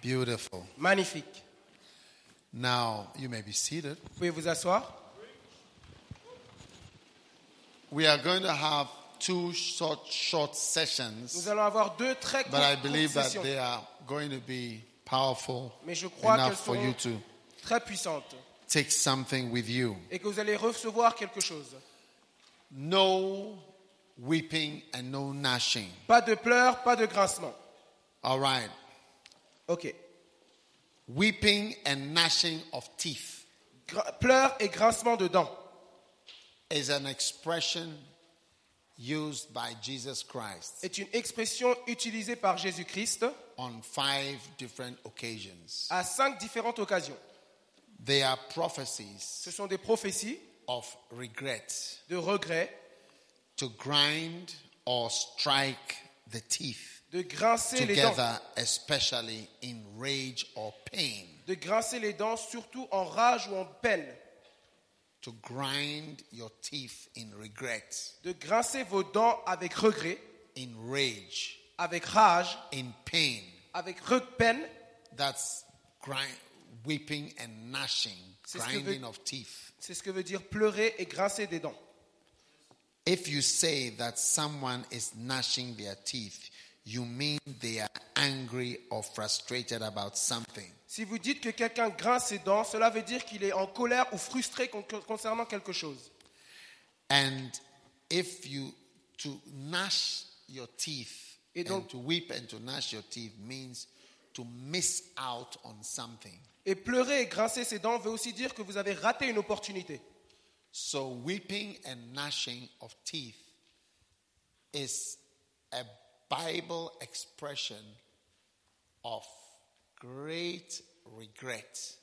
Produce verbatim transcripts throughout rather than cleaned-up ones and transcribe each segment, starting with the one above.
Beautiful. Magnifique. Now, you may be seated. Vous pouvez vous asseoir. We are going to have two short, short sessions, Nous allons avoir deux très but I courtes, believe courtes that sessions. they are going to be powerful Mais je crois qu'elles enough for you seront to très puissantes take something with you. et que vous allez recevoir quelque chose. No weeping and no gnashing. Pas de pleurs, pas de grincement. All right. Ok. Weeping and gnashing of teeth Gra- pleurs et grincement de dents. is an expression used by Jesus Christ Est une expression utilisée par Jésus-Christ on five different occasions. à cinq différentes occasions. They are prophecies Ce sont des prophéties of regret, de regret, to grind or strike the teeth de grincer les dents, together, especially in rage or pain. de grincer les dents surtout en rage ou en peine, To grind your teeth in regret, de grincer vos dents avec regret, in rage, avec rage, in pain. avec re- peine. That's grind, weeping and gnashing, C'est ce que grinding veut- of teeth. C'est ce que veut dire pleurer et grincer des dents. If you say that someone is gnashing their teeth, you mean they are angry or frustrated about something. Si vous dites que quelqu'un grince ses dents, cela veut dire qu'il est en colère ou frustré con- concernant quelque chose. And if you, to gnash your teeth, Et donc- and to weep and to gnash your teeth means to miss out on something. Et pleurer et grincer ses dents veut aussi dire que vous avez raté une opportunité. So weeping and gnashing of teeth is a Bible expression of great regret.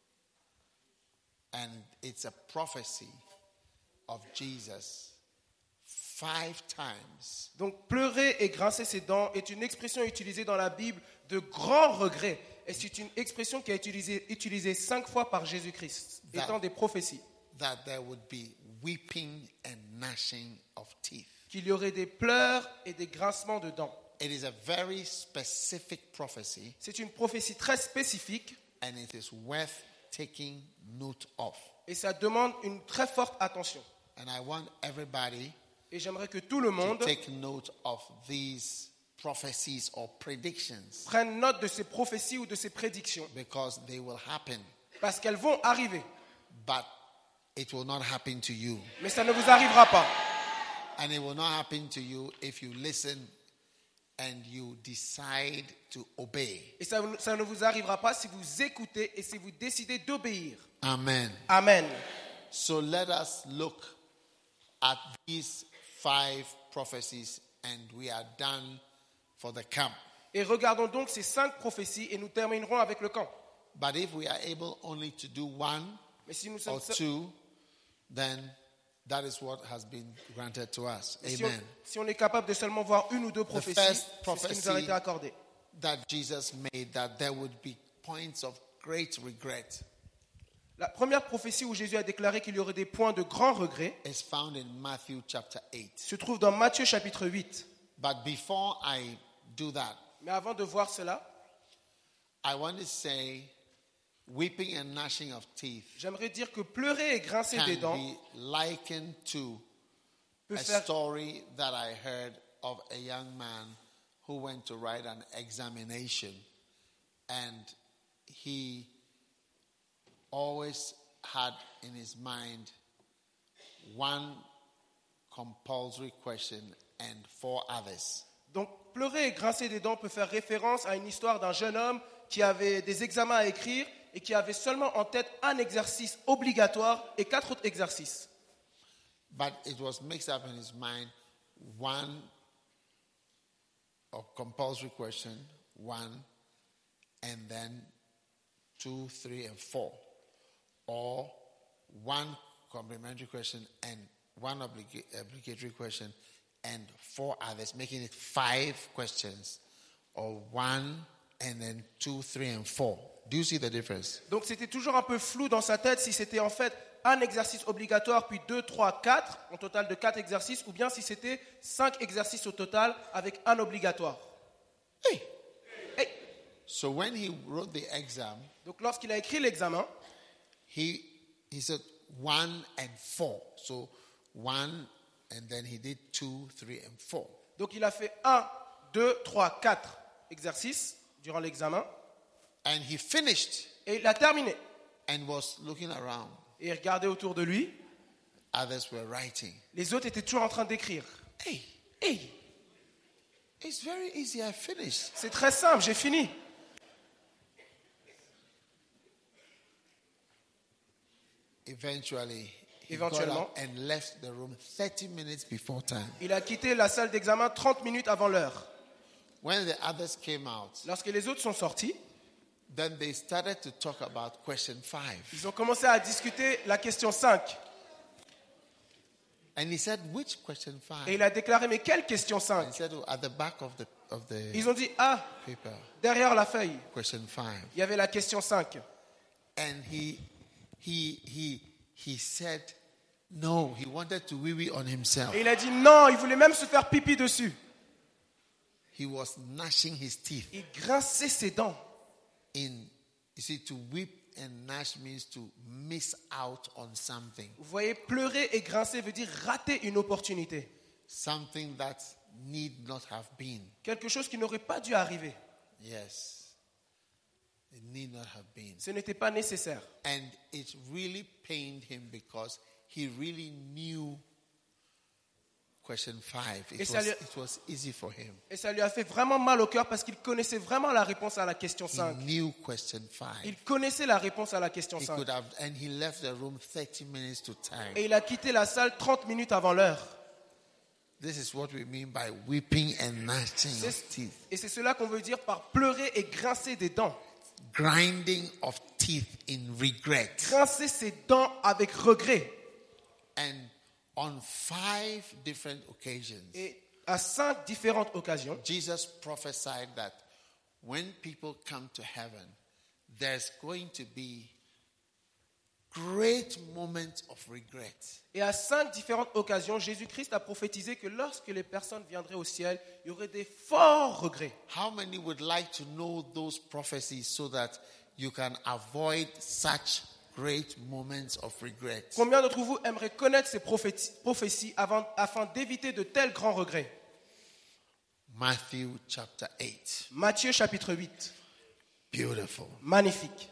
And it's a prophecy of Jesus five times. Donc pleurer et grincer ses dents est une expression utilisée dans la Bible de grand regret. Et c'est une expression qui a été utilisée, utilisée cinq fois par Jésus-Christ, That- étant des prophéties. That there would be weeping and gnashing of teeth. Qu'il y aurait des pleurs et des grincements de dents. It is a very specific prophecy, C'est une prophétie très spécifique and it is worth taking note of. et ça demande une très forte attention. And I want everybody Et j'aimerais que tout le to monde take note of these prophecies or predictions, prenne note de ces prophéties ou de ces prédictions, because they will happen, parce qu'elles vont arriver. but it will not happen to you. Mais ça ne vous arrivera pas. And it will not happen to you if you listen and you decide to obey. Et ça, ça ne vous arrivera pas si vous écoutez et si vous décidez d'obéir. Amen. Amen. So let us look at these five prophecies, and we are done for the camp. Et regardons donc ces cinq prophéties et nous terminerons avec le camp. But if we are able only to do one Mais si, nous or sommes, two, then that is what has been granted to us. si, on, Amen. si on est capable de seulement voir une ou deux prophéties, first c'est ce qui nous a prophecy- été accordé. That Jesus made, that there would be points of great regret, La première prophétie où Jésus a déclaré qu'il y aurait des points de grand regret is found in Matthew chapter eight. se trouve dans Matthieu chapitre huit. But before I do that, Mais avant de voir cela, I want to say weeping and gnashing of teeth j'aimerais dire que pleurer et grincer des can dents be likened to peut a faire, story that I heard of a young man who went to write an examination, and he always had in his mind one compulsory question and four others. donc pleurer et grincer des dents peut faire référence à une histoire d'un jeune homme qui avait des examens à écrire et qui avait seulement en tête un exercice obligatoire et quatre autres exercices. But it was mixed up in his mind one of compulsory question, one, and then two, three, and four. Or one complementary question and one obliga- obligatory question and four others, making it five questions. Or one and then two, three, and four. Do you see the difference? Donc c'était toujours un peu flou dans sa tête si c'était en fait un exercice obligatoire puis deux, trois, quatre, en total de quatre exercices, ou bien si c'était cinq exercices au total avec un obligatoire. Hey, Hey, So when he wrote the exam, Donc lorsqu'il a écrit l'examen, he he said one and four. So one, and then he did two, three, and four. donc il a fait un, deux, trois, quatre exercices durant l'examen And he finished et il a terminé. and was looking around. Et il regardait autour de lui. Others were writing. Les autres étaient toujours en train d'écrire. Hey, Hey, it's very easy. I finished. c'est très simple, j'ai fini. Eventually, he Éventuellement. got up and left the room thirty minutes before time. Il a quitté la salle d'examen trente minutes avant l'heure. When the others came out, Lorsque les autres sont sortis, then they started to talk about question five. ils ont commencé à discuter la question cinq. And he said, which question five? Et il a déclaré, mais quelle question And he cinq? said, oh, at the back of the of the Ils ont dit, ah, paper, derrière la feuille, question five. il y avait la question cinq. And he he he he said, no, he wanted to wee wee on himself. Et il a dit non, il voulait même se faire pipi dessus. He was gnashing his teeth. Il grinçait ses dents. In you see, to weep and gnash means to miss out on something, Vous voyez, pleurer et grincer veut dire rater une opportunité. something that need not have been. Quelque chose qui n'aurait pas dû arriver. Yes, it need not have been. Ce n'était pas nécessaire. And it really pained him because he really knew question five. Et It ça was, lui- it was easy for him. Et ça lui a fait vraiment mal au cœur parce qu'il connaissait vraiment la réponse à la question He cinq. knew question five. Il connaissait la réponse à la question He cinq. could have, and he left the room thirty minutes to time. Et il a quitté la salle trente minutes avant l'heure. This is what we mean by weeping and gnashing of C'est- teeth. Et c'est cela qu'on veut dire par pleurer et grincer des dents. Grinding of teeth in regret. Grincer ses dents avec regret. And on five different occasions, Et à cinq différentes occasions, Jesus prophesied that when people come to heaven, there's going to be great moments of regret. et à cinq différentes occasions, Jésus-Christ a prophétisé que lorsque les personnes viendraient au ciel, il y aurait des forts regrets. How many would like to know those prophecies so that you can avoid such great moments of regret? Combien d'entre vous aimeraient connaître ces prophéties, prophéties avant- afin d'éviter de tels grands regrets? Matthew chapter eight. Matthieu chapitre huit. Beautiful. Magnifique.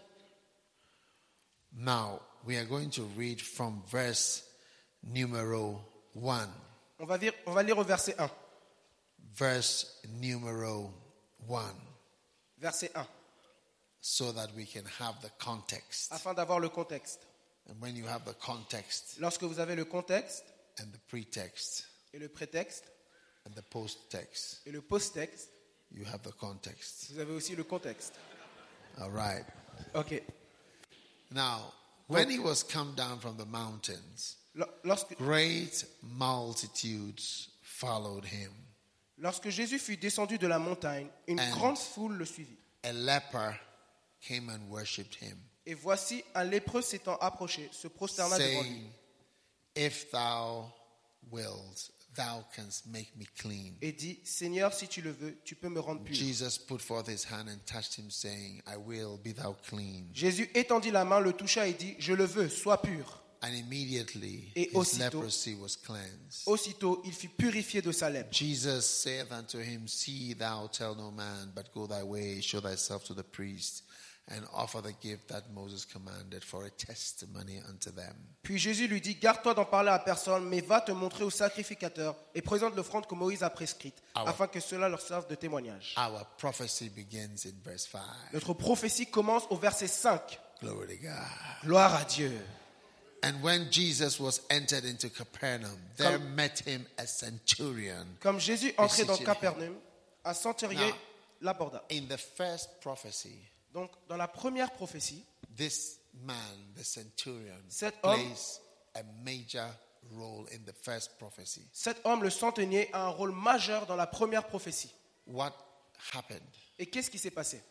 Now, we are going to read from verse numero one. On va, lire, on va lire au verset un. Verse numero one. Verset un. So that we can have the context. Afin d'avoir le contexte. And when you have the context Lorsque vous avez le contexte and the pretext et le prétexte and the post-text, et le post-texte, you have the context. vous avez aussi le contexte. All right. Ok. Now, when he was come down from the mountains, Lo- Lorsque, great multitudes followed him. lorsque Jésus fut descendu de la montagne, une And- grande foule le suivit. A leper came and worshipped him, Et voici un lépreux s'étant approché, se prosterna devant lui. saying, If thou wilt, thou canst make me clean. Et dit, Seigneur, si tu le veux, tu peux me rendre pur. Jesus put forth his hand and touched him, saying, I will, be thou clean. Jésus étendit la main, le toucha et dit, je le veux, sois pur. And immediately Et his aussitôt- leprosy was cleansed. Aussitôt, il fut purifié de sa lèpre. Jesus saith unto him, See thou tell no man, but go thy way, show thyself to the priest, and offer the gift that Moses commanded for a testimony unto them. Puis Jésus lui dit, garde-toi d'en parler à personne, mais va te montrer au sacrificateur et présente l'offrande que Moïse a prescrite, Ah ouais. afin que cela leur serve de témoignage. Our prophecy begins in verse five. Notre prophétie commence au verset cinq. Glory to God. Gloire à Dieu. And when Jesus was entered into Capernaum, there Comme- met him a centurion. Comme Jésus entrait dans Beseeching Capernaum, un centurier Now- l'aborda. In the first prophecy, Donc, dans la première prophétie, this man, the centurion, Cet homme- plays a major role in the first prophecy. cet homme, le centenier, a un rôle majeur dans la première prophétie. What happened? Et qu'est-ce qui s'est passé?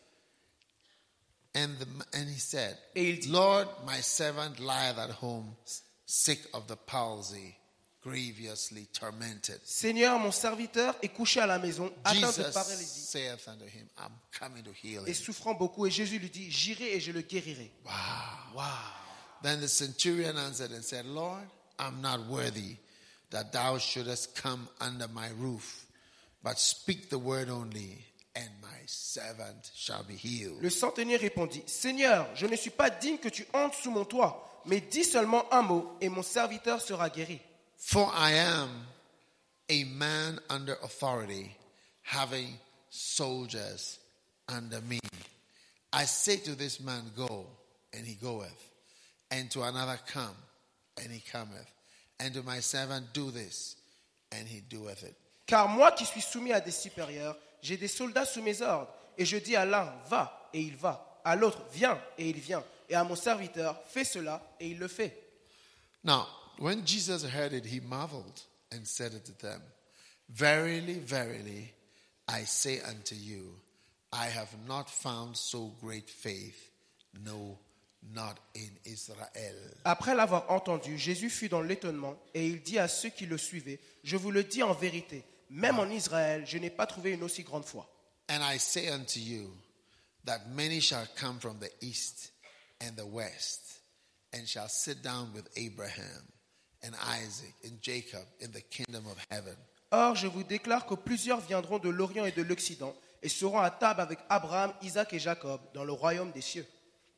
And, the, and he said, Et il dit- Lord, my servant lieth at home, sick of the palsy, grievously tormented. Seigneur, mon serviteur est couché à la maison, atteint de Jesus paralysie saith unto him, I'm coming to heal et him. souffrant beaucoup. Et Jésus lui dit, j'irai et je le guérirai. Wow. Wow. Then the centurion answered and said, Lord, I'm not worthy that thou shouldest come under my roof, but speak the word only, and my servant shall be healed. Le centenier répondit, Seigneur, je ne suis pas digne que tu entres sous mon toit, mais dis seulement un mot et mon serviteur sera guéri. For I am a man under authority, having soldiers under me. I say to this man, go, and he goeth, and to another, come, and he cometh, and to my servant, do this, and he doeth it. Car moi qui suis soumis à des supérieurs, j'ai des soldats sous mes ordres, et je dis à l'un, va, et il va, à l'autre, viens, et il vient, et à mon serviteur, fais cela, et il le fait. Now, when Jesus heard it, he marveled and said unto them, Verily, verily, I say unto you, I have not found so great faith, no, not in Israel. Après l'avoir entendu, Jésus fut dans l'étonnement, et il dit à ceux qui le suivaient, je vous le dis en vérité, même en Israël, je n'ai pas trouvé une aussi grande foi. And I say unto you, that many shall come from the east and the west, and shall sit down with Abraham and Isaac and Jacob in the kingdom of heaven. Or, je vous déclare que plusieurs viendront de l'Orient et de l'Occident, et seront à table avec Abraham, Isaac et Jacob dans le royaume des cieux.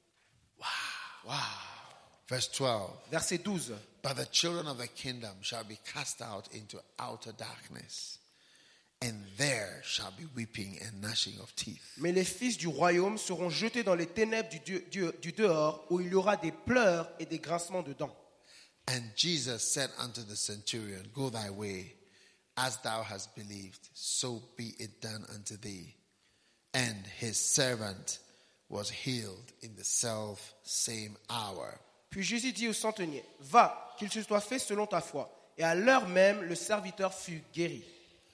Wow. Verse twelve. Verset douze. But the children of the kingdom shall be cast out into outer darkness, and there shall be weeping and gnashing of teeth. Mais les fils du royaume seront jetés dans les ténèbres du, dieu- du- du dehors, où il y aura des pleurs et des grincements de dents. And Jesus said unto the centurion, Go thy way, as thou hast believed, so be it done unto thee. And his servant was healed in the self same hour. Puis Jésus dit au centenier, va, qu'il se soit fait selon ta foi. Et à l'heure même, le serviteur fut guéri.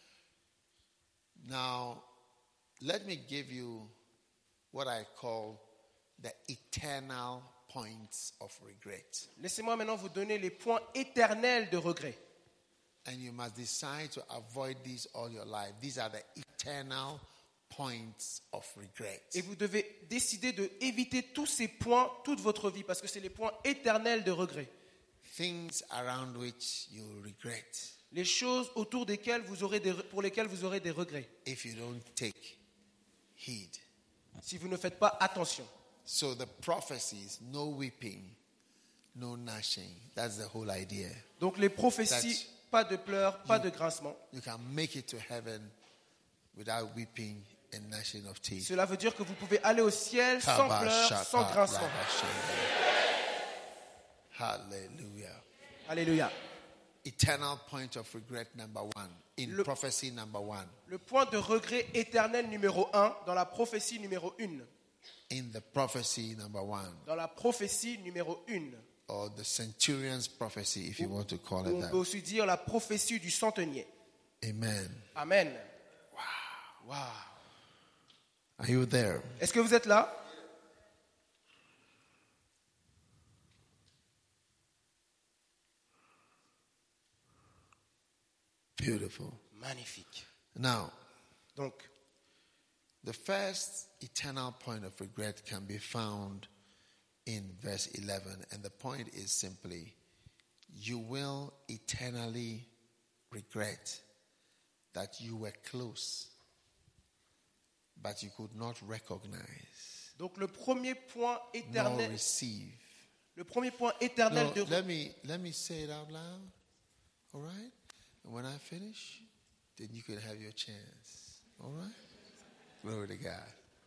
Now, let me give you what I call the eternal points of regret. Laissez-moi maintenant vous donner les points éternels de regret. And you must decide to avoid these all your life. These are the eternal points of regret. Et vous devez décider de éviter tous ces points toute votre vie, parce que c'est les points éternels de regret. Things around which you regret Les choses autour desquelles vous aurez des, pour lesquelles vous aurez des regrets, if you don't take heed. si vous ne faites pas attention. So the prophecies, no weeping, no gnashing. That's the whole idea. Donc les prophéties, pas de pleurs, pas de grincements. You can make it to heaven without weeping and gnashing of teeth. Cela veut dire que vous pouvez aller au ciel sans pleurs, sans grincements. Hallelujah. Alléluia. Eternal point of regret number one. In Le- prophecy number one. Le point de regret éternel numéro un dans la prophétie numéro un. In the prophecy number one. Dans la prophétie numéro un. Or the centurion's prophecy, if you want to call Ou it on that. peut aussi dire la prophétie du centenier. Amen. Amen. Wow. Are you there? Est-ce que vous êtes là? Beautiful. Magnifique. Now, Donc, the first eternal point of regret can be found in verse eleven. And the point is simply, you will eternally regret that you were close, but you could not recognize donc le premier point nor éternel, receive. le premier point éternel No, de let me let me say it out loud. All right? And when I finish, then you can have your chance. All right? Glory to God.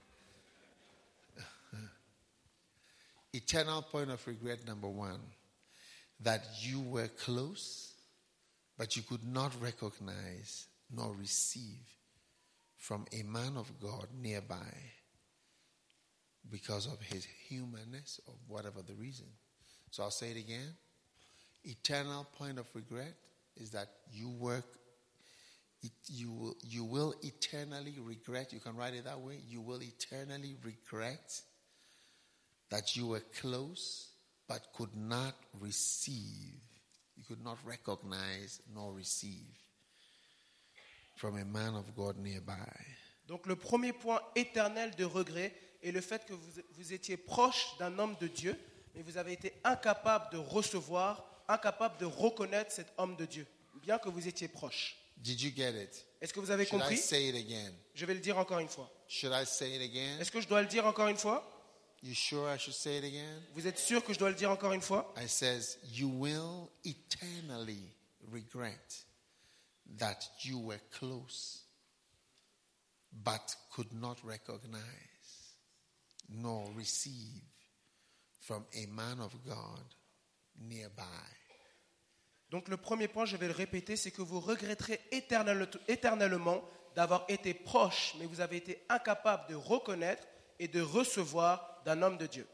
Eternal point of regret number one, that you were close, but you could not recognize nor receive from a man of God nearby because of his humanness or whatever the reason. So I'll say it again. Eternal point of regret is that you work, it, you will, you will eternally regret. You can write it that way. You will eternally regret that you were close but could not receive. you could not recognize nor receive from a man of God nearby. Donc le premier point éternel de regret est le fait que vous, vous étiez proche d'un homme de Dieu, mais vous avez été incapable de recevoir, incapable de reconnaître cet homme de Dieu, bien que vous étiez proche. Did you get it? Est-ce que vous avez Should I compris? say it again? Je vais le dire encore une fois. Should I say it again? Est-ce que je dois le dire encore une fois? You sure I should say it again? Vous êtes sûr que je dois le dire encore une fois? It says, you will eternally regret that you were close, but could not recognize nor receive from a man of God nearby. Donc le premier point, je vais le répéter, c'est que vous regretterez éternel- éternellement d'avoir été proche, mais vous avez été incapable de reconnaître et de recevoir d'un homme de Dieu.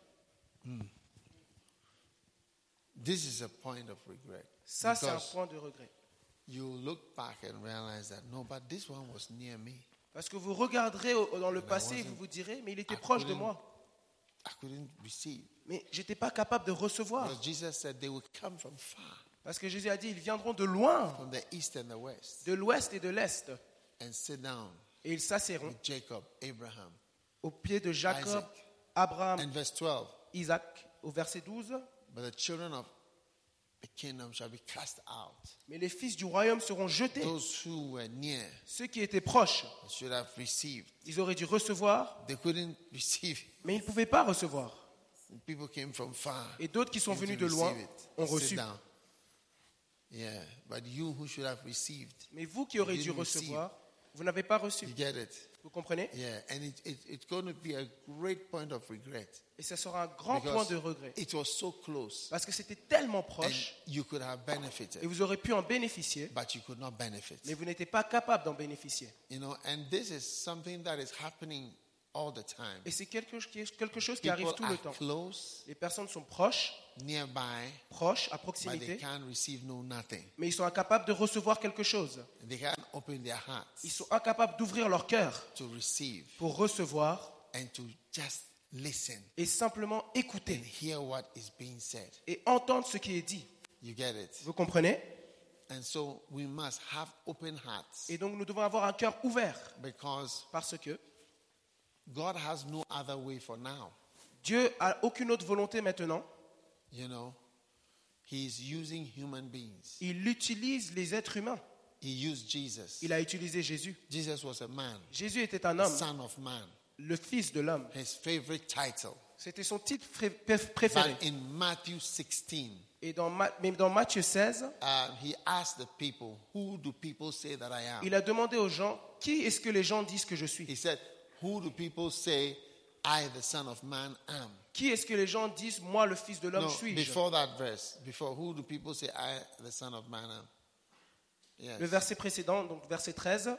This is a point of regret. Ça, c'est un Because point de regret. you look back and realize that, no, but this one was near me. Parce que vous regarderez au- dans le I passé et wasn't- vous vous direz, mais il était I proche de couldn't- moi. I couldn't receive. Mais je n'étais pas capable de recevoir. Because Jesus said they will come from far, Parce que Jésus a dit, ils viendront de loin, from the east and the west, de l'ouest et de l'est. and sit down Et ils s'asserront with Jacob, Abraham. au pied de Jacob, Isaac. Abraham, And verse twelve, Isaac, au verset douze. but the children of the kingdom shall be cast out. Mais les fils du royaume seront jetés. Those who were near Ceux qui étaient proches, should have received. ils auraient dû recevoir, They couldn't receive. mais ils ne pouvaient pas recevoir. People came from far. Et d'autres qui sont came to venus de loin receive it. ont Sit reçu. down. Yeah, but you who should have received, Mais vous qui aurez You dû didn't receive. recevoir, vous n'avez pas reçu. you get it? Vous comprenez? Yeah, and it, it, it's going to be a great point of regret. Et ce sera un grand point Because de regret. it was so close, Parce que c'était tellement and proche, you could have benefited, et vous aurez pu en bénéficier, but you could not benefit. mais vous n'étiez pas capable d'en bénéficier. You know, and this is something that is happening all the time. Et c'est quelque, quelque chose qui arrive People tout le are temps. close, Les personnes sont proches, nearby, proches, à but they proximité, can't receive no nothing. mais ils sont incapables de recevoir quelque chose. They can't open their Ils hearts sont incapables d'ouvrir leur cœur to receive pour recevoir and to just listen et simplement and écouter hear what is being said. et entendre ce qui est dit. You get it? Vous comprenez? And so we must have open hearts Et donc nous devons avoir un cœur ouvert because parce que God has no other way for now. Dieu a aucune autre volonté maintenant. You know, He's using human beings. Il utilise les êtres humains. He used Jesus. Il a utilisé Jésus. Jesus was a man, Jésus était un a homme, son of man. le fils de l'homme. His favorite title. C'était son titre fré- préf- préféré. But in Matthew sixteen, Et dans, Ma- mais dans Matthieu seize, uh, he asked the people, who do people say that I am? il a demandé aux gens, qui est-ce que les gens disent que je suis? He said, who do people say I, the Son of Man, am? Qui est-ce que les gens disent, moi, le fils de l'homme, No, suis-je? before that verse, before, who do people say I, the Son of Man, am? Yes. Le verset précédent, donc verset treize.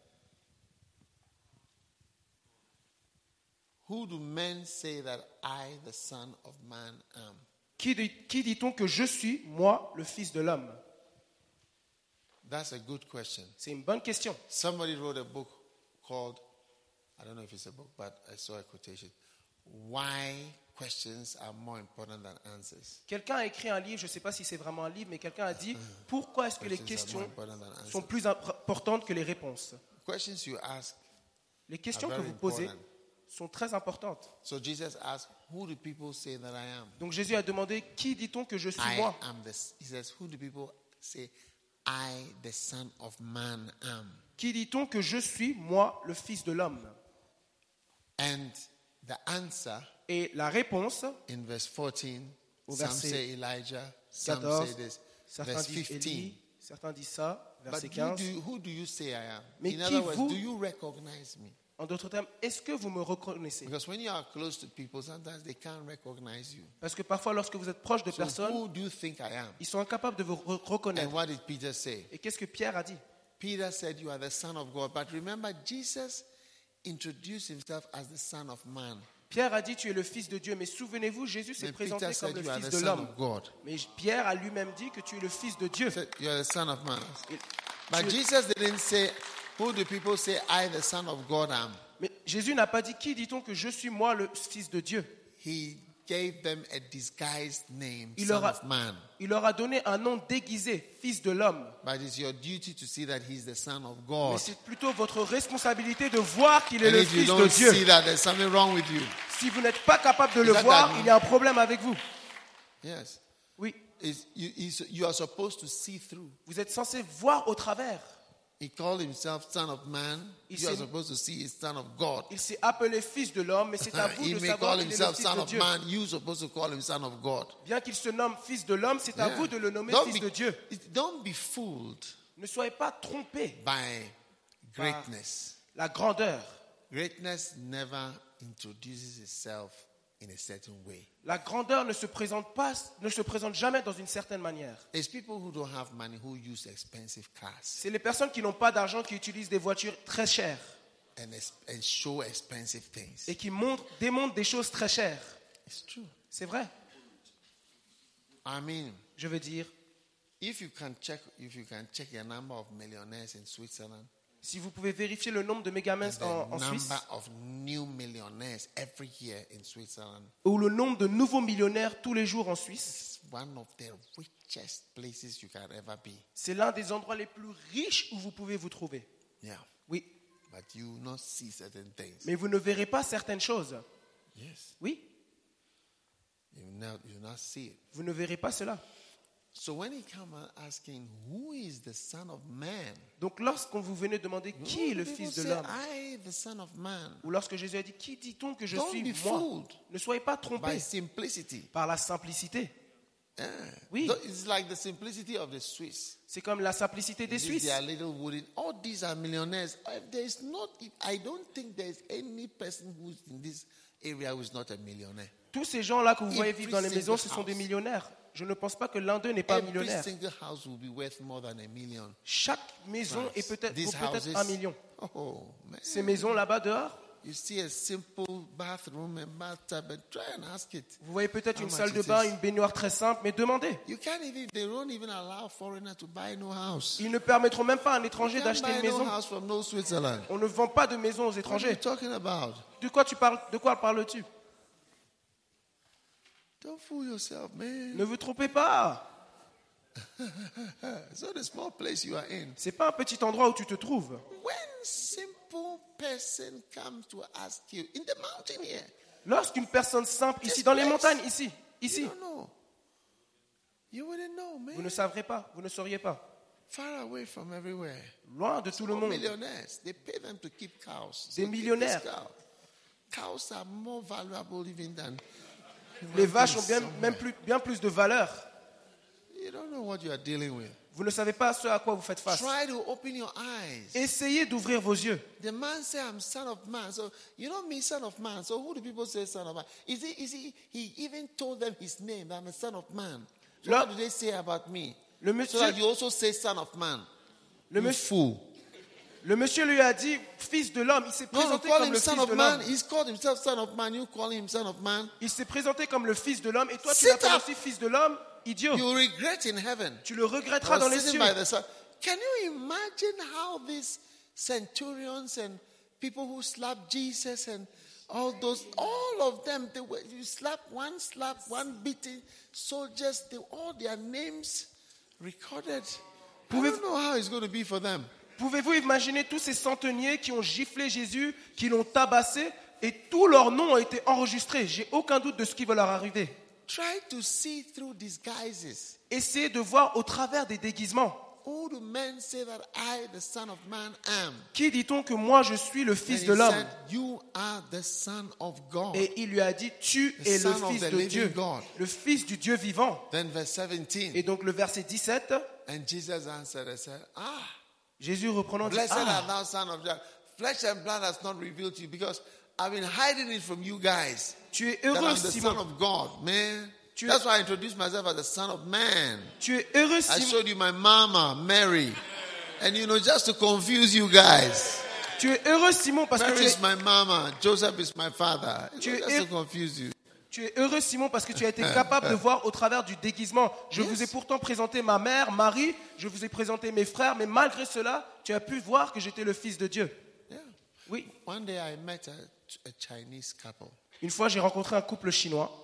Who do men say that I, the Son of Man, am? Qui, dit- qui dit-on que je suis, moi, le fils de l'homme? That's a good question. C'est une bonne question. Somebody wrote a book called, I don't know if it's a book, but I saw a quotation. Why questions are more important than answers. Quelqu'un a écrit un livre, je ne sais pas si c'est vraiment un livre, mais quelqu'un a dit, pourquoi est-ce que les Questions are more questions important than answers. sont plus importantes que les réponses? Questions you ask. Les questions Are que very vous posez important. sont très importantes. So Jesus asked, who do people say that I am? Donc Jésus a demandé, qui dit-on que je suis I moi? am the, he says, who do people say I, the Son of Man, am? Qui dit-on que je suis, moi, le fils de l'homme? And the answer Et la réponse, in verse fourteen, Au some verset say Elijah, some quatorze, say this. certains Verse disent fifteen. Élie, certains disent ça, But verset who quinze. do, you, who do you say I am? Mais In qui other words, vous- do you recognize me? En d'autres termes, est-ce que vous me reconnaissez? Because when you are close to people, sometimes they can't recognize you. Parce que parfois, lorsque vous êtes proche de So personnes, who do you think I am? ils sont incapables de vous re- And reconnaître. what did Peter say? Et qu'est-ce que Pierre a dit? Peter said, you are the Son of God. But remember, Jesus introduced himself as the Son of Man. Pierre a dit, tu es le fils de Dieu. Mais souvenez-vous, Jésus s'est Then présenté Peter comme said, le you are fils the de Son l'homme. of God. Mais Pierre a lui-même dit que tu es le fils de Dieu. He said, you are the Son of Man. Et- But tu- Jesus didn't say, who do people say I, the Son of God, am? Mais Jésus n'a pas dit, qui dit-on que je suis moi, le fils de Dieu? He gave them a disguised name, Il Son leur, a, of Man. il leur a donné un nom déguisé, fils de l'homme. But it's your duty to see that he's the Son of Mais God. c'est plutôt votre responsabilité de voir qu'il est And le if you fils de don't Dieu. see that, there's something wrong with you. Si vous n'êtes pas capable de Is le that voir, that- il y a un problème avec vous. Yes. Oui, It's, you, he's- you are supposed to see through. vous êtes censé voir au travers. He called himself Son of Man. Il You are s'est- supposed to see his Son of God. Il s'est appelé fils de l'homme, mais c'est à vous He de may savoir call qu'il est le himself fils Son de of Dieu. Man. You're supposed to call him Son of God. Bien qu'il se nomme fils de l'homme, c'est à Yeah. vous de le nommer Don't fils be- de Dieu. Don't be fooled Ne soyez pas trompés by greatness. la grandeur. Greatness never introduces itself in a certain way. La grandeur ne se présente pas, ne se présente jamais dans une certaine manière. It's people who don't have money who use expensive cars C'est les personnes qui n'ont pas d'argent qui utilisent des voitures très chères and, es- and show expensive things. et qui montrent, démontrent des choses très chères. It's true. C'est vrai. I mean, Je veux dire, if you can check, if you can check the number of millionaires in Switzerland, si vous pouvez vérifier le nombre de mégamens the en, en Suisse, number of new millionaires every year in Switzerland, ou le nombre de nouveaux millionnaires tous les jours en Suisse, it's one of the richest places you can ever be. c'est l'un des endroits les plus riches où vous pouvez vous trouver. Yeah, Oui, but you will not see certain things. mais vous ne verrez pas certaines choses. Yes, Oui, you will not, you will not see it. vous ne verrez pas cela. So when he come asking, who is the Son of Man? Donc lorsqu'on vous venez demander qui est le People fils de say, l'homme, I, the Son of Man. ou lorsque Jésus a dit qui dit-on que je Don't suis be moi, fooled ne soyez pas By trompés simplicity. par la simplicité. Yeah. Oui. So it's like the simplicity of the Swiss. C'est comme la simplicité des These Suisses. they are little wooden. All these are millionaires. Uh, There is not. I don't think there is any person who's in this area who is not a millionaire. Tous ces gens-là que vous Every voyez vivre dans les maisons, ce single sont des house. millionnaires. Je ne pense pas que l'un d'eux n'est pas Every millionnaire. single house will be worth more than a million. Chaque maison est peut-être, These vaut peut-être houses. un million. Oh man. Ces maisons là-bas dehors, You see a simple bathroom and bathtub, and try and ask it. vous voyez peut-être How une much salle de it bain, is? une baignoire très simple, mais demandez. You can't even. They don't even allow foreigner to buy no house. Ils ne permettront même pas à un You étranger can't d'acheter buy une no maison. house from no Switzerland. On ne vend pas de maison aux What are you étrangers. talking about? De quoi tu parles? De quoi parles-tu? Don't fool yourself, man. Ne vous trompez pas. It's not a small place you are in. C'est pas un petit endroit où tu te trouves. When simple person comes to ask you in the mountain here, Lorsqu'une personne simple ici This dans les place. montagnes, ici, you ici, don't know. You wouldn't know, man. vous ne saurez pas, vous ne sauriez pas. Far away from everywhere. Loin de tout le All monde. millionaires. They pay them to keep cows. Des They keep millionnaires. this cow. Cows are more valuable even than. Les vaches ont things bien, somewhere. même plus, bien plus de valeur. You don't know what you are dealing with. Vous ne savez pas ce à quoi vous faites face. Try to open your eyes. Essayez d'ouvrir vos yeux. The man said, I'm son of man. So you don't mean son of man. So who do people say son of man? Is he, is he, he even told them his name. I'm a son of man. So Le- what do they say about me? Le So monsieur, that you also say son of man. le, You monsieur, fool. le monsieur lui a dit fils de l'homme. Il s'est No, you présenté call comme him le son fils of de man. l'homme. He's called himself son of man. You call him son of man. Il s'est présenté comme le fils de l'homme. Et toi, tu Sit l'appelles up. aussi fils de l'homme. Idiot. You regret in heaven. Tu le I regretteras dans was les sitting cieux. by the side. Can you imagine how these centurions and people who slapped Jesus and all those, all of them, they were, you slap one slap, one beating, soldiers, they, all their names recorded. I don't know how it's going to be for them. Pouvez-vous imaginer tous ces centeniers qui ont giflé Jésus, qui l'ont tabassé, et tous leurs noms ont été enregistrés. J'ai aucun doute de ce qui va leur arriver. Try to see through disguises. Essayez de voir au travers des déguisements. Who do men say that I, the Son of Man, am? Qui dit-on que moi je suis le And fils he de l'homme? said, you are the Son of God. Et il lui a dit, tu The es le son of fils the de living Dieu, God. le fils du Dieu vivant. Then verse seventeen. Et donc le verset dix-sept, And Jesus answered and said, ah, Jésus reprenant dit, blessed ah, art thou, son of John. Flesh and blood has not revealed to you because I've been hiding it from you guys. tu es That heureux I'm the Son Simon, of God, man. Tu- That's why I introduced myself as the Son of Man. tu es heureux I Simon, showed you my mama, Mary. And you know, just to confuse you guys. tu es heureux Simon parce que Mary tu is es, my mama, Joseph is my father. You Tu know, es- just to confuse you. tu es heureux Simon parce que tu as été capable de voir au travers du déguisement. Je Yes. vous ai pourtant présenté ma mère, Marie, je vous ai présenté mes frères, mais malgré cela, tu as pu voir que j'étais le fils de Dieu. Yeah. Oui. One day I met a, a Chinese couple. Une fois, j'ai rencontré un couple chinois.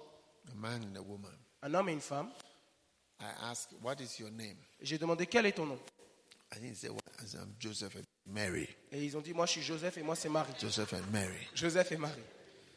a man and a woman. un homme et une femme. I asked, what is your name? J'ai demandé quel est ton nom. I think he said, well, I said, I'm Joseph and Mary. Et ils ont dit, moi je suis Joseph et moi c'est Marie. Joseph and Mary. Joseph et Marie.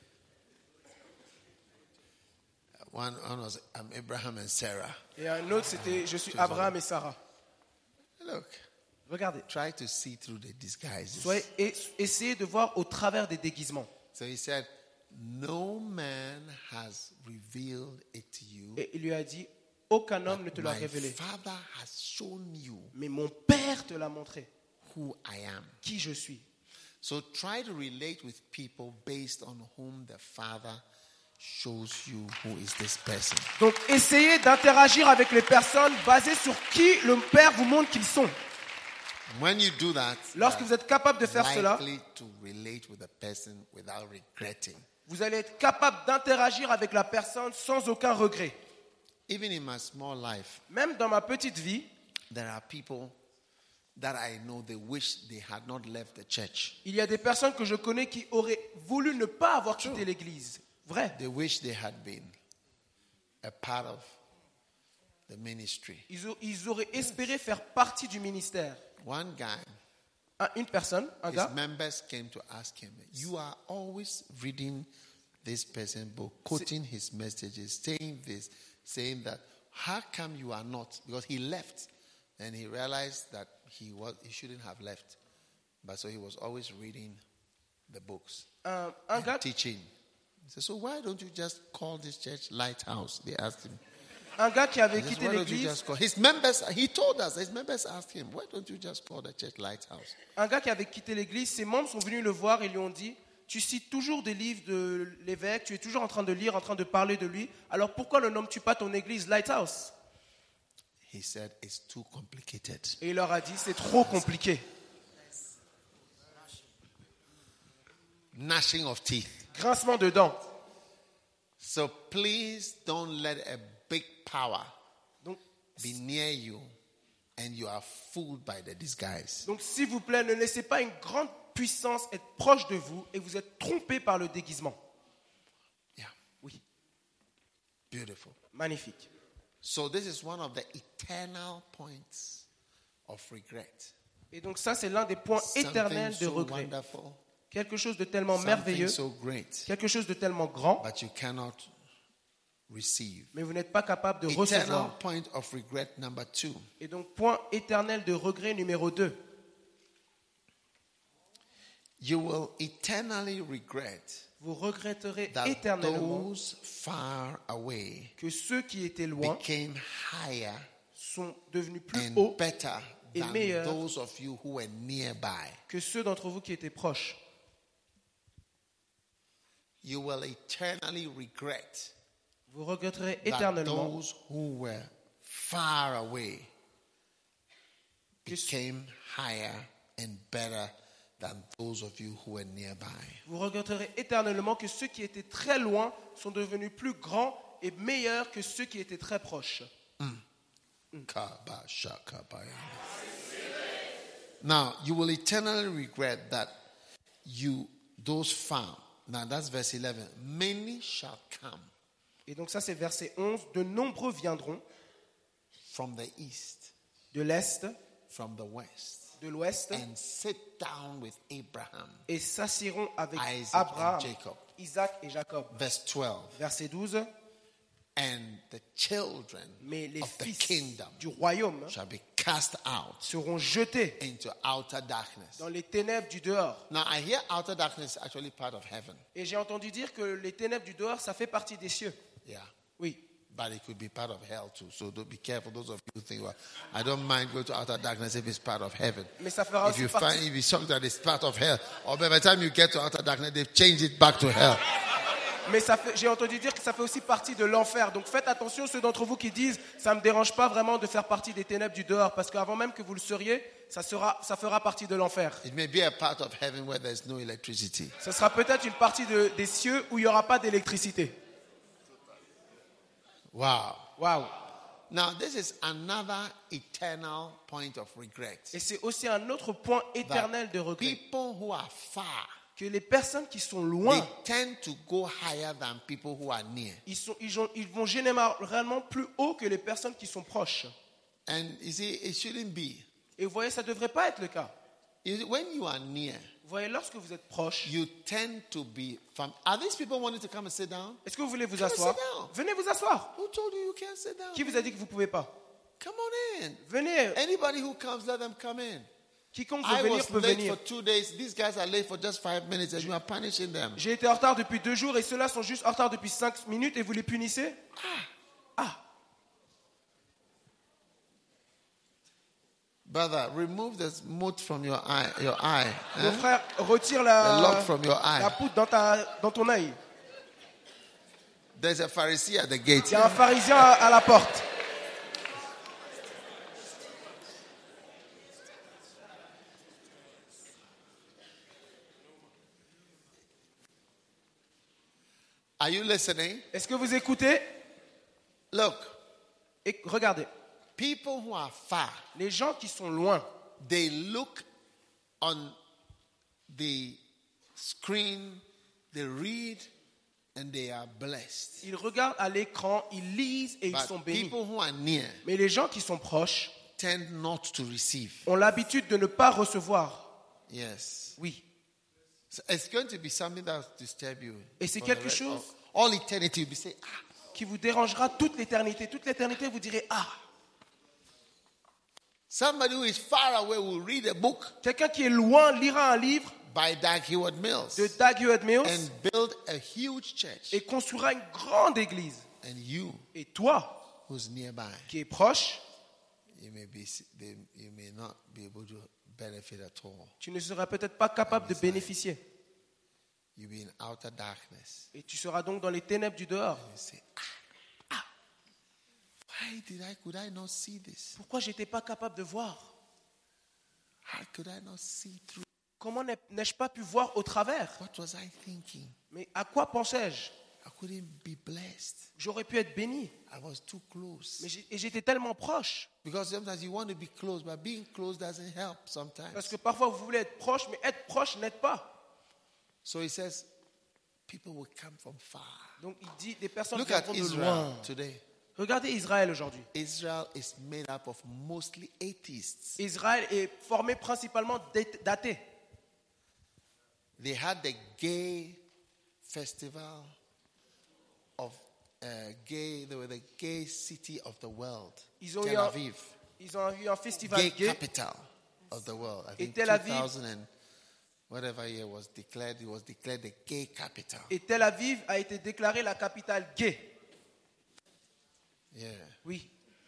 One, one was, I'm Abraham and Sarah. Et un autre c'était, je suis Abraham et Sarah. Look, Regardez. try to see through the disguises. Soyez, et, essayez de voir au travers des déguisements. So he said, no man has revealed it to you. Et il lui a dit, aucun homme ne te l'a My révélé. Father has shown you Mais mon Père te l'a montré, who I am. qui je suis. So try to relate with people based on whom the Father shows you who is this person. Donc essayez d'interagir avec les personnes basées sur qui le Père vous montre qu'ils sont. When you do that, Lorsque you vous êtes capable de faire are cela, likely to relate with the person without regretting. vous allez être capable d'interagir avec la personne sans aucun regret. Even in my small life, Même dans ma petite vie, there are people that I know they wish they had not left the church. il y a des personnes que je connais qui auraient voulu ne pas avoir quitté l'église. Vrai. They wish they had been a part of the ministry. Ils, a- ils auraient espéré faire partie du ministère. One guy, Un- Une personne, un his gars, members came to ask him, you are always reading this person book, quoting his messages, saying this, saying that. How come you are not? Because he left and he realized that he was he shouldn't have left. But so he was always reading the books, un, un gars, teaching. He said, so why don't you just call this church Lighthouse? They asked him. un gars qui avait He says, quitté why don't you l'église, just call his members? He told us, his members asked him, why don't you just call the church Lighthouse? un gars qui avait quitté l'église, ses membres sont venus le voir et lui ont dit, tu cites toujours des livres de l'évêque, tu es toujours en train de lire, en train de parler de lui, alors pourquoi ne nommes-tu pas ton église Lighthouse? He said, it's too complicated. Et il leur a dit, c'est trop compliqué. Gnashing of teeth. Grincement de dents. So please don't let a big power Donc, be near you and you are fooled by the disguise. donc s'il vous plaît, ne laissez pas une grande puissance être proche de vous et vous êtes trompé par le déguisement. Yeah, Oui, beautiful. magnifique. So this is one of the eternal points of regret. Et donc ça, c'est l'un des points Something éternels de so regret. wonderful, Quelque chose de tellement something merveilleux, so great, quelque chose de tellement grand, but you cannot receive. mais vous n'êtes pas capable de Eternal recevoir. point of regret number two. Et donc, point éternel de regret numéro deux. You will eternally regret Vous regretterez that éternellement those far away que ceux qui étaient loin became higher sont devenus plus and hauts better et than meilleurs those of you who were nearby. que ceux d'entre vous qui étaient proches. You will eternally regret Vous regretterez that éternellement those who were far away que ceux- became higher and better than those of you who were nearby. vous regretterez éternellement que ceux qui étaient très loin sont devenus plus grands et meilleurs que ceux qui étaient très proches. Kabashakabaya. Now, you will eternally regret that you, those found. Now, that's verse eleven. Many shall come Et donc ça, c'est verset onze. De nombreux viendront from the east, de l'Est, from the west, de l'Ouest, and sit down with Abraham. et s'assiront avec Isaac Abraham, and Jacob. Isaac et Jacob. Verse twelve. Verset douze. And the children Mais les of the fils kingdom du royaume shall be cast out seront jetés into outer darkness. dans les ténèbres du dehors. Now, I hear outer darkness is actually part of heaven. Et j'ai entendu dire que les ténèbres du dehors, ça fait partie des cieux. Yeah. Oui. But it could be part of hell too. So don't be careful. Those of you who think, well, I don't mind going to outer darkness if it's part of heaven. Mais ça fera If aussi you partie. find, if you shocked that it's part of hell, or by the time you get to outer darkness, they've changed it back to hell. Mais ça fait, j'ai entendu dire que ça fait aussi partie de l'enfer. Donc faites attention, ceux d'entre vous qui disent ça ne me dérange pas vraiment de faire partie des ténèbres du dehors, parce qu'avant même que vous le seriez, ça, sera, ça fera partie de l'enfer. It may be a part of heaven where there's no electricity. Ce sera peut-être une partie de- des cieux où il n'y aura pas d'électricité. Wow. Waouh! Now, this is another eternal point of regret. Et c'est aussi un autre point That éternel de regret. people who are far, que les personnes qui sont they loin, tend to go higher than people who are near. ils, sont, ils, ont- ils vont généralement plus haut que les personnes qui sont proches. And you see, it shouldn't be. Et vous voyez, ça ne devrait pas être le cas. You see, when you are near, Vous voyez, lorsque vous êtes proche, you tend to be. Fam- are these people wanting to come and sit down? est-ce que vous voulez vous Come and asseoir? sit down. Venez vous asseoir. Who told you you can't sit down? Qui vous a dit que vous ne pouvez pas? Come on in. Venez. Anybody who comes, let them come in. Quiconque veut I venir was peut late venir. for two days. These guys are late for just five minutes, and you are punishing them. J'ai été en retard depuis deux jours et ceux-là sont juste en retard depuis cinq minutes et vous les punissez? Ah, Brother, remove this mote from your eye. Your eye. mon eh? frère, retire The la, lock from your eye. la poudre dans, ta, dans ton œil. There's a Pharisee at the Il gate. y a un pharisien à, à la porte. Are you listening? Est-ce que vous écoutez? Look, Et regardez, people who are far, les gens qui sont loin, they look on the screen, they read, and they are blessed. ils regardent à l'écran, ils lisent et ils sont But bénis. people who are near Mais les gens qui sont proches tend not to receive. ont l'habitude de ne pas recevoir. Yes. Oui. So it's going to be something that will disturb you. Et c'est for quelque the rest chose- of- All eternity, you'll be saying, ah. Qui vous dérangera toute l'éternité. Toute l'éternité, vous direz, ah. Somebody who is far away will read a book Quelqu'un qui est loin lira un livre by Dag Heward Mills de Dag Heward-Mills and build a huge church. et construira une grande église. And you, Et toi, who's nearby, qui es proche, you may be, they, you may not be able to benefit at all. tu ne seras peut-être pas capable de bénéficier. You'll be in outer darkness. Et tu seras donc dans les ténèbres du dehors. You say, ah, ah, why did I, could I not see this? Pourquoi j'étais pas capable de voir? How could I not see through? Comment n'ai- n'ai-je pas pu voir au travers? What was I thinking? Mais à quoi pensais-je? I couldn't be blessed. J'aurais pu être béni. I was too close. Mais j'ai- et j'étais tellement proche. Because sometimes you want to be close, but being close doesn't help sometimes. Parce que parfois vous voulez être proche, mais être proche n'aide pas. So he says, people will come from far. Donc il dit des personnes Look at viendront de Israel loin. today. Regardez Israël aujourd'hui. Israel is made up of mostly atheists. Israël est formé principalement d'at- d'athées. They had the gay festival of uh, gay, they were the gay city of the world. Ils ont, Tel eu un, Aviv, ils ont eu un festival gay gay. capital of the world. I Et think Tel Aviv- two thousand and whatever year was declared, it was declared the gay capital. Et Tel Aviv a été déclarée la capitale gay. Yeah. Oui.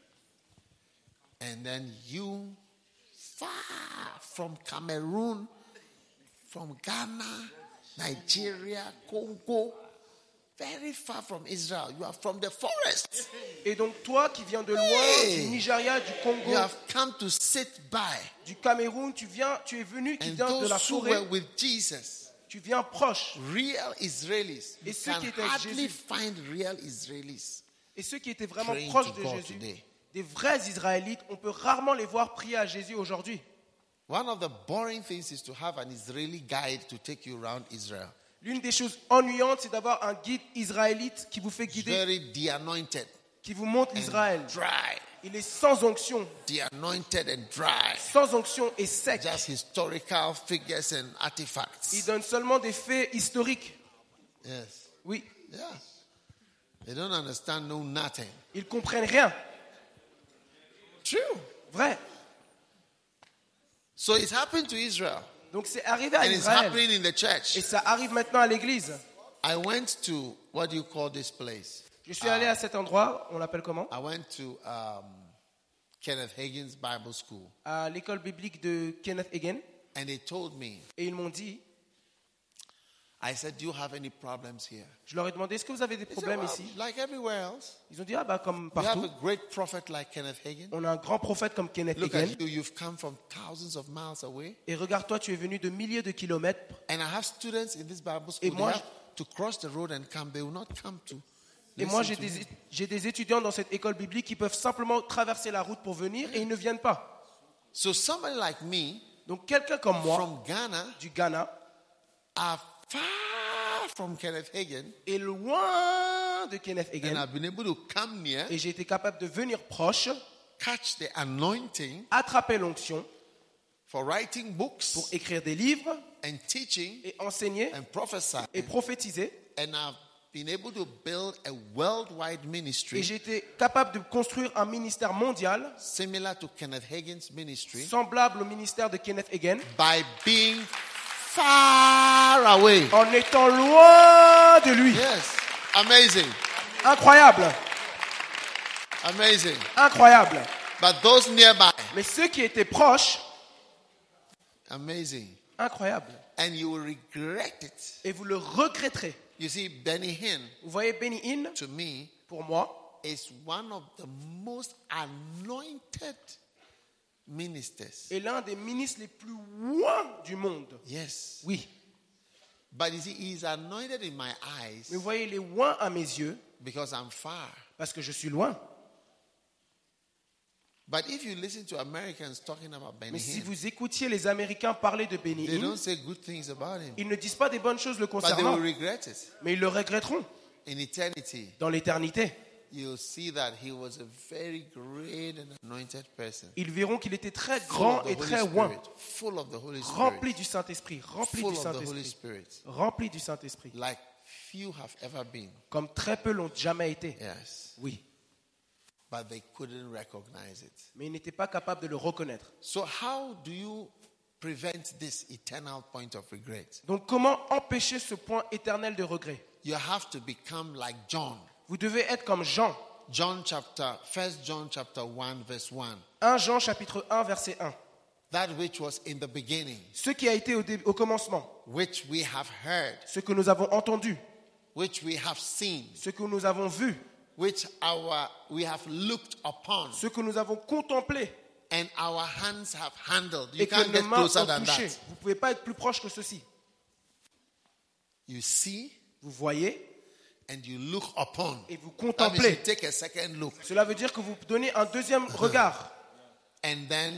And then you, far from Cameroon, from Ghana, Nigeria, Congo, very far from Israel. You are from the forest. Et donc toi qui viens de loin, Hey! du Nigeria, du Congo, You have come to sit by. du Cameroun, tu viens, tu es venu qui And vient de la those who forêt, were with Jesus, tu viens proche. real Israelis, you Et ceux can qui étaient avec hardly Jésus. find real Israelis. Et ceux qui étaient vraiment Praying proches to de God Jésus, today. des vrais Israélites, on peut rarement les voir prier à Jésus aujourd'hui. One of the boring things is to have an Israeli guide to take you around Israel. L'une des choses ennuyantes, c'est d'avoir un guide israélite qui vous fait guider, Very de-anointed qui vous montre Israël. and dry. Il est sans onction, De-anointed and dry. sans onction et sec. Just historical figures and artifacts. Il donne seulement des faits historiques. Yes. Oui, Yeah. They don't understand, know nothing. ils comprennent rien. True. Vrai. So it's happened to Israel. Donc c'est arrivé à And it's Israël. happening in the church. Et ça arrive maintenant à l'église. I went to, what do you call this place? Je suis allé à cet endroit, on l'appelle comment? I went to um, Kenneth Hagin's Bible School. À l'école biblique de Kenneth Hagin. And they told me, Et ils m'ont dit, I said, do you have any problems here? je leur ai demandé, est-ce que vous avez des They said, problèmes "Well, ici? like everywhere else. Ils ont dit, ah bah comme You have partout. a great prophet like Kenneth Hagin. On a un grand prophète comme Kenneth Look Hagin. at you, you've come from thousands of miles away. Et regarde-toi, tu es venu de milliers de kilomètres. And I have students in this Bible Et school, they moi, have to cross the road and come. They will not come to Et moi, listen j'ai to des, me. j'ai des étudiants dans cette école biblique qui peuvent simplement traverser la route pour venir et ils ne viennent pas. So somebody like me Donc quelqu'un comme moi, from Ghana du Ghana, are far from Kenneth Hagin, est loin de Kenneth and Hagin, I've been able to come near, et j'ai été capable de venir proche, catch the anointing attraper l'onction for writing books pour écrire des livres and teaching et enseigner and prophesy. et prophétiser. And I've been able to build a worldwide Et ministry j'ai été capable de construire un ministère mondial similar to Kenneth Hagin's ministry semblable au ministère de Kenneth Hagin by being far away. en étant loin de lui. Yes, amazing, Incroyable, amazing. incroyable. But those nearby, Mais ceux qui étaient proches, amazing. incroyable. And you will regret it. Et vous le regretterez. You see, Benny Hinn, Vous voyez, Benny Hinn, to me, pour moi, is one of the most anointed ministers. est l'un des ministres les plus loin du monde. Yes. Oui. But you see, he is anointed in my eyes Mais vous voyez, il est loin à mes yeux because I'm far. parce que je suis loin. But if you listen to Americans talking about Benny Mais si Hinn, vous écoutiez les Américains parler de Benny they Hinn, don't say good things about him. ils ne disent pas des bonnes choses le But they concernant, will regret it. mais ils le regretteront In eternity, dans l'éternité. you'll see that he was a very great and anointed person. Ils verront qu'il était très Full grand of the et Holy très loin, Spirit. Full of the Holy rempli Spirit. du Saint-Esprit, rempli Full du of the Holy Saint-Esprit, Spirit. rempli du Saint-Esprit, Like few have ever been. comme très peu l'ont jamais été. Yes. Oui, But they couldn't recognize it. mais ils n'étaient pas capables de le reconnaître. So how do you prevent this eternal point of regret? Donc comment empêcher ce point éternel de regret? You have to become like John. Vous devez être comme Jean. John chapter, First John chapter one, verse one. un Jean chapitre un verset un. That which was in the beginning, Ce qui a été au, dé- au commencement, which we have heard, ce que nous avons entendu, which we have seen, ce que nous avons vu, which our we have looked upon, ce que nous avons contemplé and our hands have handled. You et que can't nos get mains closer ont than touché. that. Vous ne pouvez pas être plus proche que ceci. You see Vous voyez and you look upon. et vous That means you contemplez. take a second look, Cela veut dire que vous donnez un deuxième regard. and then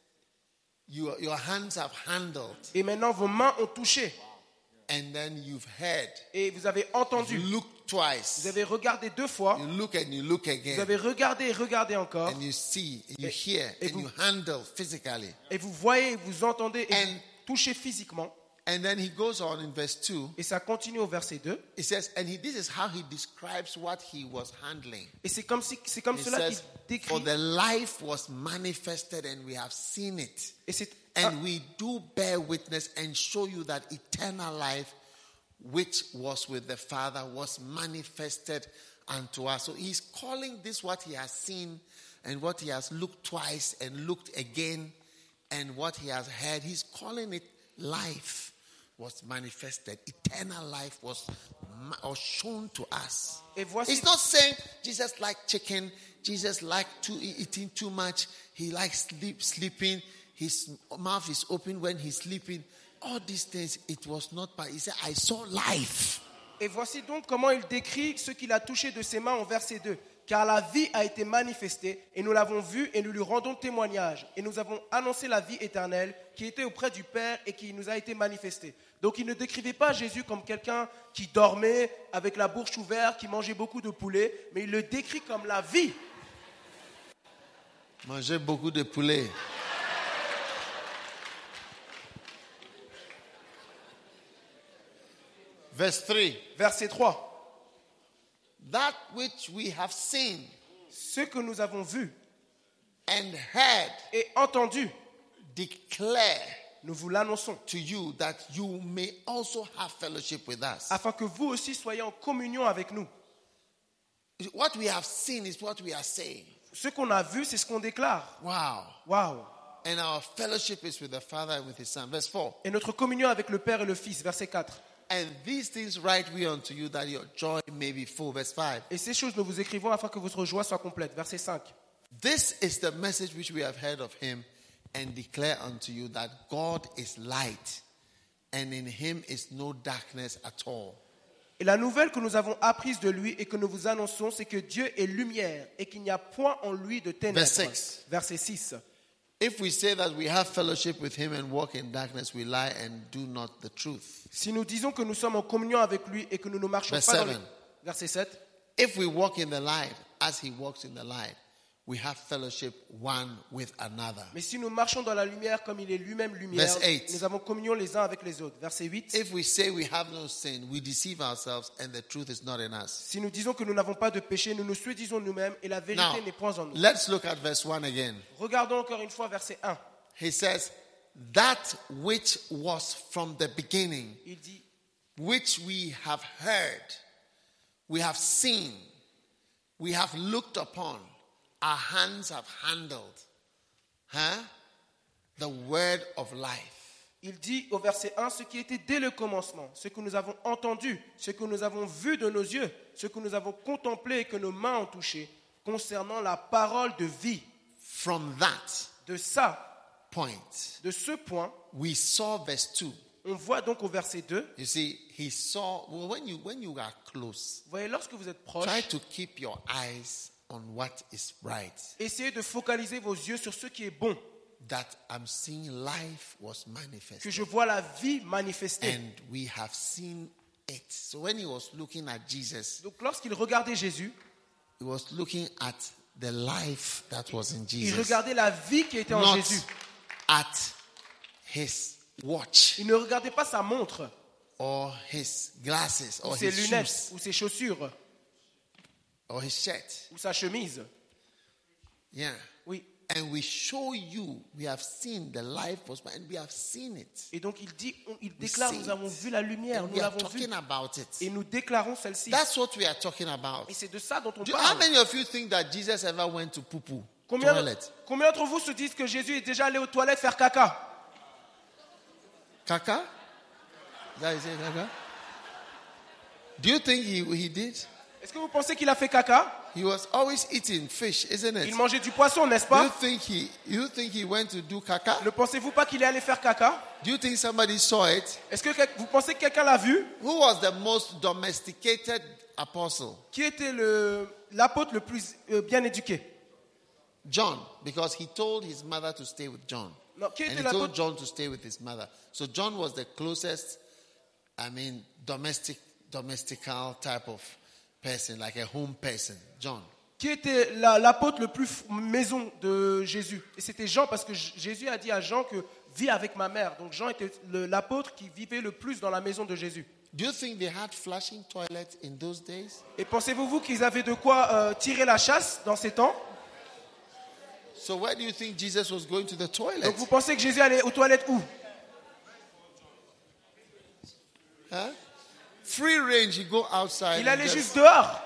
your your hands have handled, Et maintenant, vos mains ont touché. and then you've heard. Et vous avez You entendu. look twice. Vous avez regardé deux fois. You look and you look Vous again, avez regardé et regardé encore. and you see, and you Et- hear, et and vous- you handle physically. Et vous voyez, vous entendez et And- vous touchez physiquement. And then he goes on in verse two. Et ça continue au verset deux. It says, and he, this is how he describes what he was handling. Et c'est comme, si, c'est comme He cela qu'il says, décrit. for the life was manifested and we have seen it. Et c'est And we do bear witness and show you that eternal life, which was with the Father, was manifested unto us. So he's calling this what he has seen and what he has looked twice and looked again and what he has heard. He's calling it life was manifested. Eternal life was, ma- was shown to us. Et voici- It's not saying Jesus liked chicken, Jesus liked to eating too much, he likes sleep, sleeping, his mouth is open when he's sleeping. All these things, it was not, but he said, I saw life. Et voici donc comment il décrit ce qu'il a touché de ses mains en verset deux. Car la vie a été manifestée, et nous l'avons vue, et nous lui rendons témoignage. Et nous avons annoncé la vie éternelle qui était auprès du Père et qui nous a été manifestée. Donc il ne décrivait pas Jésus comme quelqu'un qui dormait avec la bouche ouverte, qui mangeait beaucoup de poulet, mais il le décrit comme la vie. Manger beaucoup de poulet. Verse three. Verset trois. That which we have seen Ce que nous avons vu and heard et entendu, declare nous vous l'annonçons, to you that you may also have fellowship with us. afin que vous aussi soyez en communion avec nous. What we have seen is what we are saying. Ce qu'on a vu, c'est ce qu'on déclare. Wow. Waouh! And our fellowship is with the Father and with His Son. Verse four. Et notre communion avec le Père et le Fils, verset quatre. And these things write we unto you that your joy may be full. Verse five. Et ces choses nous vous écrivons afin que votre joie soit complète. Verset cinq. This is the message which we have heard of Him and declare unto you that God is light and in Him is no darkness at all. Et la nouvelle que nous avons apprise de lui et que nous vous annonçons, c'est que Dieu est lumière et qu'il n'y a point en lui de ténèbres. Verse six. Verset six. If we say that we have fellowship with him and walk in darkness, we lie and do not the truth. Si nous disons que nous sommes en communion avec lui et que nous ne marchons Verse pas dans les... seven. Verset sept. If we walk in the light as he walks in the light, we have fellowship one with another. Mais si nous marchons dans la lumière comme il est lui-même lumière, Verse eight. nous avons communion les uns avec les autres. Verset huit. If we say we have no sin, we deceive ourselves and the truth is not in us. Si nous disons que nous n'avons pas de péché, nous nous séduisons nous-mêmes et la vérité Now, n'est point en nous. let's look at verse one again. Regardons encore une fois verset un. He says, that which was from the beginning, Il dit, which we have heard, we have seen, we have looked upon, our hands have handled, huh? The word of life. il dit au verset un, ce qui était dès le commencement, ce que nous avons entendu, ce que nous avons vu de nos yeux, ce que nous avons contemplé et que nos mains ont touché, concernant la parole de vie. From that De ça, point, de ce point, we saw verse two. on voit donc au verset deux, You see, he saw, well, when you, when you are close, vous voyez, lorsque vous êtes proche, try to keep your eyes on what is right. essayez de focaliser vos yeux sur ce qui est bon, That I'm seeing life was que manifested. je vois la vie manifestée. And we have seen it. So when he was looking at Jesus, Donc lorsqu'il regardait Jésus, he was looking at the life that was in il Jesus. regardait la vie qui était en Not Jésus. at his watch Il ne regardait pas sa montre, or his glasses ou or ses his lunettes, shoes ou ses chaussures, or his shirt. ou sa chemise. Yeah. Oui. And we show you, we have seen the life was, and we have seen it. Et donc il dit, on- il déclare, see nous avons vu la lumière, And nous we are l'avons vu, talking about it. et nous déclarons celle-ci. That's what we are talking about. Et c'est de ça dont on Do you, how parle. many of you think that Jesus ever went to poo poo Combien, toilet? combien d'entre vous se disent que Jésus est déjà allé aux toilettes faire caca? Kaka? Is that you say Kaka? Do you think he, he did? Est-ce que vous pensez qu'il a fait caca? He was always eating fish, isn't it? Il mangeait du poisson, n'est-ce Do you pas? think he you think he went to do kaka? Ne pensez-vous pas qu'il est allé faire caca? Do you think somebody saw it? Est-ce que quel- vous pensez que quelqu'un l'a vu? Who was the most domesticated apostle? Qui était le, l'apôtre le plus euh, bien éduqué? John, because he told his mother to stay with John. Non, qui And était he told l'apôtre? John to stay with his mother. So John was the closest, I mean, domestic, domestical type of person, like a home person. John. Qui était la- l'apôtre le plus f- maison de Jésus? Et c'était Jean, parce que J- Jésus a dit à Jean que vis avec ma mère. Donc Jean était le- l'apôtre qui vivait le plus dans la maison de Jésus. Do you think they had flashing toilets in those days? Et pensez-vous vous qu'ils avaient de quoi euh, tirer la chasse dans ces temps? So where do you think Jesus was going to the toilet? Donc vous pensez que Jésus allait aux toilettes où? Huh? Free range, you go outside. Il and allait just- juste dehors.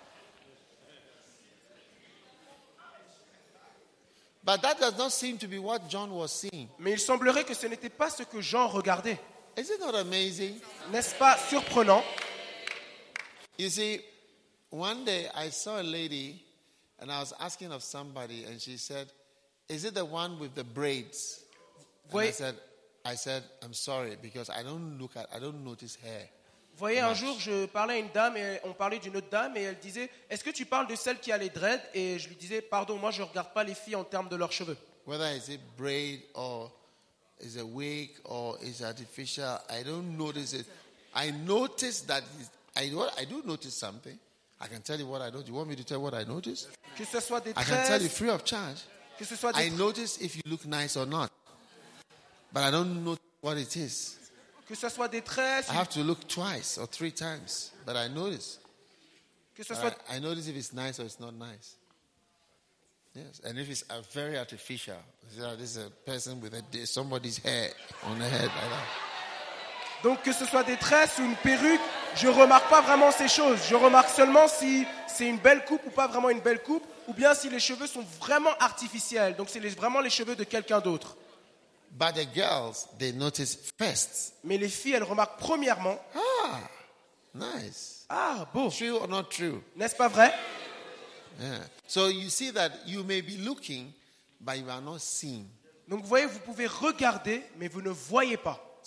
But that does not seem to be what John was seeing. Mais il semblerait que ce n'était pas ce que Jean regardait. Is it not amazing? N'est-ce pas surprenant? You see, one day I saw a lady and I was asking of somebody and she said, is it the one with the braids? And I Voyez- said, I said, I'm sorry because I don't look at, I don't notice hair. Vous voyez, un jour, je parlais à une dame et on parlait d'une autre dame et elle disait, est-ce que tu parles de celle qui a les dreads? Et je lui disais, pardon, moi je ne regarde pas les filles en termes de leurs cheveux. Whether it's a braid or is a wig or is artificial, I don't notice it. I notice that he's- I do, I do notice something. I can tell you what I notice. You want me to tell you what I notice? Que ce soit des I can tell you tresses, free of charge. que ce soit I des, notice if you look nice or not. But I don't know what it is. que ce soit des tresses, I have to look twice or three times. But I notice. que ce But soit I, I notice if it's nice or it's not nice. Yes. And if it's uh, very artificial, you know, this is a person with a, somebody's hair on the head like that. Donc que ce soit des tresses ou une perruque, je remarque pas vraiment ces choses. Je remarque seulement si c'est une belle coupe ou pas vraiment une belle coupe, ou bien si les cheveux sont vraiment artificiels. Donc c'est les- vraiment les cheveux de quelqu'un d'autre. But the girls, they notice first. Mais les filles, elles remarquent premièrement, Ah, nice. ah beau, True or not true? n'est-ce pas vrai? Yeah. So you see that you may be looking, but you are not seeing. Donc vous voyez, vous pouvez regarder, mais vous ne voyez pas.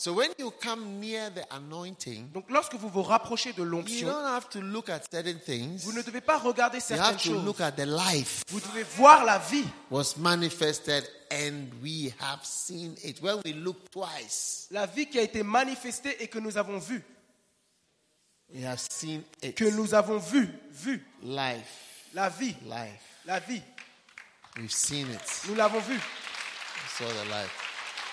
So when you come near the anointing, Donc lorsque vous vous rapprochez de you l'onction, don't have to look at certain things. vous ne devez pas regarder You certaines have to choses. look at the life Vous devez voir la vie. was manifested and we have seen it. When we look twice, La vie qui a été manifestée et que nous avons vue. we have seen it. Que nous avons vue. Vue. Life, La vie. life. La vie. We've seen it. Nous l'avons vue. We saw the life.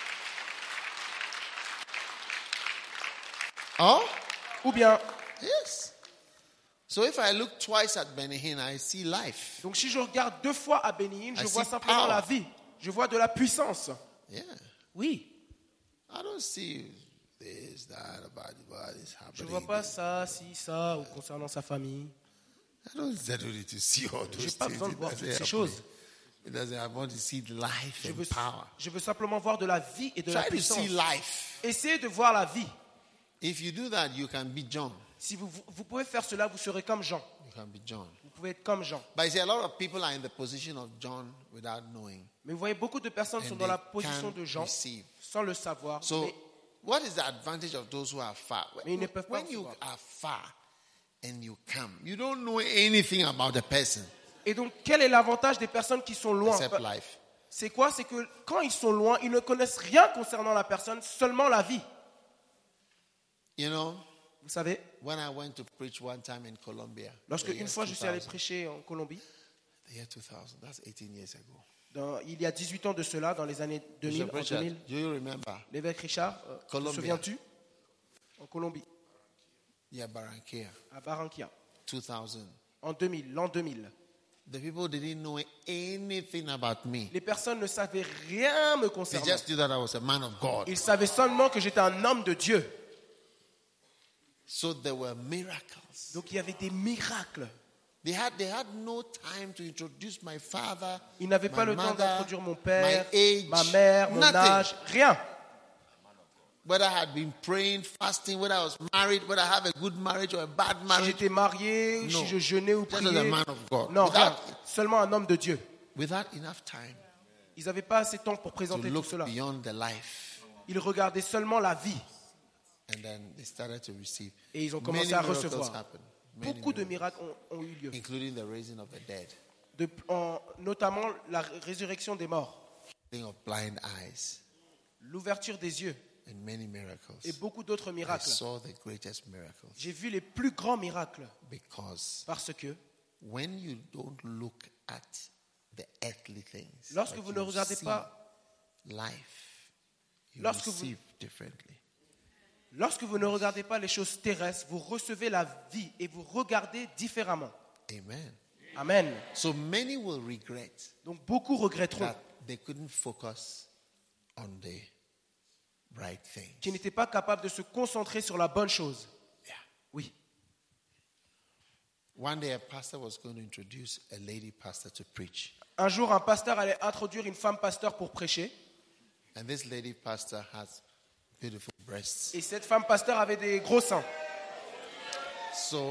Oh, Ou bien, yes. So if I look twice at Benihin, I see life. donc si je regarde deux fois à Bénin, je I vois see simplement power. la vie. Je vois de la puissance. Yeah. Oui. I don't see this, that, about what is Je ne happening. vois pas ça, si, ça, ou concernant sa famille. I don't, I don't need to see all those J'ai pas things. besoin de It voir doesn't toutes ces help choses. me. It doesn't. I want to see life Je and veux, power. je veux simplement voir de la vie et de la Try to puissance. see life. Essayez de voir la vie. If you do that, you can be John. Si vous, vous, vous pouvez faire cela, vous serez comme Jean. You can be John. Vous pouvez être comme Jean. But you see, a lot of people are in the position of John without knowing. Mais vous voyez, beaucoup de personnes sont And dans la they position can't de Jean receive. sans le savoir. So, mais what is the advantage of those who are far? Mais ils ne peuvent pas When you recevoir. are far and you come, you don't know anything about the person Et donc, quel est l'avantage des personnes qui sont loin? except life. C'est quoi? C'est que quand ils sont loin, ils ne connaissent rien concernant la personne, seulement la vie. You know, Vous savez, when I went to preach one time in Colombia, lorsque the year une fois je suis allé two thousand, prêcher en Colombie, the year two thousand, that's eighteen years ago. dans- il y a dix-huit ans de cela, dans les années deux mille, Bishop en Richard, deux mille, do you remember? l'évêque Richard, euh, te Colombia. souviens-tu? En Colombie, Yeah, Barranquilla, à Barranquilla, two thousand. en deux mille, l'an deux mille. The people didn't know anything about me. Les personnes ne savaient rien me They concernant. just knew that I was a man of God. Ils savaient seulement que j'étais un homme de Dieu. So there were miracles. Donc il y avait des miracles. They had, they had no time to introduce my father, Ils n'avaient pas my le temps mother, d'introduire mon père, my age, ma mère, mon nothing. âge, rien. Whether I had been praying, fasting, whether I was married, whether I have a good marriage or a bad Si marriage. j'étais marié, No. si je jeûnais ou Just as a priais. man of God. Non, rien. Without, Seulement un homme de Dieu. without enough time Ils n'avaient pas assez de temps pour to présenter tout look cela. beyond the life. Ils regardaient seulement la vie. And then they started to receive. Et ils ont Many commencé à miracles recevoir. happened. Many Beaucoup de miracles, miracles ont, ont eu lieu. including the raising of the dead, De- en- notamment la résurrection des morts, thing of blind eyes, l'ouverture des yeux and many miracles. et beaucoup d'autres I miracles. saw the greatest miracles J'ai vu les plus grands miracles because parce que when you don't look at the earthly things, lorsque but vous ne you regardez see pas life, you Lorsque vous- receive differently. Lorsque vous ne regardez pas les choses terrestres, vous recevez la vie et vous regardez différemment. Amen. Amen. So many will regret Donc beaucoup regretteront that they couldn't focus on the right thing. qu'ils n'étaient pas capables de se concentrer sur la bonne chose. Yeah. Oui. One day a pastor was going to introduce a lady pastor to preach. Un jour, un pasteur allait introduire une femme pasteur pour prêcher. And this lady pastor has beautiful breasts. Et cette femme pasteur avait des gros seins. So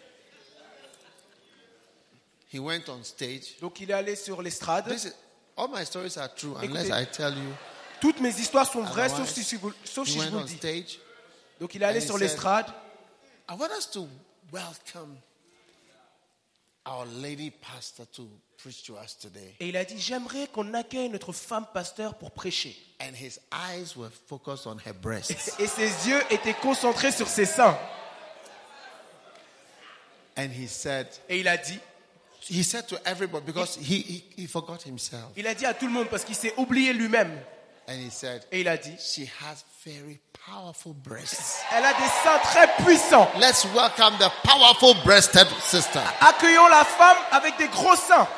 he went on stage. Donc il est allé sur l'estrade. This is, all my stories are true unless Écoutez. I tell you. Toutes mes histoires sont vraies, sauf Otherwise, si, vous- sauf He si je went vous le on dis. stage. Donc il est allé And he sur said- l'estrade. I want us to welcome our lady pastor to preach to us today. Et il a dit, j'aimerais qu'on accueille notre femme pasteur pour prêcher. And his eyes were focused on her breasts. Et ses yeux étaient concentrés sur ses seins. And he said, Et il a dit, he said to everybody, because he, he, he forgot himself. il a dit à tout le monde parce qu'il s'est oublié lui-même. And he said, Et il a dit, she has very powerful breasts. elle a des seins très puissants. Let's welcome the powerful breasted sister. Accueillons la femme avec des gros seins.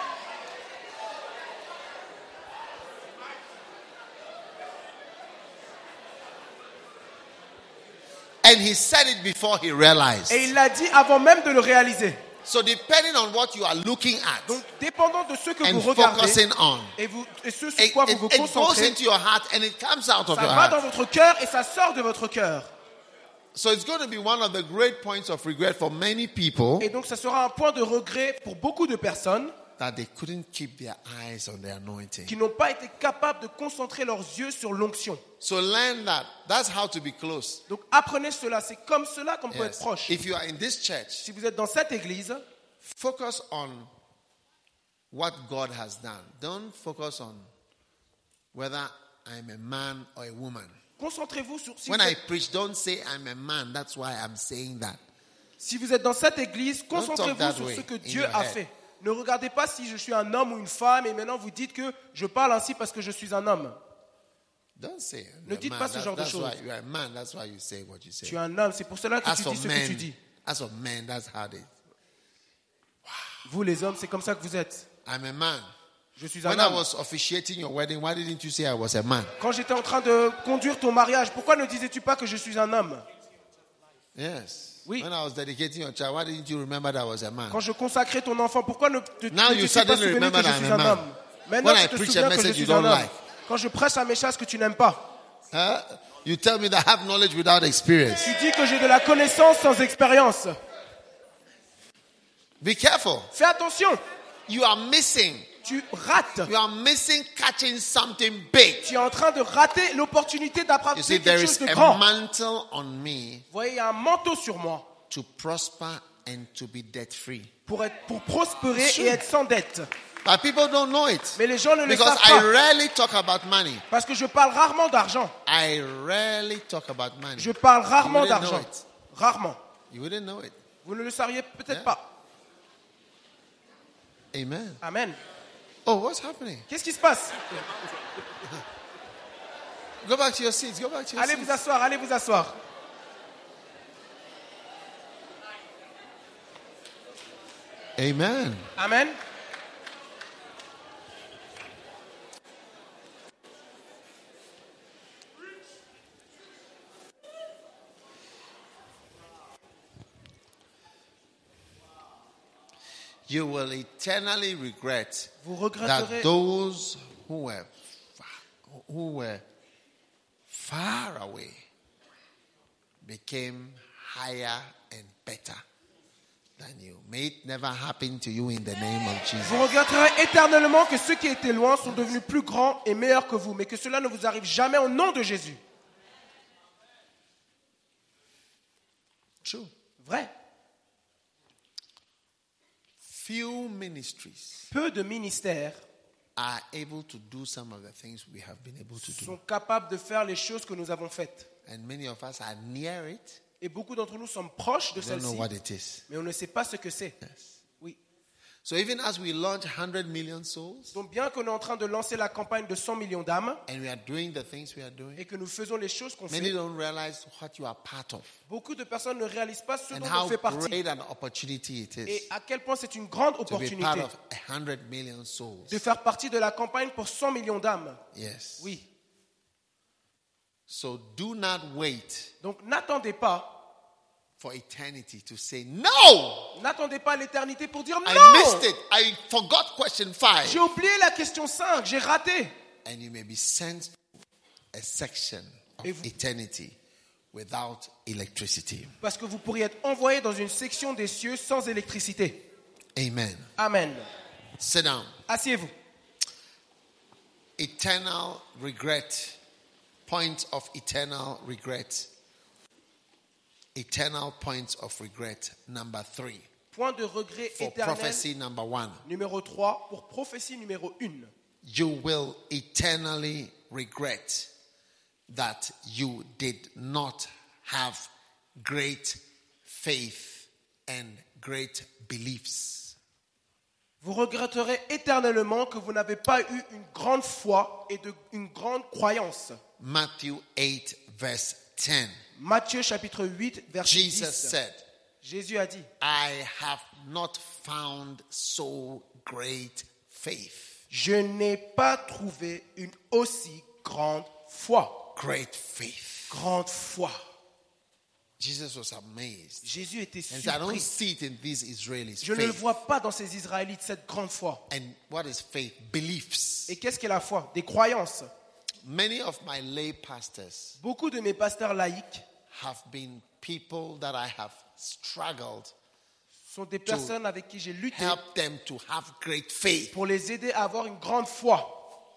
And he said it before he realized. Et il l'a dit avant même de le réaliser. So depending on what you are looking at Donc, dépendant de ce que and vous regardez focusing on, et, vous, et ce sur it, quoi it- vous vous it goes concentrez, into your heart and it comes out of ça your va dans heart. votre cœur et ça sort de votre cœur. So it's going to be one of the great points of regret for many people Et donc, ça sera un point de regret pour beaucoup de personnes that they couldn't keep their eyes on the anointing. qui n'ont pas été capables de concentrer leurs yeux sur l'onction. So learn that. That's how to be close. Donc apprenez cela, c'est comme cela qu'on peut être Yes. proche. If you are in this church, Si vous êtes dans cette église, focus on what God has done. Don't focus on whether I'm a man or a woman. concentrez-vous sur si When vous, I êtes, preach, don't say I'm a man. That's why I'm saying that. si vous êtes dans cette église, talk concentrez-vous that sur way ce que in Dieu your a head. fait. Ne regardez pas si je suis un homme ou une femme et maintenant vous dites que je parle ainsi parce que je suis un homme. Don't say I'm Ne a dites man. pas ce That- genre de that's choses. why you're a man. That's why you say what you say. Tu es un homme, c'est pour cela que As tu for dis ce que tu men, dis. as for men, that's how they. Vous les hommes, c'est comme ça que vous êtes. I'm a man. Je suis un When I homme. was officiating your wedding, why didn't you say I was a man? Quand j'étais en train de conduire ton mariage, pourquoi ne disais-tu pas que je suis un homme? Yes. Oui. When I was dedicating your child, why didn't you remember that I was a man? Quand je consacrais ton enfant, pourquoi ne te Now you n'étais-tu pas suddenly souvenu que remember je that suis I'm a un man. homme? Maintenant, When I tu te preach a souviens que je message suis you un don't homme. like. Quand je prêche un message que tu n'aimes pas, Huh? You tell me that I have knowledge without experience. tu dis que j'ai de la connaissance sans expérience. Be careful. Fais attention, You are missing. tu rates. You are missing catching something big. Tu es en train de rater l'opportunité You d'apprendre see, quelque there chose is de a grand. mantle on me Vous voyez, il y a un manteau sur moi to prosper and to be debt free. pour, être, pour prospérer Sure. et être sans dette. But people don't know it. Mais les gens ne le Because savent I pas. rarely talk about money. Parce que je parle rarement d'argent. I rarely talk about money. Je parle rarement You wouldn't know d'argent. it. Rarement. You wouldn't know it. Vous ne le saviez peut-être Yeah. pas. Amen. Amen. Oh, what's happening? Qu'est-ce qui se passe? Go back to your seats. Go back to your Allez vous seats. asseoir, allez vous asseoir. Amen. Amen. You will eternally regret Vous that regretterez, those who were far, who were far away became higher and better than you. May it never happen to you in the name of Jesus. vous regretterez éternellement que ceux qui étaient loin sont devenus plus grands et meilleurs que vous, mais que cela ne vous arrive jamais au nom de Jésus. True. Vrai. Few ministries Peu de ministères are able to do some of the things we have been able to do. sont capables de faire les choses que nous avons faites. And many of us are near it. Et beaucoup d'entre nous sommes proches de We don't know celle-ci, what it is. mais on ne sait pas ce que c'est. Yes. Oui. So even as we launch one hundred million souls Donc bien qu'on est en train de lancer la campagne de cent millions d'âmes and we are doing the things we are doing, et que nous faisons les choses qu'on many fait, don't realize what you are part of beaucoup de personnes ne réalisent pas ce and dont how on fait partie great an opportunity it is et à quel point c'est une grande to be opportunité part of one hundred million souls. de faire partie de la campagne pour cent millions d'âmes. Yes. Oui. So do not wait Donc n'attendez pas, for eternity to say no. n'attendez pas l'éternité pour dire I non. missed it. I forgot question five. J'ai oublié la question cinq, j'ai raté. And you may be sent to a section of Et vous- eternity without electricity. Parce que vous pourriez être envoyé dans une section des cieux sans électricité. Amen. Amen. Sit down. Asseyez-vous. Eternal regret. Point of eternal regret. Eternal point of regret. Number three. Point de regret For éternel prophecy number one. numéro trois pour prophétie numéro un. You will eternally regret that you did not have great faith and great beliefs. Vous regretterez éternellement que vous n'avez pas eu une grande foi et de, une grande croyance. Matthew eight, verse ten. Matthieu chapitre huit, verset Jesus dix. said, Jésus a dit, I have not found so great faith. je n'ai pas trouvé une aussi grande foi. Great faith. Grande foi. Jesus was amazed. Jésus était And I don't surpris. see it in these Israelis. Je ne le Faith. vois pas dans ces Israélites, cette grande foi. And what is faith? Beliefs. Et qu'est-ce qu'est la foi? Des croyances. Many of my lay pastors Beaucoup de mes pasteurs laïcs have been people that I have struggled sont des personnes avec qui j'ai lutté help them to have great faith. pour les aider à avoir une grande foi.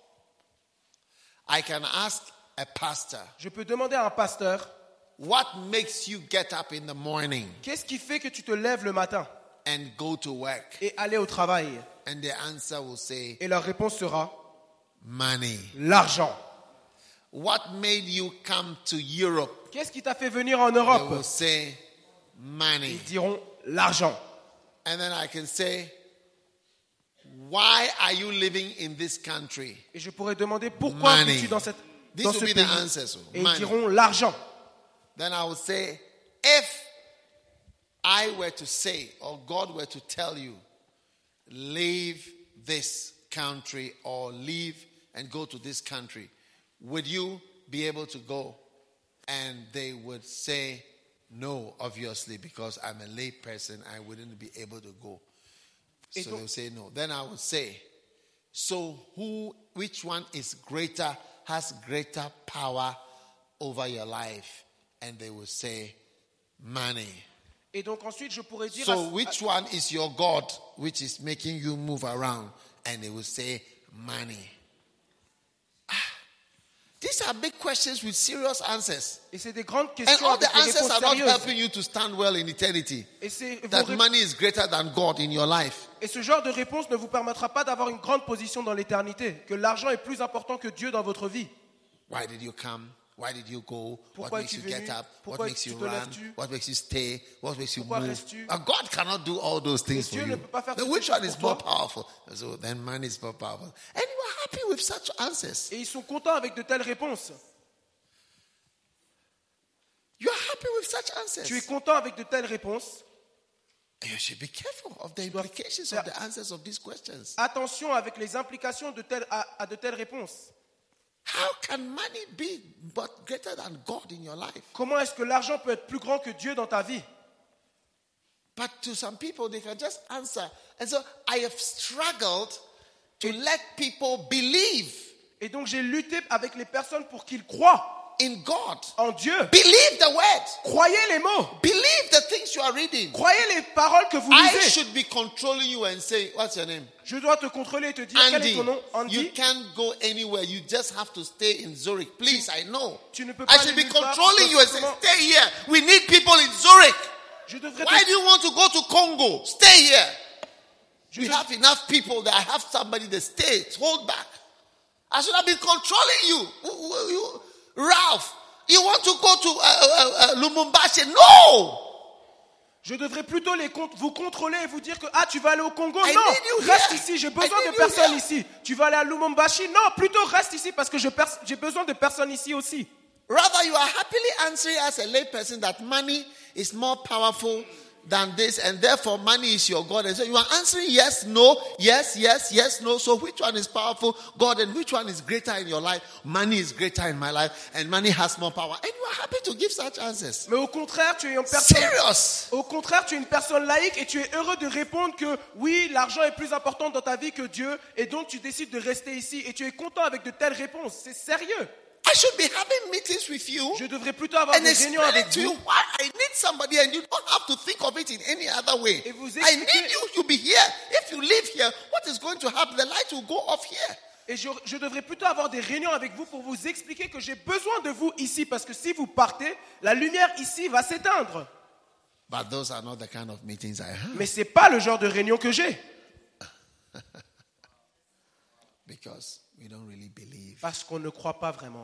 I can ask a pastor, Je peux demander à un pasteur, what makes you get up in the morning qu'est-ce qui fait que tu te lèves le matin and go to work? et aller au travail? And the answer will say, Et leur réponse sera money. l'argent. What made you come to Europe? Qu'est-ce qui t'a fait venir en They will Europe? say, money. Ils diront l'argent. And then I can say, why are you living in this country? Et je pourrais demander pourquoi Money. es-tu dans, cette, This dans will ce be pays? the answers. Et ils Money. diront l'argent. Then I would say, if I were to say, or God were to tell you, leave this country or leave and go to this country, would you be able to go? And they would say, no, obviously, because I'm a lay person, I wouldn't be able to go. Et So donc- they'll say no. Then I would say, so who, which one is greater, has greater power over your life? And they will say, money. Et donc ensuite, je pourrais dire... So à- which one is your God, which is making you move around? And they will say, money. Ah, these are big questions with serious answers. Et c'est des grandes And questions all avec the des answers réponses are not sérieuses. helping you to stand well in eternity. Et, c'est- vos That ré- money is greater than God in your life. et ce genre de réponse ne vous permettra pas d'avoir une grande position dans l'éternité, que l'argent est plus important que Dieu dans votre vie. Why did you come? Why did you go? Pourquoi what makes es-tu you get venu? up? Pourquoi what makes tu you te run? lèves-tu? What makes you stay? What makes you Pourquoi move? restes-tu? Uh, God cannot do all those things Dieu for ne you. peut pas faire Then toutes which ces one choses is pour more toi? powerful? So then money is more powerful. And you are happy with such answers. Et ils sont contents avec de telles réponses. You are happy with such answers. Tu es content avec de telles réponses. You should be careful of the dois implications faire- of the answers of these questions. Attention avec les implications de telles, à, à de telles réponses. How can money be but greater than God in your life? Comment est-ce que l'argent peut être plus grand que Dieu dans ta vie? But to some people, they can just answer. And so I have struggled to let people believe Et donc j'ai lutté avec les personnes pour qu'ils croient in God. en Dieu. Believe the word. Croyez les mots. Believe the things you are reading. Croyez les paroles que vous I lisez. should be controlling you and say, what's your name? Je dois te contrôler et te dire quel Andy. est ton nom. You Andy, can't go anywhere. You just have to stay in Zurich. Please, I know. tu ne peux I pas should aller be nulle part, controlling tu you dois and say, simplement- stay here. We need people in Zurich. Je devrais Why te- do you want to go to Congo? Stay here. je We te- have enough people that I have somebody that stays. Hold back. I should have been controlling you. W- w- you- Ralph, you want to go to uh, uh, uh, Lumumbashi? No. Je devrais plutôt les con- vous contrôler et vous dire que ah, tu vas aller au Congo. I Non, need you reste here. ici, j'ai I besoin need de you personnes here. ici. Tu vas aller à Lumumbashi. Non, plutôt reste ici parce que je pers- j'ai besoin de personnes ici aussi. Rather, you are happily answering as a layperson that money is more powerful than this, and therefore money is your God. And so you are answering yes, no, yes, yes, yes, no. So which one is powerful, God, and which one is greater in your life? Money is greater in my life, and money has more power. And you are happy to give such answers. Mais au contraire, tu es une personne. Serious. Au contraire, tu es une personne laïque et tu es heureux de répondre que oui, l'argent est plus important dans ta vie que Dieu, et donc tu décides de rester ici et tu es content avec de telles réponses. C'est sérieux. I should be having meetings with you Je devrais plutôt avoir and des réunions explaining avec to you vous. why I need somebody, and you don't have to think of it in any other way. Et vous I expliquer- need you to be here. If you live here, what is going to happen? The light will go off here. Et je, je devrais plutôt avoir des réunions avec vous pour vous expliquer que j'ai besoin de vous ici parce que si vous partez, la lumière ici va s'éteindre. But those are not the kind of meetings I have. Mais c'est pas le genre de réunion que j'ai Because we don't really believe parce qu'on ne croit pas vraiment.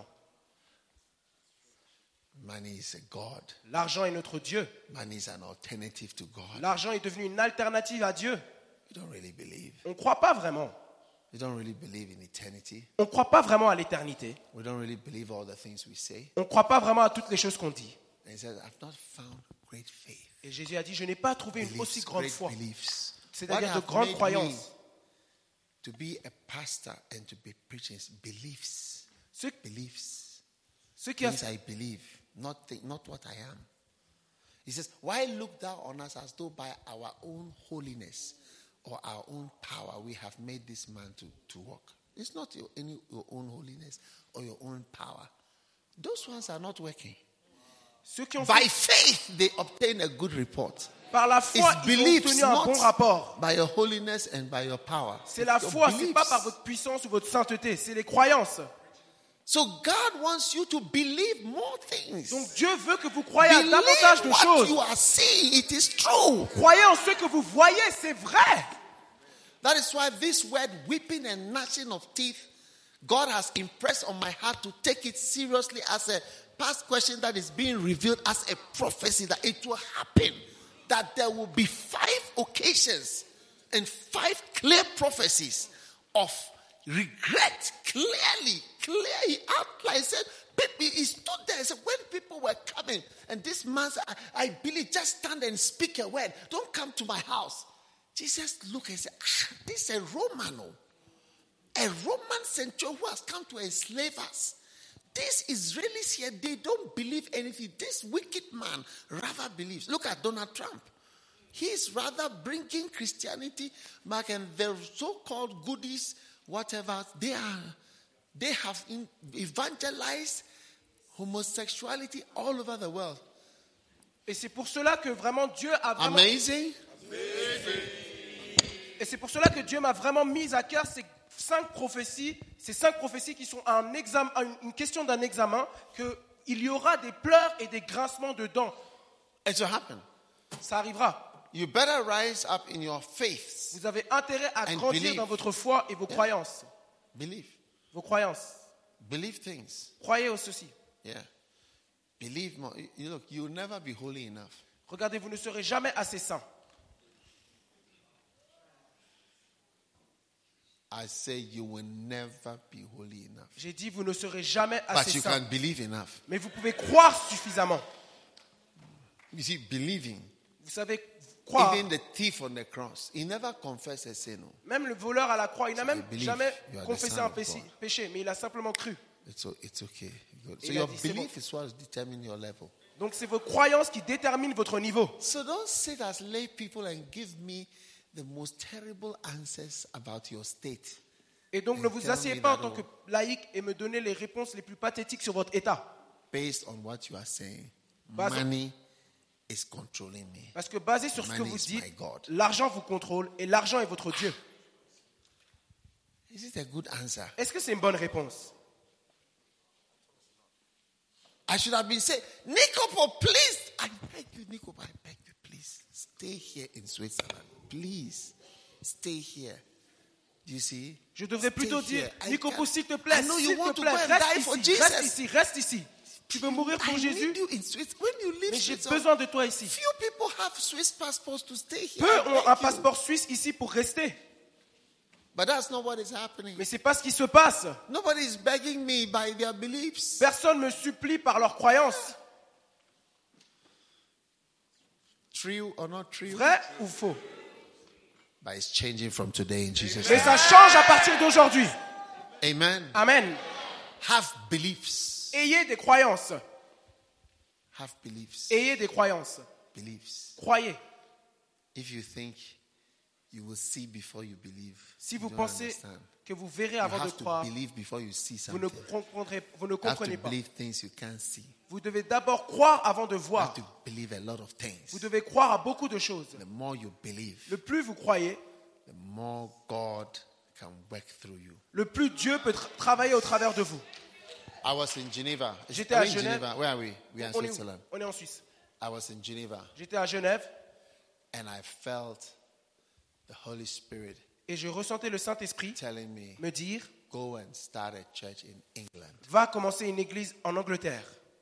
money is a God. L'argent est notre Dieu. Money is an alternative to God. L'argent est devenu une alternative à Dieu. We don't really believe. On ne croit pas vraiment. We don't really believe in eternity. On ne croit pas vraiment à l'éternité. We don't really believe all the things we say. On ne croit pas vraiment à toutes les choses qu'on dit. And he says, I've not found great faith. Et Jésus a dit, je n'ai pas trouvé une Beliefs, aussi grande great foi. beliefs. C'est-à-dire What de have grandes made me croyances. to be a pastor and to be preaching is beliefs. Ce, Beliefs. ce qui a, Things I believe, not think, not what I am. He says, why look down on us as though by our own holiness or our own power we have made this man to, to walk? It's not your, any, your own holiness or your own power. Those ones are not working. Ceux qui ont by fait, faith, they obtain a good report. par la foi, It's ils ont beliefs, obtenu un bon not rapport. by your holiness and by your power. C'est la It's your foi, c'est beliefs. pas par votre puissance ou votre sainteté, c'est les croyances. So God wants you to believe more things. Donc Dieu veut que vous croyez à Believe davantage de what choses. you are seeing. It is true. Croyez en ce que vous voyez, c'est vrai. That is why this word weeping and gnashing of teeth, God has impressed on my heart to take it seriously as a past question that is being revealed as a prophecy that it will happen. That there will be five occasions and five clear prophecies of regret. Clearly, clearly, he outlined, said, people, he stood there and said, when people were coming, and this man said, I, I believe, just stand and speak a word. Don't come to my house. Jesus looked and said, ah, this is a Roman, a Roman centurion who has come to enslave us. These Israelis here, they don't believe anything. This wicked man rather believes. Look at Donald Trump. He's rather bringing Christianity back, and the so-called goodies, whatever, they are, they have in, evangelized homosexuality all over the world. Et c'est pour cela que vraiment Dieu a vraiment... Amazing. Et c'est pour cela que Dieu m'a vraiment mis à cœur ces cinq prophéties, ces cinq prophéties qui sont un examen, une question d'un examen, qu'il y aura des pleurs et des grincements de dents. It will happen. Ça arrivera. You better rise up in your faith. Vous avez intérêt à And grandir believe. dans votre foi et vos Yeah. croyances. Believe. Vos croyances. Believe things. Croyez au ceci. Yeah. Believe more. You- you look, you'll never be holy enough. Regardez, vous ne serez jamais assez saint. I say you will never be holy enough. J'ai dit, vous ne serez jamais But assez you saint. can believe enough. Mais vous pouvez croire suffisamment. You see, believing. Vous savez, croire. Even the thief on the cross, he never confessed a sin. no. Même le voleur à la croix, il n'a So même I believe jamais you are the confessé Son un of péché, God. péché, mais il a simplement cru. It's, o- it's okay. Good. So Il a your dit, c'est belief bon. is what determines your level. Donc c'est vos croyances qui déterminent votre niveau. So don't sit as lay people and give me the most terrible answers about your state. Et donc ne vous Tell asseyez me pas en that tant que all. laïc et me donner les réponses les plus pathétiques sur votre état. Based on what you are saying, Based on- money is controlling me. Parce que basé sur ce que Money vous is dites, my God. l'argent vous contrôle et l'argent est votre Dieu. Is it a good answer? Est-ce que c'est une bonne réponse? I should have been saying, Nicopo, please. I beg you, Nicopo, I beg you, please. Stay here in Switzerland. Please. Stay here. Do you see? Je devrais Stay plutôt here. dire, I Nicopo, can't- s'il te I plaît, know you s'il want te to plaît, go and reste die for ici, reste Jesus. ici, reste ici. Tu veux mourir pour I Jésus, need you in Swiss. When you leave mais j'ai Switzerland, besoin de toi ici. few people have Swiss passports to stay here. Peu I ont beg un you. passeport suisse ici pour rester. But that's not what is happening. Mais c'est pas ce qui se passe. Nobody is begging me by their beliefs. Personne me supplie par leurs croyances. True or not true? Vrai ou faux? But it's changing from today in Jesus' Mais name. ça change à partir d'aujourd'hui. Amen. Amen. Have beliefs. Ayez des croyances. Have beliefs. Ayez des croyances. Beliefs. Croyez. If you think you will see before you believe, Si you vous don't pensez understand. que vous verrez You avant de have to croire, believe before you see vous ne something. comprendrez, vous ne You have to comprenez pas. believe things you can't see. Vous devez d'abord croire avant de You have voir. to believe a lot of Vous things. devez croire à beaucoup de choses. The more you believe, Le plus vous croyez, the more God can work through you. le plus Dieu peut tra- travailler au travers de vous. I was in Geneva. J'étais Are à we in Genève. Geneva. Where are we? We are in On est, où? Switzerland. On est en Suisse. I was in Geneva J'étais à Genève and I felt the Holy Spirit et je ressentais le Saint-Esprit telling me, me dire, go and start a church in England. va commencer une église en Angleterre.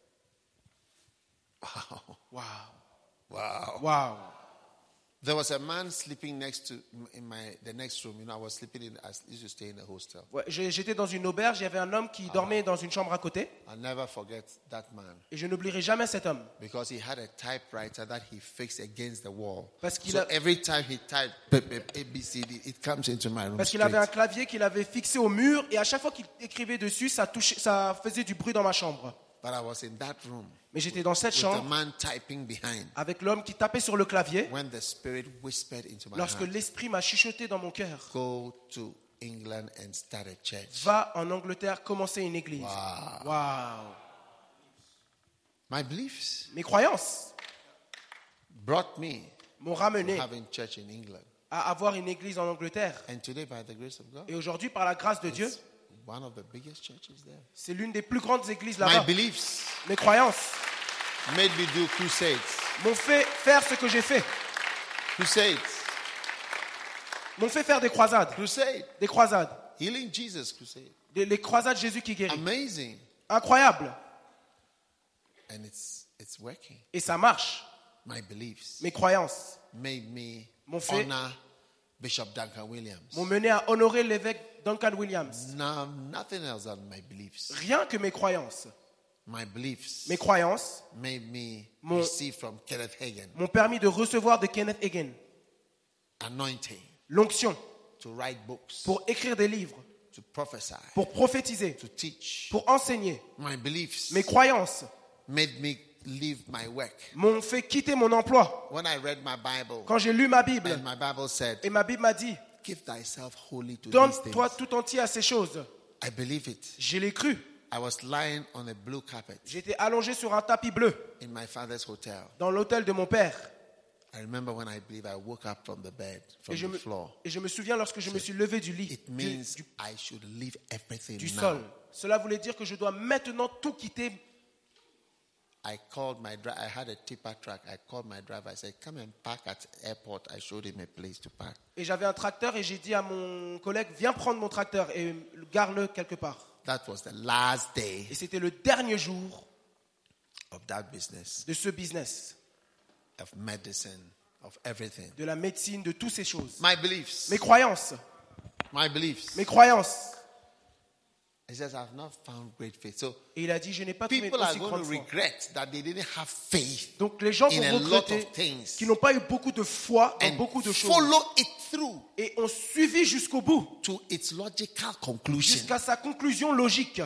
Wow. Waouh. Wow. Waouh. There was a man sleeping next to in my the next room. You know, I was sleeping in. I used to stay in a hostel. Ouais, j'ai- j'étais dans une auberge, il y avait un homme qui dormait dans une chambre à côté I'll never forget that man et je n'oublierai jamais cet homme. because he had a typewriter that he fixed against the wall. Parce qu'il so a- every time he typed B, B, A, B, C, D, it comes into my room Parce qu'il avait un straight. clavier qu'il avait fixé au mur et à chaque fois qu'il écrivait dessus, ça, touchait, ça faisait du bruit dans ma chambre. But I was in that room Mais j'étais dans cette with the chambre man typing behind avec l'homme qui tapait sur le clavier when the Spirit whispered into my lorsque heart, l'esprit m'a chuchoté dans mon cœur. go to England and start a church. Va en Angleterre commencer une église. Wow. Waouh. My beliefs Mes croyances brought me m'ont to ramené having church in England. à avoir une église en Angleterre. And today, by the grace of God, Et aujourd'hui, par la grâce de Dieu, it's one of the biggest churches there. c'est l'une des plus grandes églises My là-bas. beliefs Mes croyances made me do crusades. m'ont fait faire ce que j'ai fait. Crusades. M'ont fait faire des croisades. Crusade. Des croisades. Healing Jesus crusade. Des, les croisades Jésus qui guérit. Amazing. Incroyable. And it's it's working. Et ça marche. My beliefs Mes croyances made me M'ont fait- honor Bishop Duncan Williams. m'ont mené à honorer l'évêque Duncan Williams. No, nothing else than my beliefs. Rien que mes croyances. My beliefs Mes croyances made me Mon- receive from Kenneth Hagin m'ont permis de recevoir de Kenneth Hagin anointing l'onction to write books, pour écrire des livres, to prophesy, pour prophétiser, to teach. pour enseigner. My beliefs Mes croyances made me leave my work. m'ont fait quitter mon emploi. When I read my Bible, Quand j'ai lu ma Bible, and my Bible said, et ma Bible m'a dit, give thyself wholly to these donne-toi things. tout entier à ces choses. I believe it. Je l'ai cru. I was lying on a blue carpet J'étais allongé sur un tapis bleu in my father's hotel. dans l'hôtel de mon père. I remember when I believe I woke up from the bed, from Et je, the me, floor. et je me souviens lorsque je me suis levé du lit, It du, means du- I should leave everything du now. sol. Cela voulait dire que je dois maintenant tout quitter. I called my driver. I had a tipper truck. I called my driver. I said, come and park at airport. I showed him a place to park. Et j'avais un tracteur et j'ai dit à mon collègue, viens prendre mon tracteur et gare-le quelque part. That was the last day Et c'était le dernier jour of that business, de ce business, of medicine, of everything. de la médecine, de toutes ces choses. My beliefs. Mes croyances, My beliefs. mes croyances. He says, I've not found great faith. So Et il a dit, je n'ai pas trouvé people are aussi going grande to foi. regret that they didn't have faith Donc les gens in a vont lot regretter of things qu'ils n'ont pas eu beaucoup de foi dans and beaucoup de choses. follow it through Et ont suivi jusqu'au bout, to its logical conclusion. jusqu'à sa conclusion logique.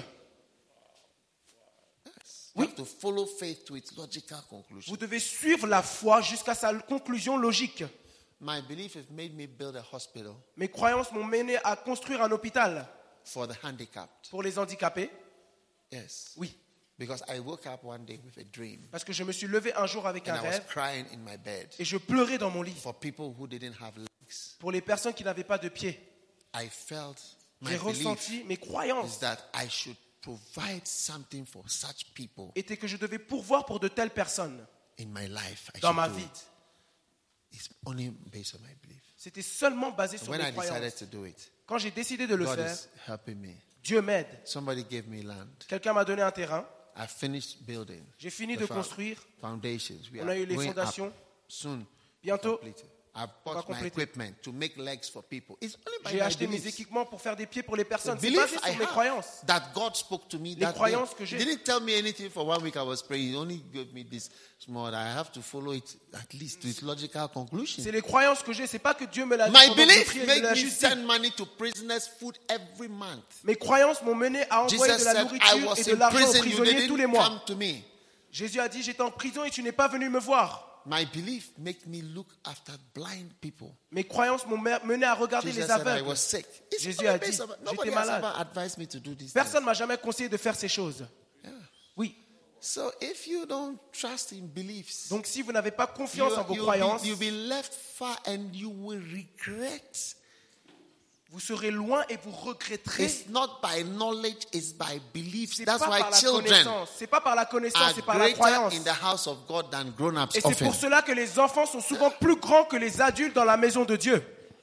You have to follow faith to its logical conclusion. Vous devez suivre la foi jusqu'à sa conclusion logique. My belief has made me build a hospital Mes croyances m'ont mené à construire un hôpital for the handicapped. pour les handicapés. Yes. Oui, Because I woke up one day with a dream parce que je me suis levé un jour avec and un I was rêve crying in my bed et je pleurais dans mon lit for people who didn't have legs. pour les personnes qui n'avaient pas de pieds. I felt my J'ai belief ressenti, mes is croyances that I should provide something for such people étaient que je devais pourvoir pour de telles personnes in my life. I dans should ma do vie. it. It's only based on my belief. C'était seulement basé sur When mes I decided croyances. to do it, Quand j'ai décidé de le God faire, is helping me. Dieu m'aide. Somebody gave me land. Quelqu'un m'a donné un terrain. I finished building. J'ai fini the de fo- construire. Foundations. We On are a eu les going up fondations. soon. Bientôt, Completed. I va bought my compléter. equipment to make legs for people. It's only by j'ai my acheté mes beliefs. équipements pour faire des pieds pour les The personnes. C'est belief basé I sur mes have croyances. that God spoke to me that day. croyances que He j'ai. didn't tell me anything for one week. I was praying. He only gave me this small. I have to follow it at least to its logical conclusion. C'est les croyances que j'ai. C'est pas que Dieu me l'a dit. My pendant que je belief priais, il made me l'a me juste dit. send money to prisoners' food every month. Mes croyances m'ont mené à envoyer Jesus de la said, I nourriture was et de in l'argent aux prison. You prisonniers tous les didn't mois. come to me. Jésus a dit, j'étais en prison et tu n'es pas venu me voir. My belief make me look after blind people. Mes croyances m'ont me- mené à regarder Jesus les said I aveugles. was sick. It's Jésus only a based dit, on- j'étais Nobody has malade. ever advised me to do this. Personne ne m'a jamais conseillé de faire ces choses. Yeah. Oui. So if you don't trust in beliefs, Donc si vous n'avez pas you, confiance en vos you'll, croyances, be, you'll be left far and you will regret. vous serez loin et vous regretterez. It's not by knowledge, it's by beliefs. C'est That's pas why par la children connaissance. C'est pas par la connaissance, are c'est par la greater croyance. in the house of God than grown-ups Et c'est often. pour cela que les enfants sont souvent plus grands que les adultes dans la maison de Dieu.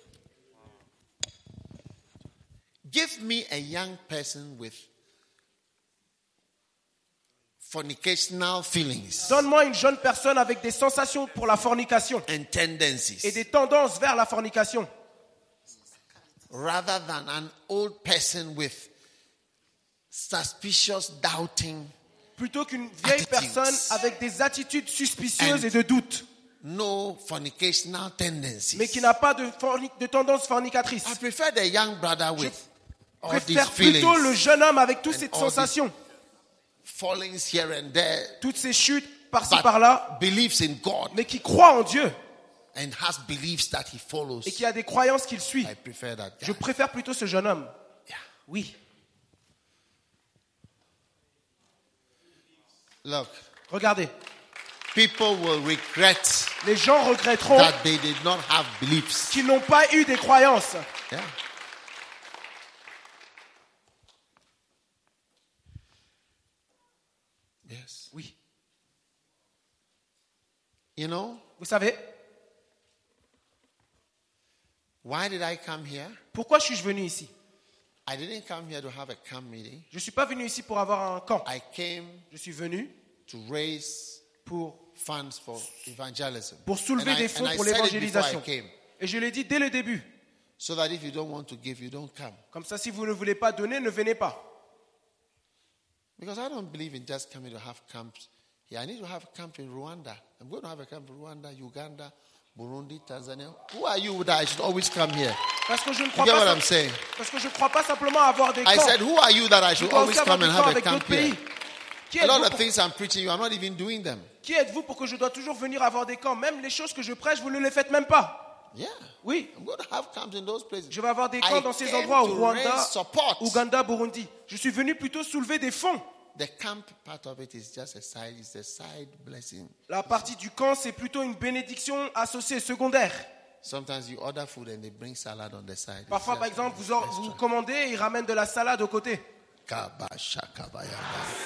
Give me a young person with fornicational feelings Donne-moi une jeune personne avec des sensations pour la fornication and tendencies et des tendances vers la fornication, rather than an old person with suspicious doubting, plutôt qu'une vieille Attitudes. personne avec des attitudes suspicieuses And- et de doutes, no fornicational tendencies. mais qui n'a pas de, forni- de tendance fornicatrice. I prefer the young brother with all these Préfère plutôt le feelings, jeune homme avec toutes and ces all sensations, fallings here and there, toutes ces chutes par-ci but par-là, believes in God mais qui croit en Dieu and has beliefs that he follows. et qui a des croyances qu'il suit. I prefer that guy. Je préfère plutôt ce jeune homme. Yeah. Oui. Look, Regardez, People will regret les gens regretteront that they did not have beliefs. qu'ils n'ont pas eu des croyances. Yeah. Yes. Oui. You know, Vous savez, why did I come here? pourquoi suis-je venu ici? I didn't come here to have a camp meeting. Je ne suis pas venu ici pour avoir un camp. I came Je suis venu to raise pour, funds for evangelism. pour soulever And I- des fonds and I pour said it before l'évangélisation. I came, Et je l'ai dit dès le début. so that if you don't want to give, you don't come. Comme ça, si vous ne voulez pas donner, ne venez pas. Because I don't believe in just coming to have camps here. I need to have a camp in Rwanda. I'm going to have a camp in Rwanda, Uganda, Burundi, Tanzania. Who are you that I should always come here? Parce que je ne You crois get what pas, I'm saying? parce que je crois pas simplement avoir des I camps. said, who are you that I Je should dois always aussi avoir come des and camps have a avec camp d'autres pays. here? Qui A lot êtes-vous of pour, things I'm preaching, you are not even doing them. qui êtes-vous pour que je dois toujours venir avoir des camps? Même les choses que je prêche, vous ne les faites même pas. Yeah. Oui, I'm going to have camps in those places. je vais avoir des I camps dans ces came endroits, au to Rwanda, raise support. Ouganda, Burundi. Je suis venu plutôt soulever des fonds. The camp part of it is just a side, it's a side blessing. La partie du camp, c'est plutôt une bénédiction associée, secondaire. Sometimes you order food and they bring salad on the side. Parfois, It's par just exemple, vous, or- vous commandez et ils ramènent de la salade au côté. Kabashakabayaba.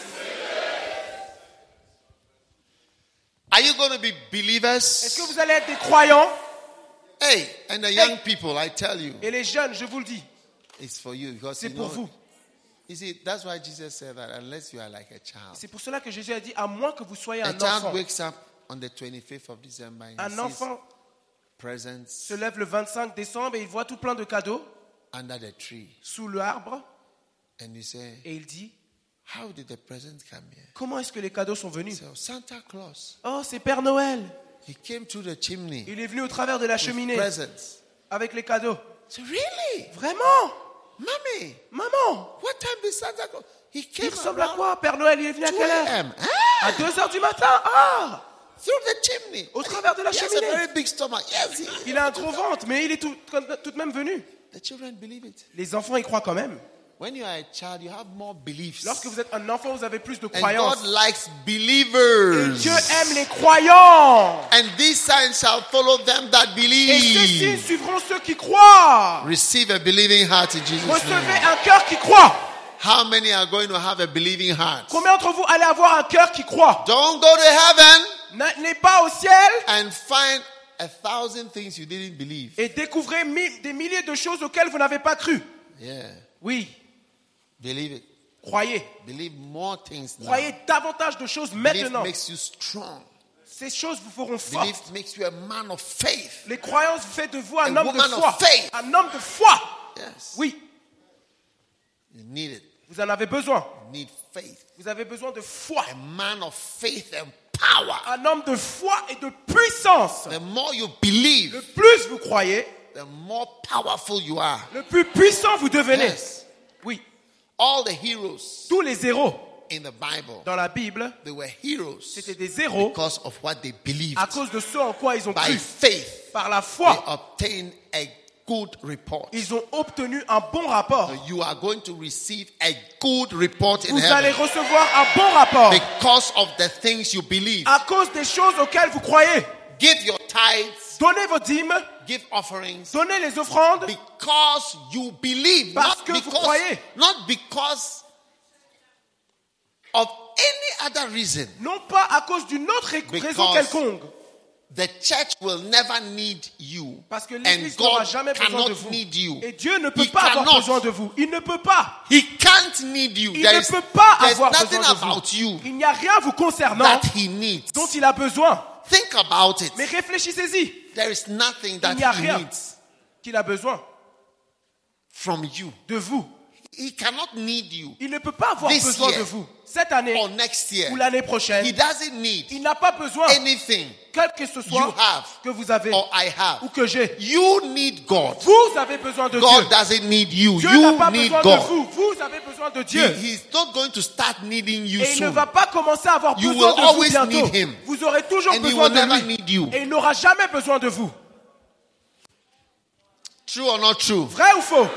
Are you going to be believers? Est-ce que vous allez être des croyants? Hey, and the young people, I tell you, Et les jeunes, je vous le dis, it's for you because c'est you pour know, vous. you see, that's why Jesus said that unless you are like a child. C'est pour cela que Jésus a dit, à moins que vous soyez A un child enfant. wakes up on the twenty-fifth of December and he Un sees enfant presents se lève le vingt-cinq décembre et il voit tout plein de cadeaux under the tree. sous l'arbre And you say, et il dit, how did the presents come here? comment est-ce que les cadeaux sont You venus? say, oh, Santa Claus. Oh, c'est Père Noël. He came through the chimney Il est venu au travers de la with cheminée presents. avec les cadeaux. So really? Vraiment? Mommy, Maman, what time did Santa Claus? He il came ressemble à around quoi? Père Noël, il est venu à two quelle heure? a m À Ah, deux heures du matin. Ah! through the chimney. Au travers de la He has a cheminée. very big stomach. Yes, he- Il a un gros ventre, mais il est tout, tout de même venu. the children believe it. Les enfants y croient quand même. When you are a child, you have more beliefs. Lorsque vous êtes un enfant, vous avez plus de And croyances. God likes Et believers. Dieu aime les croyants. And these signs shall follow them that Et ces signes believe. suivront ceux qui croient. Receive a believing heart in Jesus' Recevez name. un cœur qui croit. How many are going to have a believing heart? Combien d'entre vous allez avoir un cœur qui croit? Don't go to heaven N'allez pas au ciel and find a thousand things you didn't believe. et découvrez mi- des milliers de choses auxquelles vous n'avez pas cru. Yeah. Oui, Believe it. croyez. Believe more things now. Croyez davantage de choses Believe maintenant. makes you strong. Ces choses vous feront fort. Believe makes you a man of faith. Les croyances fait de vous un A homme de woman of foi. faith. Un homme de foi. Yes. Oui, You need it. vous en avez besoin. You need faith. Vous avez besoin de foi. A man of faith and power. Un homme de foi et de puissance. The more you believe, Le plus vous croyez, the more powerful you are. le plus puissant vous devenez. Yes. Oui, All the heroes tous les héros in the Bible, dans la Bible, they were heroes c'était des héros because of what they believed. à cause de ce en quoi ils ont By cru. faith, Par la they foi, obtained a good report. ils ont obtenu un bon rapport. You are going to receive a good report in Vous allez heaven recevoir un bon rapport because of the things you believe. à cause des choses auxquelles vous croyez. Give your tithes, Donnez vos dîmes, give offerings donnez les offrandes because you believe, Parce not que vous because, croyez. not because of any other reason. non pas à cause d'une autre ra- Because raison quelconque. The church will never need you, Parce que and l'Église n'aura God jamais besoin de cannot vous. need you. Et Dieu ne peut He pas avoir cannot. besoin de vous. Il ne peut pas. He can't need you. Il There ne is peut pas there's avoir nothing besoin de about vous. you Il n'y a rien vous concernant that he needs. dont il a besoin. Think about it. Mais réfléchissez-y. There is nothing Il that n'y a he rien needs qu'il a besoin from you. de vous. He cannot need you Il ne peut pas avoir This besoin year. de vous. Cette année or next year. ou l'année He prochaine, doesn't need il n'a pas besoin, anything quel que ce you soit have que vous avez or I have. ou que j'ai. You need God. Vous avez besoin de God Dieu. doesn't need you. Dieu n'a You pas need besoin de God. vous. Vous avez besoin de He, Dieu. he's not going to start needing you Et il ne soon. va pas commencer à avoir You besoin will de vous always bientôt. need him. Vous aurez toujours And he besoin will de never lui. need you. Et il n'aura jamais besoin de vous. True or not true? Vrai ou faux?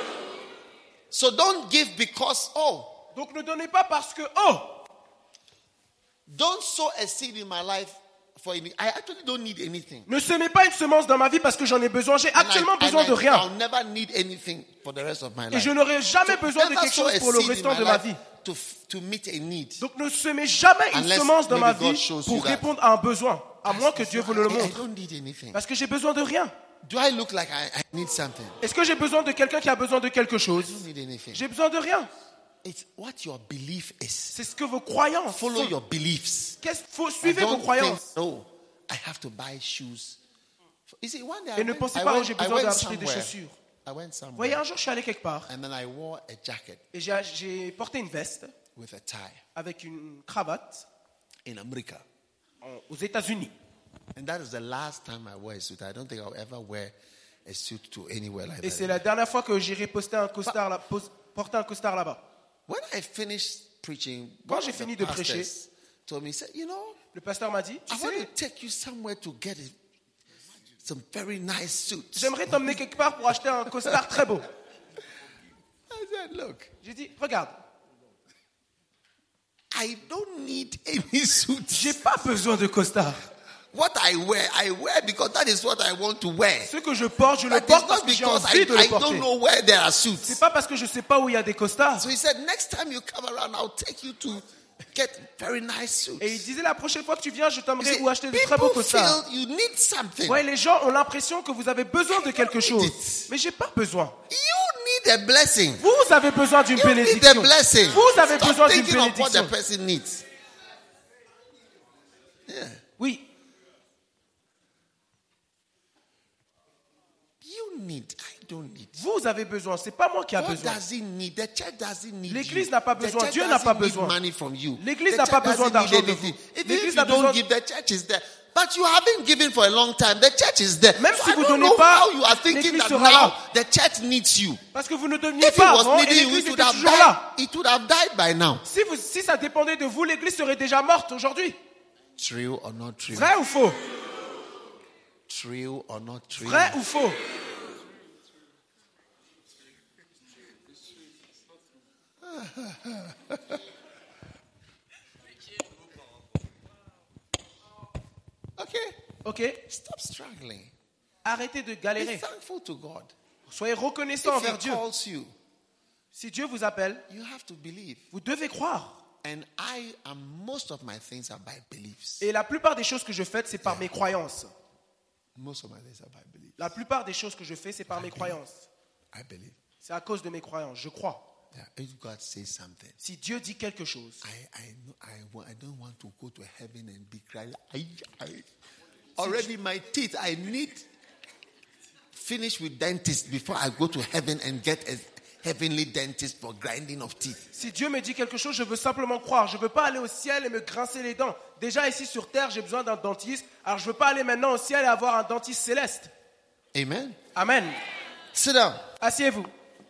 So don't give because, oh, Donc ne donnez pas parce que, oh, Don't sow a seed in my life for any. I actually don't need anything. Ne semez pas une semence dans ma vie parce que j'en ai besoin. J'ai And actuellement I- besoin and de I- rien. I'll never need anything for the rest of my Et life. je n'aurai jamais besoin de Never quelque sow chose a pour le seed in restant my de ma life vie. to, to meet a need. Donc ne semez jamais une Unless semence dans ma maybe God vie shows you pour that. répondre à un besoin. À moins que Dieu vous le I, I montre. don't need anything. Parce que j'ai besoin de rien. Do I look like I, I need something? Est-ce que j'ai besoin de quelqu'un qui a besoin de quelque I chose? don't need anything. J'ai besoin de rien. It's what your belief is. C'est ce que vos croyances Follow sont. your beliefs. Qu'est-ce faut I suivez vos don't think, croyances. no, I have to buy shoes. You see, one day I Et ne went, pensez I pas, oh, went- j'ai I besoin went d'acheter des somewhere. chaussures. I went Vous voyez, somewhere un jour, je suis allé quelque part and then I wore a jacket et j'ai j'ai porté une veste with a tie avec une cravate in America. en- aux États-Unis. And that is the last time I wore a suit. I don't think I'll ever wear a suit to anywhere like Et c'est that. la dernière fois que j'irai poster un costard là, pos- porter un costard là-bas. When I finished preaching, Quand one j'ai of the fini de prêcher, pastors told me, he said, you know, Le pasteur m'a dit, tu I want sais, to take you somewhere to get a- some very nice suits. j'aimerais t'emmener quelque part pour acheter un costard très beau. I said, look, J'ai dit, regarde, I don't need any suits. j'ai pas besoin de costard. What I wear, I wear because that is what I want to wear. Ce que je porte, je le But it's porte parce not que j'ai because I, envie de le I don't porter. know where there are C'est suits. pas parce que je sais pas où il y a des costards. So he said, next time you come around, I'll take you to get very nice suits. Et il disait, la prochaine fois que tu viens, je You t'aimerais see, où acheter de très beaux people costards. feel you need something. Ouais, les gens ont l'impression que vous avez besoin de quelque chose. it. Mais j'ai pas besoin. You need a blessing. Vous avez besoin d'une You need a bénédiction. blessing. Vous avez Stop besoin d'une thinking of what the bénédiction. person needs. Yeah. Oui. You need. I don't need. Vous avez besoin. C'est pas moi qui a God besoin. doesn't need. The church doesn't need L'église you. n'a pas The besoin. church Dieu n'a pas doesn't need besoin. money from you. L'église The n'a pas church besoin doesn't need d'argent de anything. vous. Even L'église if n'a you don't besoin- give, the church is there. But you haven't given for a long time. The church is there. Même So si I vous don't donnez know pas, how you are thinking l'église that sera now là. the church needs you. Parce que vous ne deveniez If it pas was avant et needing you, l'église it would était have toujours died. là. It would have died by now. Si, vous, si ça dépendait de vous, l'église serait déjà morte aujourd'hui. True or not true? Vrai ou faux? True or not true? Vrai ou faux? Okay. Ok. Stop struggling. Arrêtez de Be galérer. thankful to God. Soyez reconnaissants If envers He Dieu. calls you, Si Dieu vous appelle, you have to believe. vous devez croire. And I am most of my things are by beliefs. Et la plupart des choses que je fais, c'est par mes croyances. Most of my things are by beliefs. La plupart des choses que je fais, c'est par mes croyances. I believe. C'est à cause de mes croyances. Je crois. Yeah, if God says something, Si Dieu dit quelque chose, I I know I, wa- I don't want to go to heaven and be crying. I, I, already my teeth. I need finish with dentist before I go to heaven and get a heavenly dentist for grinding of teeth. si Dieu me dit quelque chose, je veux simplement croire. Je ne veux pas aller au ciel et me grincer les dents. Déjà ici sur terre, j'ai besoin d'un dentiste. Alors je ne veux pas aller maintenant au ciel et avoir un dentiste céleste. Amen. Amen. Sit down. Asseyez-vous.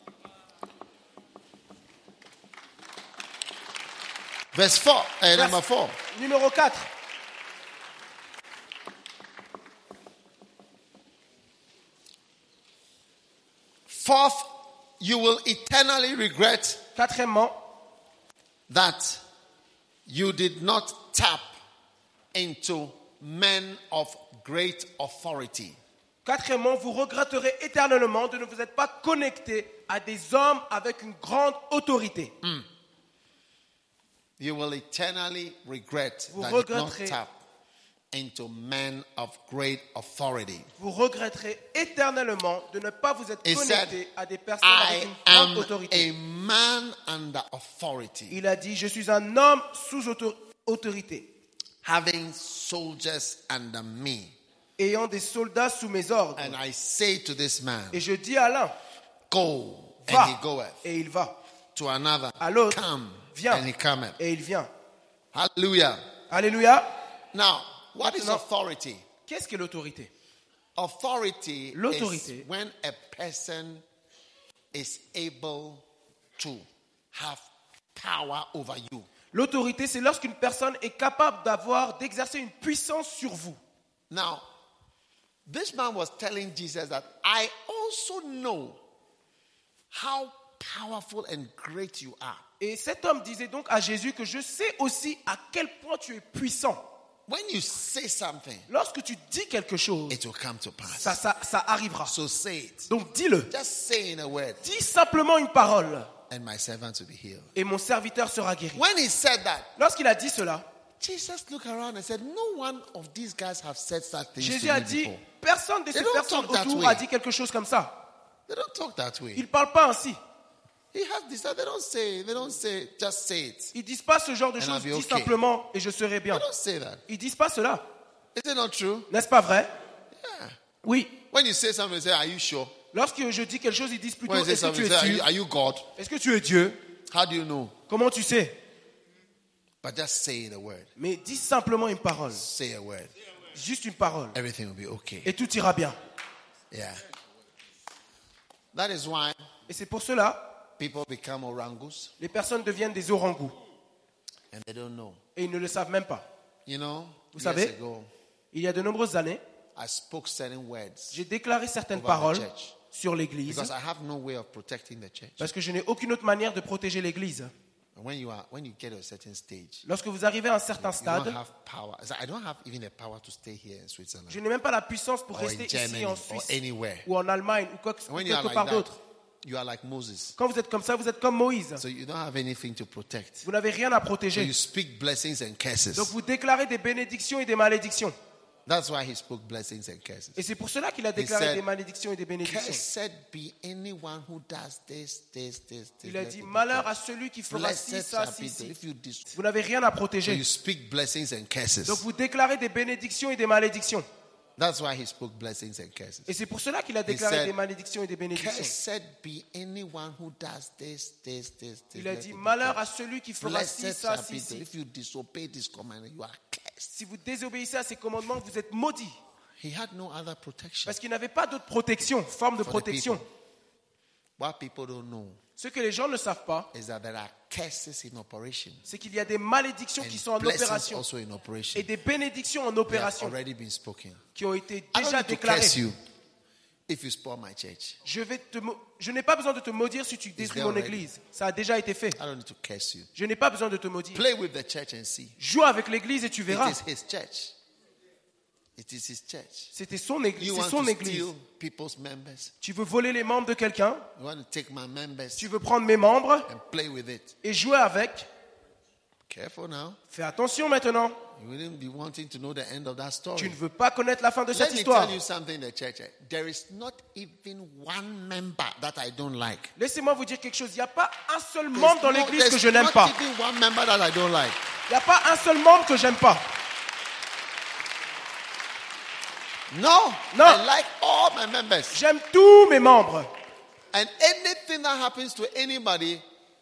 Verse four. Uh, number four. Numéro quatre. Fourth, you will eternally regret Quatrièmement, that you did not tap into men of great authority. quatrièmement, vous regretterez éternellement de ne vous être pas connecté à des hommes avec une grande autorité. You will eternally regret Vous that you did not regretterez. tap into men of great authority. Vous regretterez éternellement de ne pas vous être He said, connecté à des personnes avec I une grande am autorité. a man under authority, Il a dit, je suis un homme sous auto- autorité, having soldiers under me. ayant des soldats sous mes ordres. And I say to this man, Et je dis à l'un, go, and va, he goeth. et il va. To another, À l'autre, come, viens, and he cometh. et il vient. Hallelujah. Alléluia. Now, what is Maintenant, authority? Qu'est-ce que l'autorité? Authority L'autorité. is when a person is able to have power over you. L'autorité, c'est lorsqu'une personne est capable d'avoir, d'exercer une puissance sur vous. Now, this man was telling Jesus that I also know how powerful and great you are. Et cet homme disait donc à Jésus que je sais aussi à quel point tu es puissant. When you say something, Lorsque tu dis quelque chose, it will come to pass. ça, ça, ça arrivera. So say it. Donc dis-le. Just say in a word, Dis simplement une parole and my servant will be healed. et mon serviteur sera guéri. When he said that, Lorsqu'il a dit cela, Jesus looked around and said, no one of these guys have said such things Jésus to a me dit, before. personne de They ces don't personnes talk that autour way. a dit quelque chose comme ça. They don't talk that way. Ils ne parlent pas ainsi. He has this. They don't say. They don't say. Just say it. Ils ne disent pas ce genre de And choses. I'll be Dis okay. simplement et je serai They bien. don't say that. Ils ne disent pas cela. Is it not true? N'est-ce pas vrai? Yeah. Oui. When you say something, you say, "Are you sure?" Lorsque je dis quelque chose, ils disent plutôt, When you say est-ce que something, tu you say, es "Are you, Dieu? are you God?" Est-ce que tu es Dieu? How do you know? Comment tu sais? But just say the word. Mais dis simplement une parole. Say a word. Juste une parole. Everything will be okay. Et tout ira bien. Yeah. That is why Et c'est pour cela, people become orangus les personnes deviennent des orangous. and they don't know. Et ils ne le savent même pas. You know, Vous years savez, ago, il y a de nombreuses années, I spoke certain words j'ai déclaré certaines over the paroles church sur l'église because I have no way of protecting the church. parce que je n'ai aucune autre manière de protéger l'église. And when you are, when you get to a certain stage, Lorsque vous arrivez à un certain you don't stade, have power. It's like I don't have even the power to stay here in Switzerland je n'ai même pas la puissance pour or in rester Germany ici en or Suisse anywhere. ou en Allemagne ou quoi que- And when ou you are quelque like part that, d'autre. you are like Moses. Quand vous êtes comme ça, vous êtes comme Moïse. So you don't have anything to protect. Vous n'avez rien à So protéger. you speak blessings and curses. Donc vous déclarez des bénédictions et des malédictions. That's why he spoke blessings and curses. Et c'est pour cela qu'il a déclaré said, des malédictions et des bénédictions. Cursed be anyone who does this, this, this, this. Il a Let dit, it be malheur à cursed. celui qui fera ci, Blessed ça, shall ci, be the- ci. if you dis- Vous n'avez rien à So protéger. you speak blessings and curses. Donc vous déclarez des bénédictions et des malédictions. That's why he spoke blessings and curses. Et c'est pour cela qu'il a déclaré said, des malédictions et des bénédictions. Cursed be anyone who does this, this, this, this. Il a Let dit, it be malheur à cursed. celui qui fera ci, Blessed ça, shall ci, be the- ci. if you disobey this command, you are cursed. Si vous désobéissez à ces commandements, vous êtes maudits. He had no other protection. Parce qu'il n'avait pas d'autre protection, forme de For the protection. people. What people don't know Ce que les gens ne savent pas, is that there are curses in operation c'est qu'il y a des malédictions qui sont en and blessings opération also in operation. et des bénédictions en They have opération already been spoken. qui ont été I don't déjà need to déclarées. curse you if you spoil my church. Je, vais te mo- je n'ai pas besoin de te maudire si tu détruis there mon already. église. Ça a déjà été fait. I don't need to curse you. Je n'ai pas besoin de te maudire. Play with the church and see. Joue avec l'église et tu It verras. is his church. It is his church. C'était son église. You C'est want son to église. steal people's members. Tu veux voler les membres de quelqu'un. You want to take my members Tu veux prendre mes membres and play with it. et jouer avec. Careful now. Fais attention maintenant. You wouldn't be wanting to know the end of that Tu story. ne veux pas connaître la fin de Let cette me histoire. tell you something, the church. There is not even one member that I don't like. Laissez-moi vous dire quelque chose. Il n'y a pas un seul There's membre dans no- l'église there's que je n'aime not pas. even one member that I don't like. Il n'y a pas un seul membre que j'aime pas. No, No. I like all my members. J'aime tous mes membres. And anything that happens to anybody,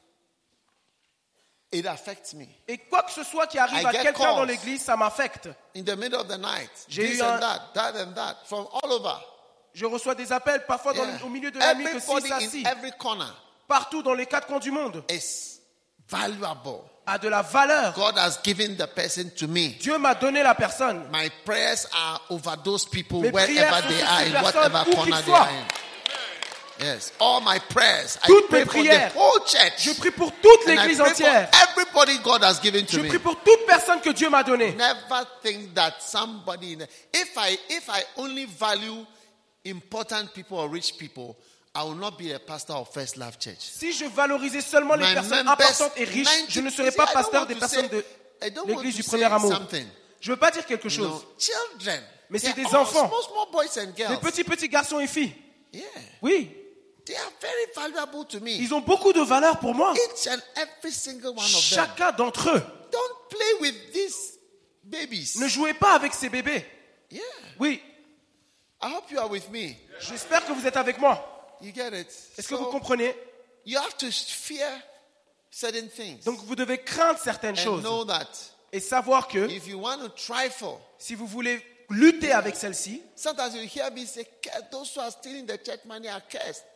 it affects me. Et quoi que ce soit qui arrive I à get quelqu'un calls. dans l'église, ça m'affecte. In the middle of the night, J'ai this eu un- and that, that and that, from all over. Je reçois des appels parfois dans Yeah. le- au milieu de la nuit que si, Everybody ça, in si. every corner Partout dans les quatre coins du monde is valuable. a de la valeur. God has given the person to me. Dieu m'a donné la personne. My prayers are over those people Mes prières wherever sont they sur are, ces in personnes, whatever où corner qu'ils they are soient. in. Yes, all my prayers. I Toutes pray mes for prières. the whole church. Je prie pour toute And I l'église pray entière. for everybody God has given to Je me. prie pour toute personne que Dieu m'a donnée. Never think that somebody in if I if I only value important people or rich people, I will not be a pastor of First Love Church. Si je valorisais seulement les My personnes members, importantes et riches, ninety je ne you serais see, pas I don't pasteur want des to personnes say- de I don't want l'église to du say premier amour. something. Je ne veux pas dire quelque You chose. know, children. Mais c'est They des are all enfants. Small, small boys and Des girls. petits, petits garçons et filles. Yeah. Oui, They are very valuable to me. ils ont beaucoup de valeur pour moi. Each and every single one of them. Chacun d'entre eux. Don't play with these babies. Ne jouez pas avec ces bébés. Yeah. Oui, I hope you are with me. j'espère que vous êtes avec moi. You get it? Est-ce que So, vous comprenez? you have to fear certain things. Donc vous devez craindre certaines and choses know that et savoir que if you want to trifle, si vous voulez lutter avec celle-ci, sometimes you hear me say, "Curse- those who are stealing the church money are cursed."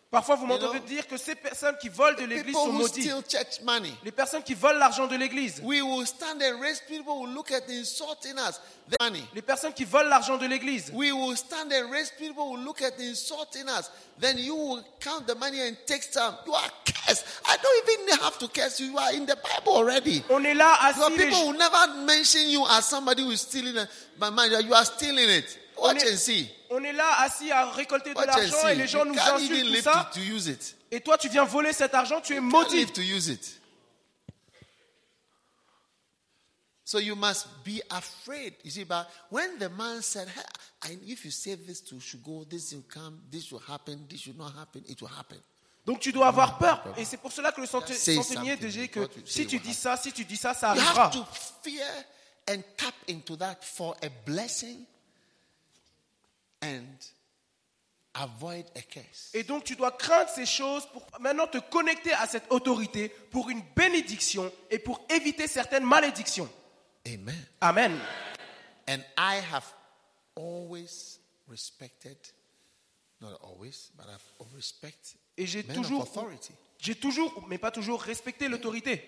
Parfois, vous You m'entendez know, dire que ces personnes qui volent de l'église people sont who maudites. steal church money. Les personnes qui volent l'argent de l'église. We will stand and raise people will look at insulting us. The money. Les personnes qui volent l'argent de l'église. We will stand and raise people will look at insulting us. Then you will count the money and take some. You are cursed. I don't even have to curse you. You are in the Bible already. On est là Your assis. les people will never mention you as somebody who is stealing it. But man, you are stealing it. Watch est- and see. On est là assis à récolter de Watch and l'argent et see. les gens You nous can't insultent even tout live ça. to, to use it. Et toi, tu viens voler cet argent, tu es Can't maudit. live to use it. So you must be afraid. You see, but when the man said, hey, I, if you say this to should go, this will come, this will happen, this should not happen, it will happen. Donc tu dois avoir peur. Et c'est pour cela que le cente- Say centenier something. disait que What you say si tu will dis ça, si tu dis ça, ça You arrivera. have to fear and tap into that for a blessing and avoid a curse. Et donc tu dois craindre ces choses pour maintenant te connecter à cette autorité pour une bénédiction et pour éviter certaines malédictions. Amen. Amen. And I have always respected, not always, but I've respect Et j'ai men toujours, of authority. j'ai toujours, mais pas toujours, respecté l'autorité.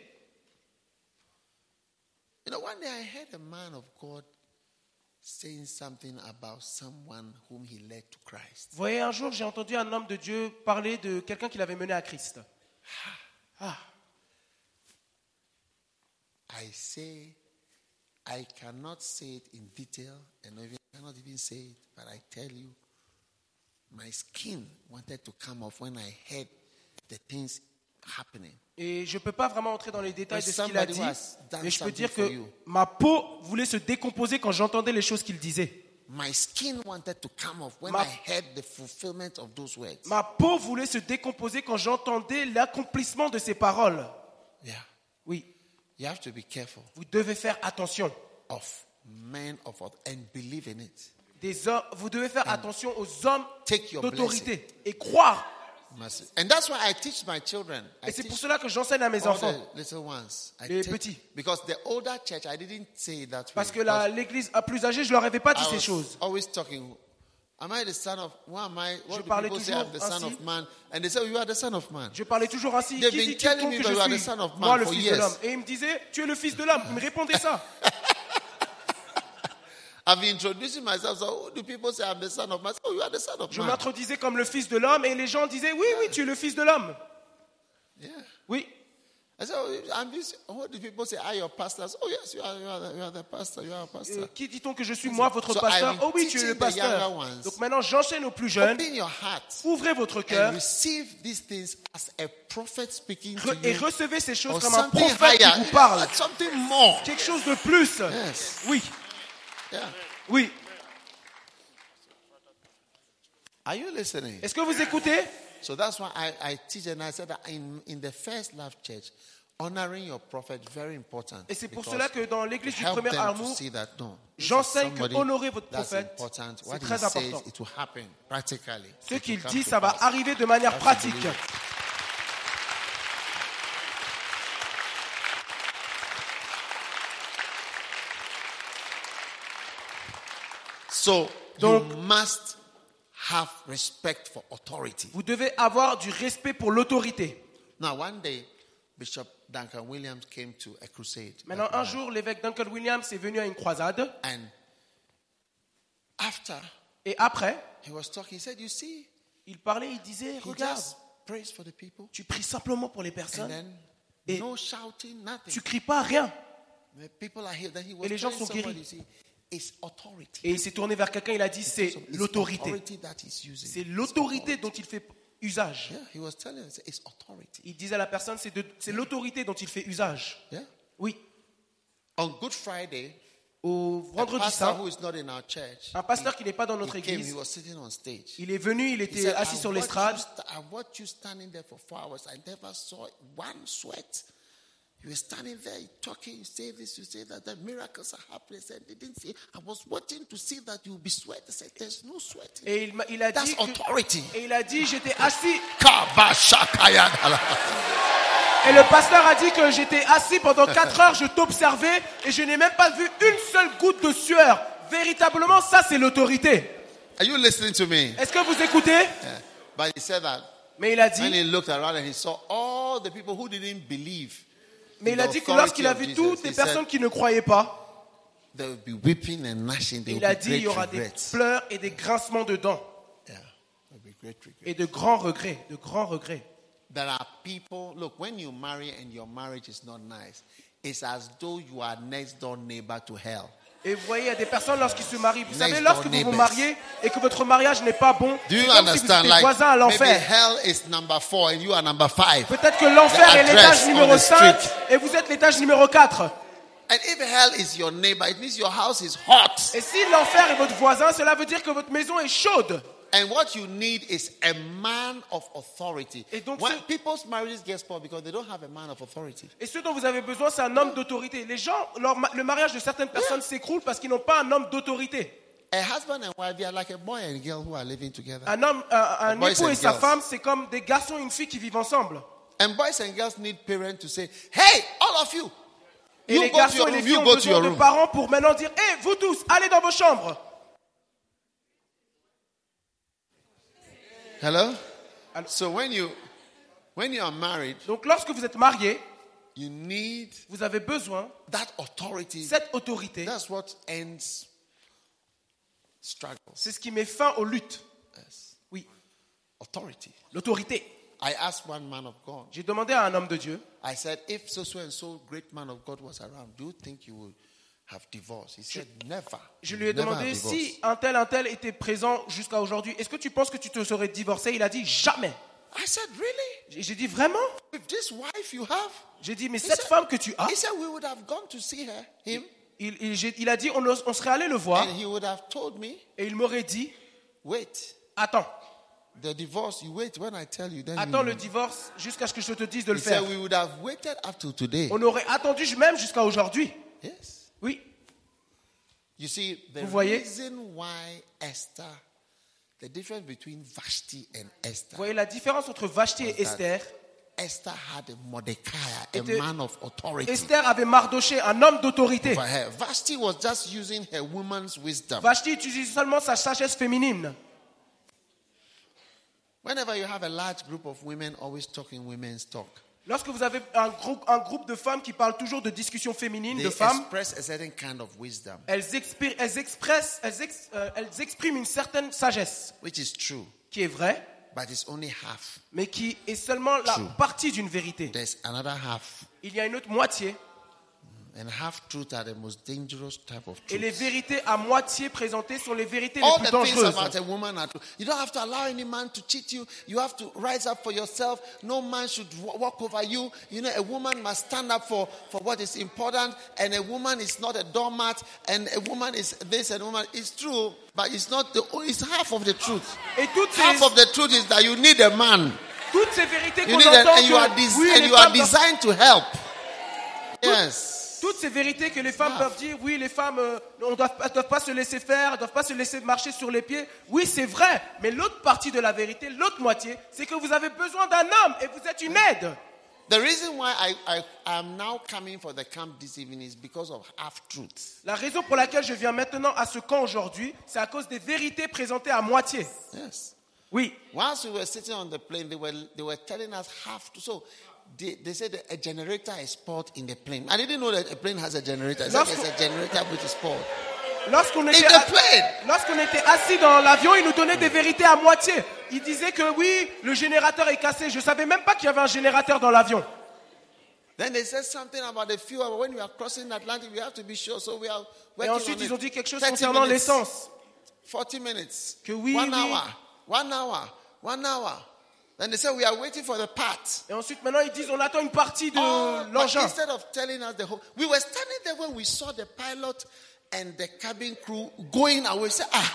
You know, one day I heard a man of God saying something about someone whom he led to Christ. Vous voyez, un jour, j'ai entendu un homme de Dieu parler de quelqu'un qu'il avait mené à Christ. Ah, I say, I cannot say it in detail, and I cannot even say it, but I tell you, my skin wanted to come off when I heard the things happening. et je ne peux pas vraiment entrer dans les détails de There's ce qu'il a somebody dit, who has done mais je peux something dire for que you. ma peau voulait se décomposer quand j'entendais les choses qu'il disait. My skin wanted to come off when Ma- I heard the fulfillment of those words. Ma peau voulait se décomposer quand j'entendais l'accomplissement de ces paroles. Yeah. Oui, You have to be careful vous devez faire attention. of men of authority and believe in it. Des hommes, vous devez faire attention aux hommes Take your d'autorité et croire. Mercy. And that's why I teach my children. I Et c'est teach pour cela que j'enseigne à mes all enfants. the little ones. I Les take- petits. Because the older church, I didn't say it that way. Parce que la- l'église à plus âgée, je leur avais pas dit I ces was choses. always talking. Am I the son of? Who am I? What Je do parlais people say? toujours I'm the son ainsi. of man, and they say, oh, you are the son of man. Je parlais toujours ainsi. They've Qui been dit-il telling donc me que that you are je the suis son of moi man le for fils de years. l'homme? Et il me disait, tu es le fils de l'homme. Il me répondait ça. I've been introducing myself. So, oh, do people say I'm the son of man? Oh, you are the son of Je man. m'introduisais comme le fils de l'homme et les gens disaient, oui, oui, tu es le fils de l'homme. Yeah. Oui. I said, oh, I'm this, what do people say? Are your pastors? Oh, yes, you are, you are, the, you are the pastor. You are a pastor. Euh, qui dit-on que je suis moi, votre So pasteur? I'm Oh oui, tu es teaching le the pasteur. younger ones. Donc maintenant, j'enchaîne aux plus jeunes. Open your heart Ouvrez votre cœur and receive these things as a prophet speaking to re- et you. recevez ces choses Or comme un something prophète higher. qui vous parle. Something more. Quelque chose de plus. Yes. Oui, Yeah. oui. Are you listening? Est-ce que vous écoutez? So that's why I, I teach and I said that in, in the First Love Church, honoring your prophet is very important. Et c'est pour because cela que dans l'église du help premier them to amour, see that, no, this is j'enseigne que somebody honorer votre that's prophète, important. c'est What très he important. says, it will happen practically. ce It will qu'il come dit, to ça va pass. arriver de manière Have to pratique. believe it. So Donc- you must have respect for authority. Vous devez avoir du respect pour l'autorité. Now, one day, Bishop Duncan Williams came to a crusade. Maintenant, un jour, l'évêque Duncan Williams est venu à une croisade. And after Et après, he was talking, he said, you see, il parlait, il disait, he regarde, just prays for the people. tu pries simplement pour les And personnes. then Et no shouting, nothing. Tu cries pas rien. The people are here. Then he was Et les gens telling sont somebody, guéris. you see, it's authority. Et il s'est tourné vers quelqu'un, il a dit, c'est So it's l'autorité. authority that he's using. C'est It's l'autorité authority. dont il fait usage. Yeah, he was telling us, it's authority. Il disait à la personne, c'est de- c'est l'autorité dont il fait usage. Yeah. Oui. On Good Friday, Au a vendredi pastor saint, who is not in our church, un pasteur qui n'est pas dans notre he came, he église, was sitting on stage. il est venu, il He était said, assis I sur watched l'estrade. you sta- I watched you standing there for four hours. I never saw one sweat. You were standing there, you talking, you say this, you say that. The miracles are happening. I said, they didn't see. I was watching to see that you'll be sweat. I said, there's no sweat. Et il, m'a- il a That's dit, que- authority. et il a dit, j'étais assis. Kabashakayadala. Et le pasteur a dit que j'étais assis pendant quatre heures, je t'observais et je n'ai même pas vu une seule goutte de sueur. Véritablement, ça c'est l'autorité. Are you listening to me? Est-ce que vous écoutez? Yeah. But he said that Mais il a When dit, he looked around and he saw all the people who didn't believe mais in il a the dit que authority lorsqu'il a of vu Jesus, toutes les he said, personnes qui ne croyaient pas, there will be weeping and gnashing. There il will a be dit il y great aura des regrets. pleurs et des grincements de dents Yeah, there will be great regrets. et de grands regrets, de grands regrets. There are people, look, when you marry and your marriage is not nice, it's as though you are next door neighbor to hell. Et vous voyez, il y a des personnes lorsqu'ils se marient. Vous Next savez, door lorsque vous vous neighbors. mariez et que votre mariage n'est pas bon, Do c'est you comme si vous understand? étiez Like, voisins à maybe l'enfer. hell is number four and you are number five. Peut-être que l'enfer The est address l'étage on numéro the cinq street. et vous êtes l'étage numéro quatre. And if hell is your neighbor, it means your house is hot. Et si l'enfer est votre voisin, cela veut dire que votre maison est chaude. And what you need is a man of authority. Et donc When ce- people's marriages get spoiled because they don't have a man of authority. Et ce dont vous avez besoin, c'est un homme d'autorité. Les gens, leur ma- le mariage de certaines personnes s'écroule parce qu'ils n'ont pas un homme d'autorité. A husband and wife, they are like a boy and girl who are living together. Un homme, un, un Boys époux and et sa girls. femme, c'est comme des garçons et une fille qui vivent ensemble. And boys and girls need parents to say, hey, all of you, Et you les go to garçons your et les room, filles you ont go to besoin your de room. parents pour maintenant dire, hé, vous tous, allez dans vos chambres. Hello? Hello. So when you when you are married, Donc lorsque vous êtes mariés, you need vous avez besoin that authority. cette autorité. That's what ends struggles. C'est ce qui met fin aux luttes. Yes. Oui, Authority. l'autorité. I asked one man of God. J'ai demandé à un homme de Dieu, I said, if so so and so great man of God was around, do you think you would have divorced? He said, never. je lui ai Never demandé have divorced. si un tel, un tel était présent jusqu'à aujourd'hui, est-ce que tu penses que tu te serais divorcé? Il a dit jamais. I said, really? J'ai j'ai dit vraiment? With this wife you have? J'ai dit mais He cette said- femme que tu as, He said, we would have gone to see her, him, il, il- j'ai- il a dit on, on serait allé le voir and he would have told me, et il m'aurait dit wait, attends, the divorce, you wait when I tell you, then attends you le divorce jusqu'à ce que je te dise de He le faire. said, we would have waited up to today. On aurait attendu même jusqu'à aujourd'hui. Yes. Oui. You see, the Vous voyez? reason why Esther, the difference between Vashti and Esther, Vous voyez la différence entre Vashti et Esther. Esther had a Mordecai, a Était- man of authority Esther avait Mardoché, un homme d'autorité. for her. Vashti was just using her woman's wisdom. Vashti utilisait seulement sa sagesse féminine. Whenever you have a large group of women always talking women's talk, Lorsque vous avez un groupe, un groupe de femmes qui parlent toujours de discussions féminines, they de femmes, express a certain kind of wisdom, elles, expri- elles expressent, elles, ex- euh, elles expriment une certaine sagesse which is true, qui est vraie, but it's only half. mais qui est seulement la True. partie d'une vérité. There's another half, Il y a une autre moitié, and half truth are the most dangerous type of et les truth. vérités à moitié présentées sont les vérités les All plus the things dangereuses. about a woman are true. You don't have to allow any man to cheat you. You have to rise up for yourself. No man should wa- walk over you. You know, a woman must stand up for, for what is important. And a woman is not a doormat. And a woman is this and a woman. It's true, but it's not the. It's half of the truth. Et toutes ces, Half of the truth is that you need a man. toutes ces vérités You qu'on need a, entend and you are, que des- oui, and les you are femmes doivent- designed to help. Yes. toutes ces vérités que les femmes Ah. peuvent dire, oui, les femmes euh, ne doivent, elles doivent pas se laisser faire, elles doivent pas se laisser marcher sur les pieds. Oui, c'est vrai, mais l'autre partie de la vérité, l'autre moitié, c'est que vous avez besoin d'un homme et vous êtes une aide. The reason why I, I am now coming for the camp this evening is because of half truth. La raison pour laquelle je viens maintenant à ce camp aujourd'hui, c'est à cause des vérités présentées à moitié. Yes. Oui. Whilst we were sitting on the plane, they were they were telling us half. To, so they, they said that a generator is spoiled in the plane. I didn't know that a plane has a generator. It's like Lorsqu'on- it's a generator which is spoiled. Lorsqu'on In était, the a- plane. lorsqu'on était assis dans l'avion, il nous donnait des vérités à moitié. Il disait que oui, le générateur est cassé. Je savais même pas qu'il y avait un générateur dans l'avion. Then they said something about the fuel. When we are crossing the Atlantic, we have to be sure. So we are Et working ensuite, on ils ont it. dit quelque chose thirty concernant minutes, l'essence. forty minutes. Que oui, one oui. hour. One hour. One hour. Then they said we are waiting for the part. Et ensuite, maintenant, ils disent on attend une partie de Oh, but l'engin. instead of telling us the whole, we were standing there when we saw the pilot and the cabin crew going away. We said, ah,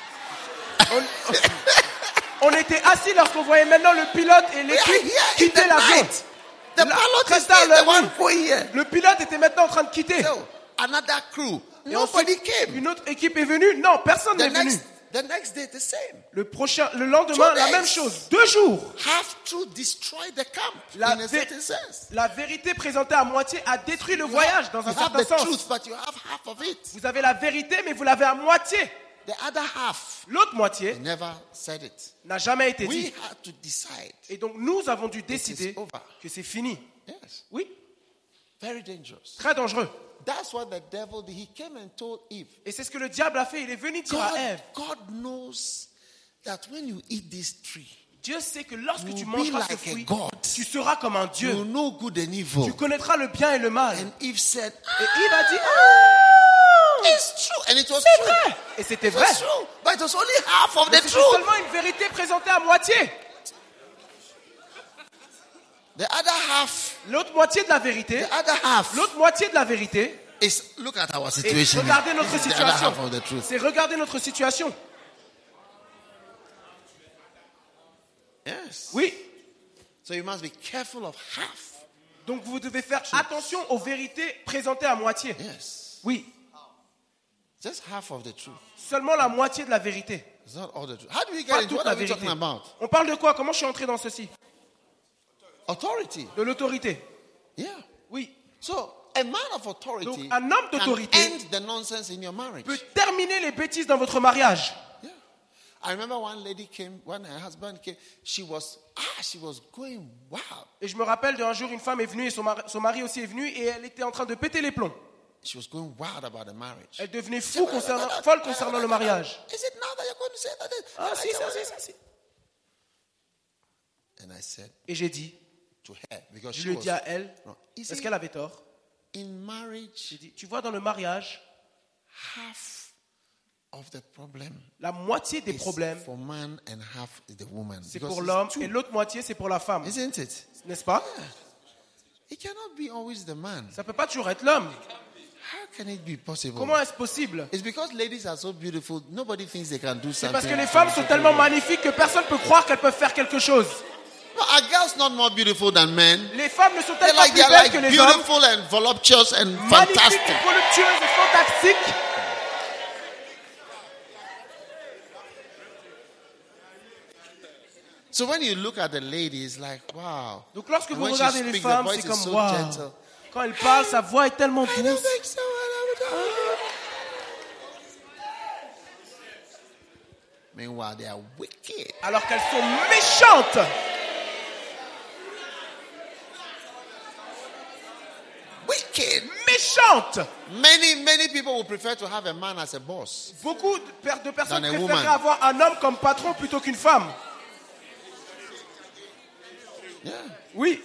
On était assis lorsqu'on voyait maintenant le pilote et we are l'équipe here in quitter the l'avion. night. The La- pilot très is tard there, la the one nuit. going here. Le pilote était maintenant en train de quitter. So another crew. Et Nobody ensuite, came. une autre équipe est venue. Non, personne The n'est venu. next, the next day, the same. Le prochain, le lendemain, Two la days. même chose. Deux jours. Half truth destroyed the camp La, in a vé- certain sense. la vérité présentée à moitié a détruit le You voyage have, dans un you have certain the sens. truth, but you have half of it. Vous avez la vérité, mais vous l'avez à moitié. the other half, l'autre moitié they never said it. n'a jamais été We dit. had to decide. Et donc nous avons dû is décider over. que c'est fini. Yes, Oui, very dangerous. très dangereux. That's what the devil did. He came and told Eve, Et c'est ce que le diable a fait. Il est venu dire à God, Ève, God knows that when you eat this tree, Dieu sait que lorsque you tu will mangeras be ce like a fruit, God. tu seras comme un You Dieu. know good and evil. Tu connaîtras le bien et le mal. And Eve said, Et Yves a dit, ah, it's true. And it was c'est true. vrai. Et c'était It vrai. was true. But it was only half of Mais the c'était truth. seulement une vérité présentée à moitié. The other half, L'autre moitié de la vérité, the other half l'autre moitié de la vérité, is look at our et situation. regardez notre This is the other situation. half of the truth. C'est regarder notre situation. Yes. Oui. So you must be careful of half. Donc vous devez faire attention aux vérités présentées à moitié. Yes. Oui. Just half of the truth. Seulement la moitié de la vérité. It's not all the truth. How do we get Pas into toute what la are we vérité. talking about? On parle de quoi? Comment je suis entré dans ceci? Authority. De l'autorité. Yeah. Oui. So a man of authority Donc, un homme can d'autorité end the nonsense in your marriage. Peut terminer les bêtises dans votre mariage. Yeah. I remember one lady came, when her husband came, she was, ah, she was going wild. Et je me rappelle d'un jour, une femme est venue et son mari, son mari aussi est venu et elle était en train de péter les plombs. She was going wild about the marriage. Elle devenait fou concernant, folle concernant le mariage. Is it now that you're going to say that? Ah, si, ça, si, ça, si. And I said Et j'ai dit, to her, because je she lui ai was, dit à elle, no, you parce see, qu'elle avait tort, in marriage, j'ai dit, tu vois, dans le mariage, half of the problem la moitié des is problèmes, for man and half is the woman. c'est Because pour it's l'homme two, et l'autre moitié, c'est pour la femme. isn't it? N'est-ce pas? It cannot be always the man. Ça ne peut pas toujours être l'homme. How can it be possible? Comment est-ce possible? It's because ladies are so beautiful, nobody thinks they can do C'est something. parce que les femmes sont tellement magnifiques que personne ne peut croire qu'elles peuvent faire quelque chose. No, are girls not more beautiful than men? Les femmes ne sont They're tellement like, plus they're belles like que les hommes. beautiful and voluptuous and Magnifiques, fantastic. voluptueuses et fantastiques. So when you look at the lady, it's like, wow. Donc lorsque And vous when she regardez les speaks, the femmes, voice c'est is comme so waouh. gentle. Quand elle parle, sa voix est tellement I don't douce. think so. I don't- Meanwhile, they are wicked. Alors qu'elles sont méchantes. Wicked. Méchantes. Many, many people would prefer to have a man as a boss. Beaucoup de, per- de personnes Than a préfèrent woman. avoir un homme comme patron plutôt qu'une femme. Yeah. Oui.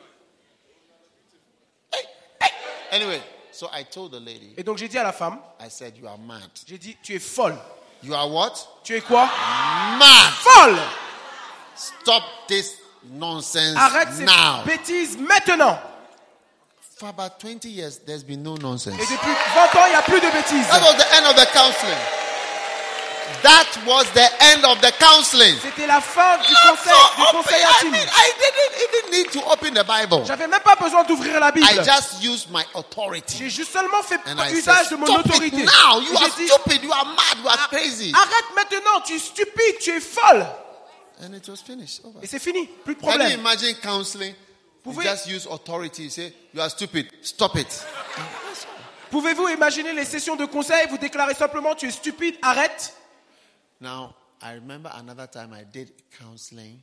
Anyway, so I told the lady, Et donc j'ai dit à la femme, I said, you are mad. j'ai dit, tu es folle. You are what? Tu es quoi? Mad. Folle. Stop this nonsense Arrête ces now. bêtises maintenant. For about twenty years, there's been no nonsense. Et depuis vingt ans, il n'y a plus de bêtises. That was the end of the counseling. That was the end of the counseling. C'était la fin du Not conseil, so du open. conseil I intime. mean, I didn't even need to open the Bible. J'avais même pas besoin d'ouvrir la Bible. I just used my authority. J'ai juste seulement fait And I usage said, de mon stop autorité. it now. You Et are j'ai dit, stupid. You are mad. You are crazy. arrête maintenant, tu es stupide, tu es folle. And it was finished. Over. Et c'est fini, plus de Can you problème. imagine counseling? You Pouvez- just use authority. You say, you are stupid. Stop it. Pouvez-vous imaginer les sessions de conseil, vous déclarez simplement tu es stupide, arrête. Now, I remember another time I did counseling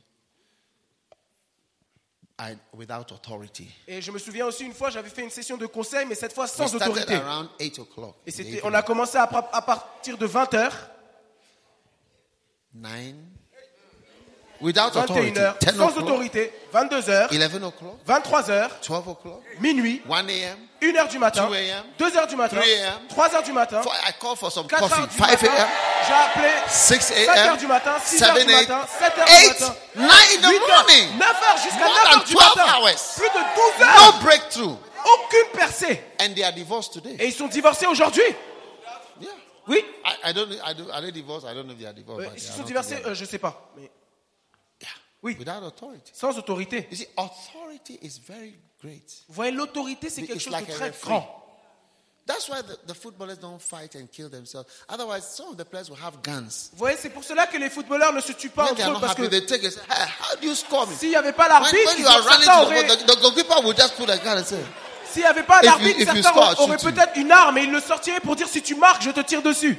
I, without authority. Et je me souviens aussi une fois, j'avais fait une session de conseil, mais cette fois We sans started autorité. around eight o'clock. Et in the c'était, evening. on a commencé à, à partir de vingt heures, Nine. Without vingt et authority. une heures, Ten sans o'clock. autorité, vingt-deux heures, Eleven o'clock. vingt-trois heures, Twelve o'clock. minuit, One a.m. une heure du matin, two a.m., deux heures du matin, three a.m., trois heures du matin, Four, I called for some quatre coffee. heures du Five matin, a.m. j'ai appelé Six cinq heures a.m. du matin, six heures Seven, du eight, matin, sept heures du eight, matin, nine in the huit heures, morning. neuf heures jusqu'à More neuf than heures du twelve matin. hours. Plus de douze heures. No breakthrough. Aucune percée. And they are divorced today. Et ils sont divorcés aujourd'hui. Yeah. Oui. I, I don't. I don't. Are they divorced? I don't know if they are divorced. Euh, but S'ils they are sont not divorcés, together. euh, je ne sais pas. Mais Yeah. oui. Without authority. Sans autorité. You see, authority is very great. Vous voyez, l'autorité, c'est quelque It's chose like de a très referee. grand. That's why the, the footballers don't fight and kill themselves. Otherwise, some of the players will have guns. Vous voyez, c'est pour cela que les footballeurs ne se tuent pas When they entre are eux. not Parce happy, que they take it. Say, hey, how do you score me? s'il n'y avait pas When, l'arbitre, when you are running certains to the auraient... goal, the, the goalkeeper will just put a gun and say, S'il n'y avait pas If you- l'arbitre, if you certains score, auraient shoot you. peut-être une arme et ils le sortiraient pour dire si tu marques, je te tire dessus.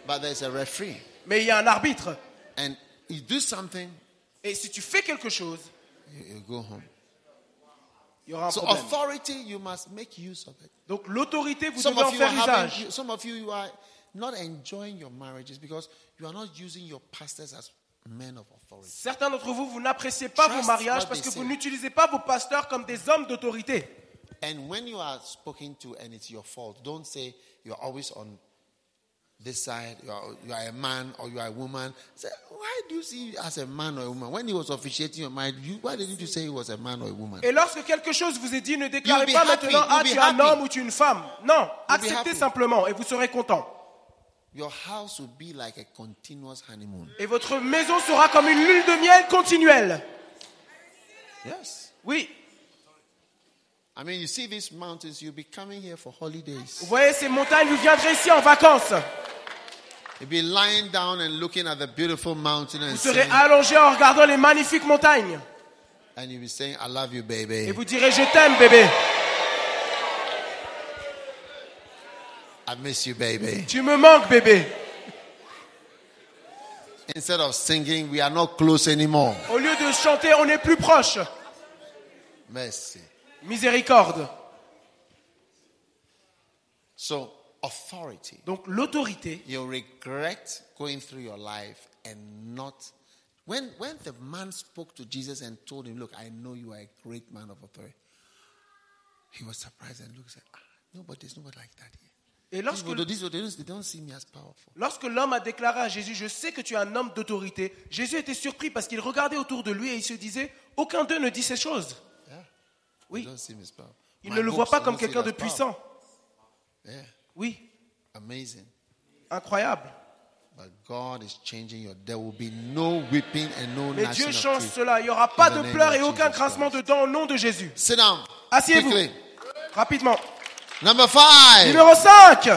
but there's a referee. Mais il y a un arbitre. And you do something, Et si tu fais quelque chose, you, you go home. il y aura un So problème. authority, you must make use of it. Donc l'autorité, vous Some devez en of you are faire having, usage. you- some of you, you are not enjoying your marriages because you are not using your pastors as men of authority. Certains d'entre vous, vous n'appréciez pas Trust vos mariages what parce they que vous say. n'utilisez pas vos pasteurs comme des hommes d'autorité. And when you are spoken to and it's your fault, don't say you're always on this side, you are, you are a man or you are a woman. Say, why do you see you as a man or a woman? When he was officiating your marriage, you, why didn't you say he was a man or a woman? Et lorsque quelque chose vous est dit, ne déclarez You'll be pas happy, maintenant, ah, you'll tu be es un happy. homme ou tu es une femme. Non, be acceptez happy. simplement et vous serez content. Your house will be like a continuous honeymoon. Et votre maison sera comme une lune de miel continuelle. Yes. Oui, I mean, you see these mountains, you'll be coming here for holidays. vous voyez ces montagnes, vous viendrez ici en vacances. You'll be lying down and looking at the beautiful mountain and Vous serez saying, allongé en regardant les magnifiques montagnes. and you'll be saying, I love you, Et baby. vous direz, je t'aime, bébé. I miss you, baby. Tu me manques, bébé. Instead of singing, we are not close anymore. Au lieu de chanter, on est plus proche. Mercy. Miséricorde. So, authority. Donc l'autorité, You'll regret going through your life and not. When, when the man spoke to Jesus and told him, look, I know you are a great man of authority, he was surprised and looked and said, ah, no, but there's nobody like that here. et These lorsque, people, these people, they don't, they don't see me as powerful. lorsque l'homme a déclaré à Jésus, je sais que tu es un homme d'autorité, Jésus était surpris parce qu'il regardait autour de lui et il se disait, aucun d'eux ne dit ces choses. Yeah. Oui. They don't see me as powerful. Il My ne le voit books, pas they comme don't see quelqu'un it de as powerful. puissant. Yeah. Oui, Amazing. incroyable. But God is changing your. There will be no weeping and no Mais gnashing Dieu of change teeth. cela. Il n'y aura pas In the de name pleurs of et aucun Jesus grincement Christ. de dents au nom de Jésus. Sit down. Asseyez-vous. Quickly. Rapidement. Number five. Numéro cinq.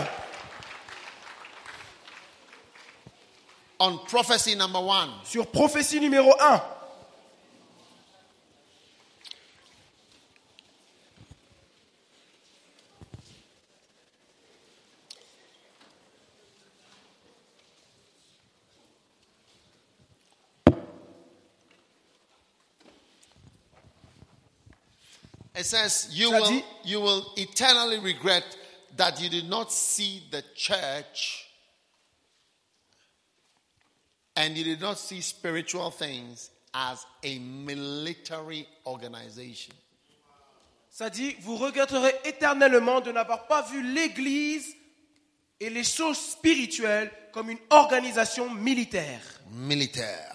On prophecy number one. Sur prophétie numéro un. It says you Ça will dit- you will eternally regret that you did not see the church and you did not see spiritual things as a military organization. Ça dit, vous regretterez éternellement de n'avoir pas vu l'Église et les choses spirituelles comme une organisation militaire. Militaire.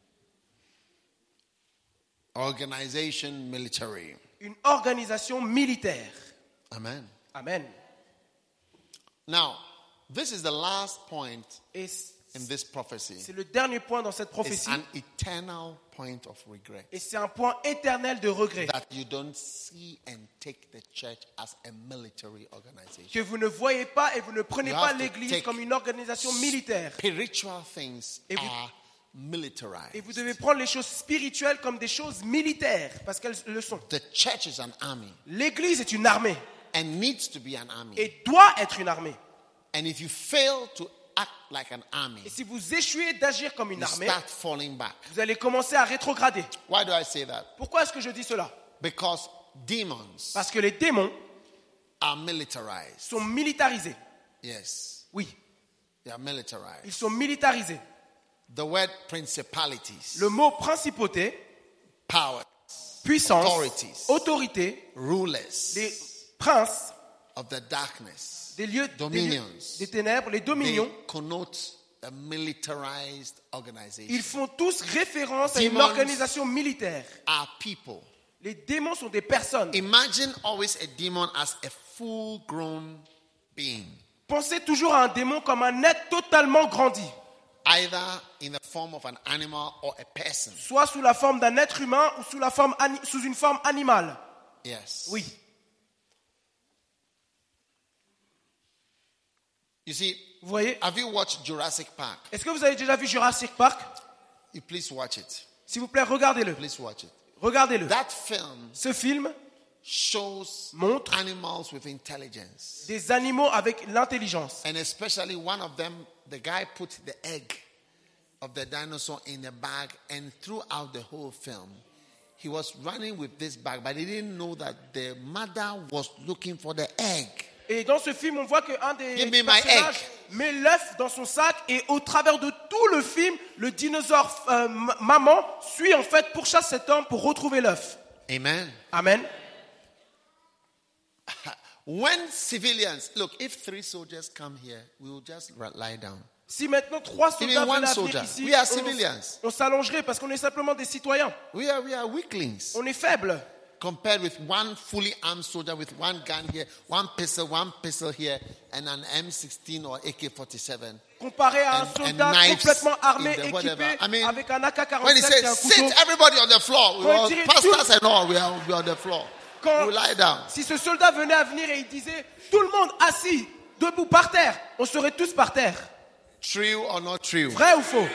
Organization military. Une organisation militaire. Amen. Amen. Now, this is the last point Et c- in this prophecy. c'est le dernier point dans cette It's prophétie. an eternal point of regret. Et c'est un point éternel de regret. That you don't see and take the church as a military organization. Que vous ne voyez pas et vous ne prenez You pas have to l'Église take comme une organisation militaire. Spiritual things Et vous- are militarized. Et vous devez prendre les choses spirituelles comme des choses militaires, parce qu'elles le sont. The church is an army L'Église est une armée and needs to be an army. et doit être une armée. And if you fail to act like an army, Et si vous échouez d'agir comme une you armée, start falling back. vous allez commencer à rétrograder. Why do I say that? Pourquoi est-ce que je dis cela? Because demons Parce que les démons are militarized. sont militarisés. Yes, Oui, they are ils militarized. sont militarisés. The word principalities, Le mot principauté, powers, puissance, Authorities. autorité, rulers les princes, of the darkness, des lieux, des, lieux- Dominions. des ténèbres, les they dominions, connote a militarized organization. ils font tous référence à une Demons. organisation militaire. Are people. Les démons sont des personnes. Imagine always a demon as a full-grown being, Pensez toujours à un démon comme un être totalement grandi, either in the form of an animal or a person. soit sous la forme d'un être humain ou sous, la forme ani- sous une forme animale. Yes. Oui. You see, Vous voyez? have you watched Jurassic Park? Est-ce que vous avez déjà vu Jurassic Park? You please watch it. S'il vous plaît, regardez-le. Please watch it. Regardez-le. That film Ce film shows montre animals with intelligence. des animaux avec l'intelligence. And especially one of them the guy put the egg of the dinosaur in a bag, and throughout the whole film, he was running with this bag, but he didn't know that the mother was looking for the egg. Et dans ce film, on voit qu'un des Give me my personnages egg. met l'œuf dans son sac et au travers de tout le film, le dinosaure euh, m- maman suit en fait, pourchasse cet homme pour retrouver l'œuf. Amen. Amen. When civilians, look, if three soldiers come here, we will just lie down. Si maintenant trois soldats Even one venaient à soldier. venir ici, We are on, civilians. on s'allongerait parce qu'on est simplement des citoyens. We are, we are weaklings. On est faibles. Compared with one fully armed soldier with one gun here, one pistol, one pistol here, and an M sixteen or A K forty-seven. Comparé à un And- soldat and knives complètement armé, in the whatever. équipé, I mean, avec un A K When he quarante-sept et un says, couteau. sit everybody on the floor, we Quand il all, dirait pastors tout- and all, we are, we are on the floor. Quand- We lie down. Si ce soldat venait à venir et il disait tout le monde assis, debout par terre, on serait tous par terre. True or not true? Vrai ou faux?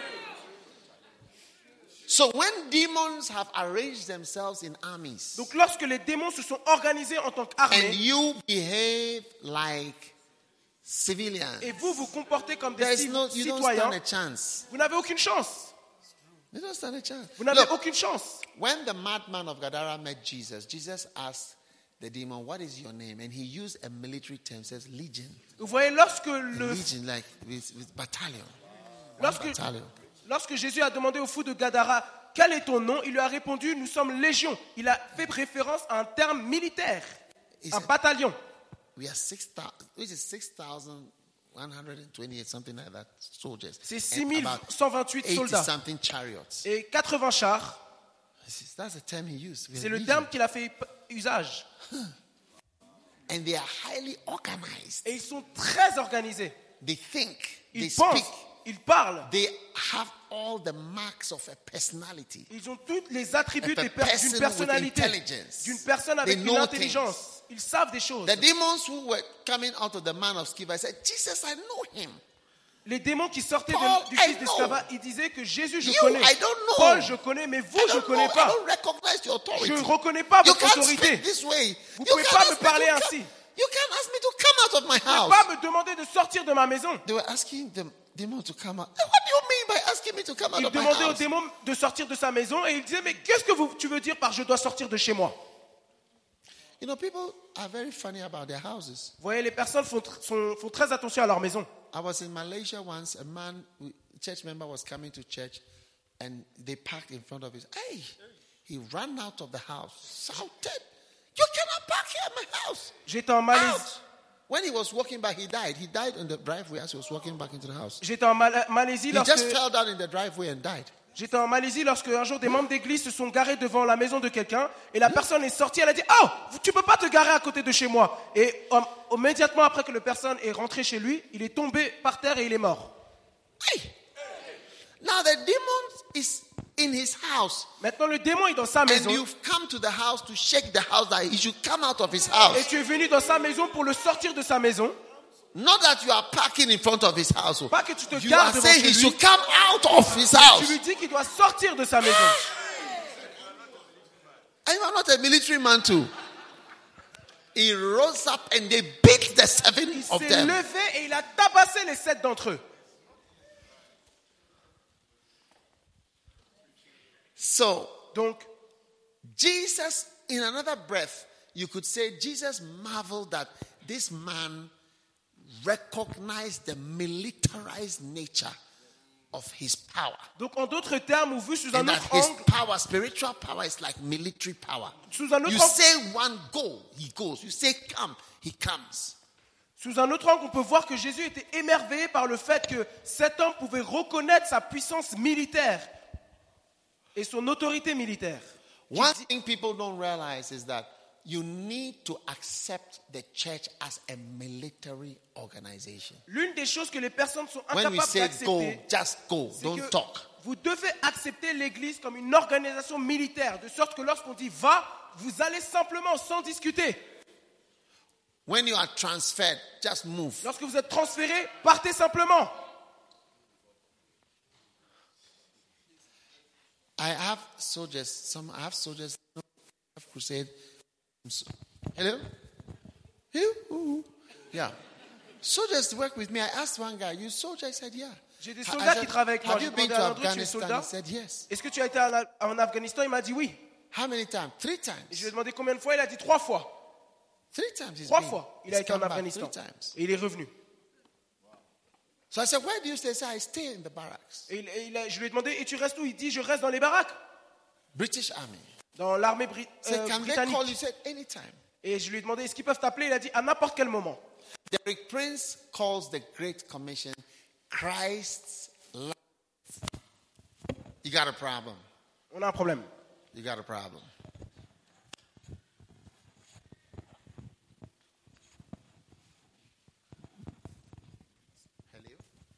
So when demons have arranged themselves in armies, Donc lorsque les démons se sont organisés en tant and qu'armée, you behave like civilians, et vous vous comportez comme des there is ci- no, you don't citoyens, stand a chance. vous n'avez aucune chance. You don't stand a chance. Vous n'avez Look, aucune chance. when the madman of Gadara met Jesus, Jesus asked the demon, "What is your name?" And he used a military term, says legion. Vous voyez, lorsque, le, Legion, like with, with battalion. One lorsque, battalion. lorsque Jésus a demandé au fou de Gadara, quel est ton nom? Il lui a répondu, nous sommes légion. Il a fait référence à un terme militaire, He un said, bataillon. we are six thousand, which is six thousand one hundred twenty-eight, something like that, soldiers. C'est And six mille about cent vingt-huit eighty soldats something chariots. et quatre-vingts chars. That's the term he used. We are C'est le legion. terme qu'il a fait usage. And they are highly organized. Et ils sont très organisés. They think, they Ils speak, pensent, ils parlent. they have all the marks of a personality. Ils ont tous les attributs Of a des per- person d'une with personnalité, intelligence. d'une personne avec They une know intelligence. Ils savent des choses. The demons who were coming out of the man of Sceva said, Jesus, I know him. Les démons qui sortaient de- Paul, du I fils know. d'Escava, ils disaient que Jésus, je You, connais. I don't know. Paul, je connais, mais vous, I je ne don't connais know, I pas. don't recognize your authority. Je ne reconnais pas You votre can't autorité. speak this way. Vous You pouvez can't pas ask me me parler to ainsi. come- You can't ask me to come out of my Vous ne house. pouvez pas me demander de sortir de ma maison. They were asking the demon to come out. What do you mean by asking me to come out Il of my demandait au house? démon de sortir de sa maison et il disait, mais qu'est-ce que vous- tu veux dire par je dois sortir de chez moi? You know, people are very funny about their houses. Vous voyez, les personnes font, tr- sont- font très attention à leur maison. I was in Malaysia once. A man, a church member, was coming to church, and they parked in front of his. Hey, he ran out of the house, shouted, "You cannot park here at my house!" J'étais en Malaisie. Out. When he was walking back, he died. He died on the driveway as he was walking back into the house. J'étais en Mal- Malaisie He lorsque just fell down in the driveway and died. j'étais en Malaisie lorsque un jour des membres d'église se sont garés devant la maison de quelqu'un et la personne est sortie. Elle a dit, oh, tu peux pas te garer à côté de chez moi. Et um, immédiatement après que la personne est rentrée chez lui, il est tombé par terre et il est mort. Hey. Now the demon is in his house, Maintenant le démon est dans sa and maison you've come to the house to shake the house that he should come out of his house. et tu es venu dans sa maison pour le sortir de sa maison. Not that you are parking in front of his house. Pas que tu te You gares are devant saying chez he lui. should come out of his Tu house. lui dis qu'il doit sortir de sa maison. And you are not a military man too. He rose up and they beat the seven Il of s'est them. levé et il a tabassé les sept d'entre eux. So Donc, Jesus, in another breath, you could say Jesus marveled that this man recognized the militarized nature of his power. donc en d'autres termes, ou vu sous un And that autre his angle, power, spiritual power, is like military power. sous un autre You angle, say one go, he goes. You say come, he comes. Sous un autre angle, on peut voir que Jésus était émerveillé par le fait que cet homme pouvait reconnaître sa puissance militaire et son autorité militaire. One thing people don't realize is that you need to accept the church as a military organization. L'une des choses que les personnes sont When we incapables say go, d'accepter, just go, c'est don't que talk. vous devez accepter l'Église comme une organisation militaire, de sorte que lorsqu'on dit va, vous allez simplement sans discuter. When you are transferred, just move. Lorsque vous êtes transféré, partez simplement. I have soldiers, some I have soldiers, have crusade. So- Hello? Hello? Ooh. Yeah. soldiers work with me. I asked one guy, you soldier? He said, yeah. J'ai des I- I soldats said, qui travaillent avec moi. have J'ai you been demandé to à un autre, tu es Afghanistan? soldat? He said, yes. Est-ce que tu as été en, en Afghanistan? Il m'a dit oui. How many times? Three Et times. je lui ai demandé combien de fois. Il a dit trois fois. Three times he's Trois been. fois, il He's a été en come back Afghanistan. three times. Et il est revenu. So I said, where do you stay? He said, I stay in the barracks. Et, il- et il a- je lui ai demandé, et tu restes où? Il dit, je reste dans les baraques, British Army. dans l'armée bri- I said, euh, can they britannique. call you? He said, anytime. Et je lui ai demandé, est-ce qu'ils peuvent t'appeler? Il a dit, à n'importe quel moment. Derek Prince calls the Great Commission Christ's life. You got a problem. On a un problème. You got a problem. Hello?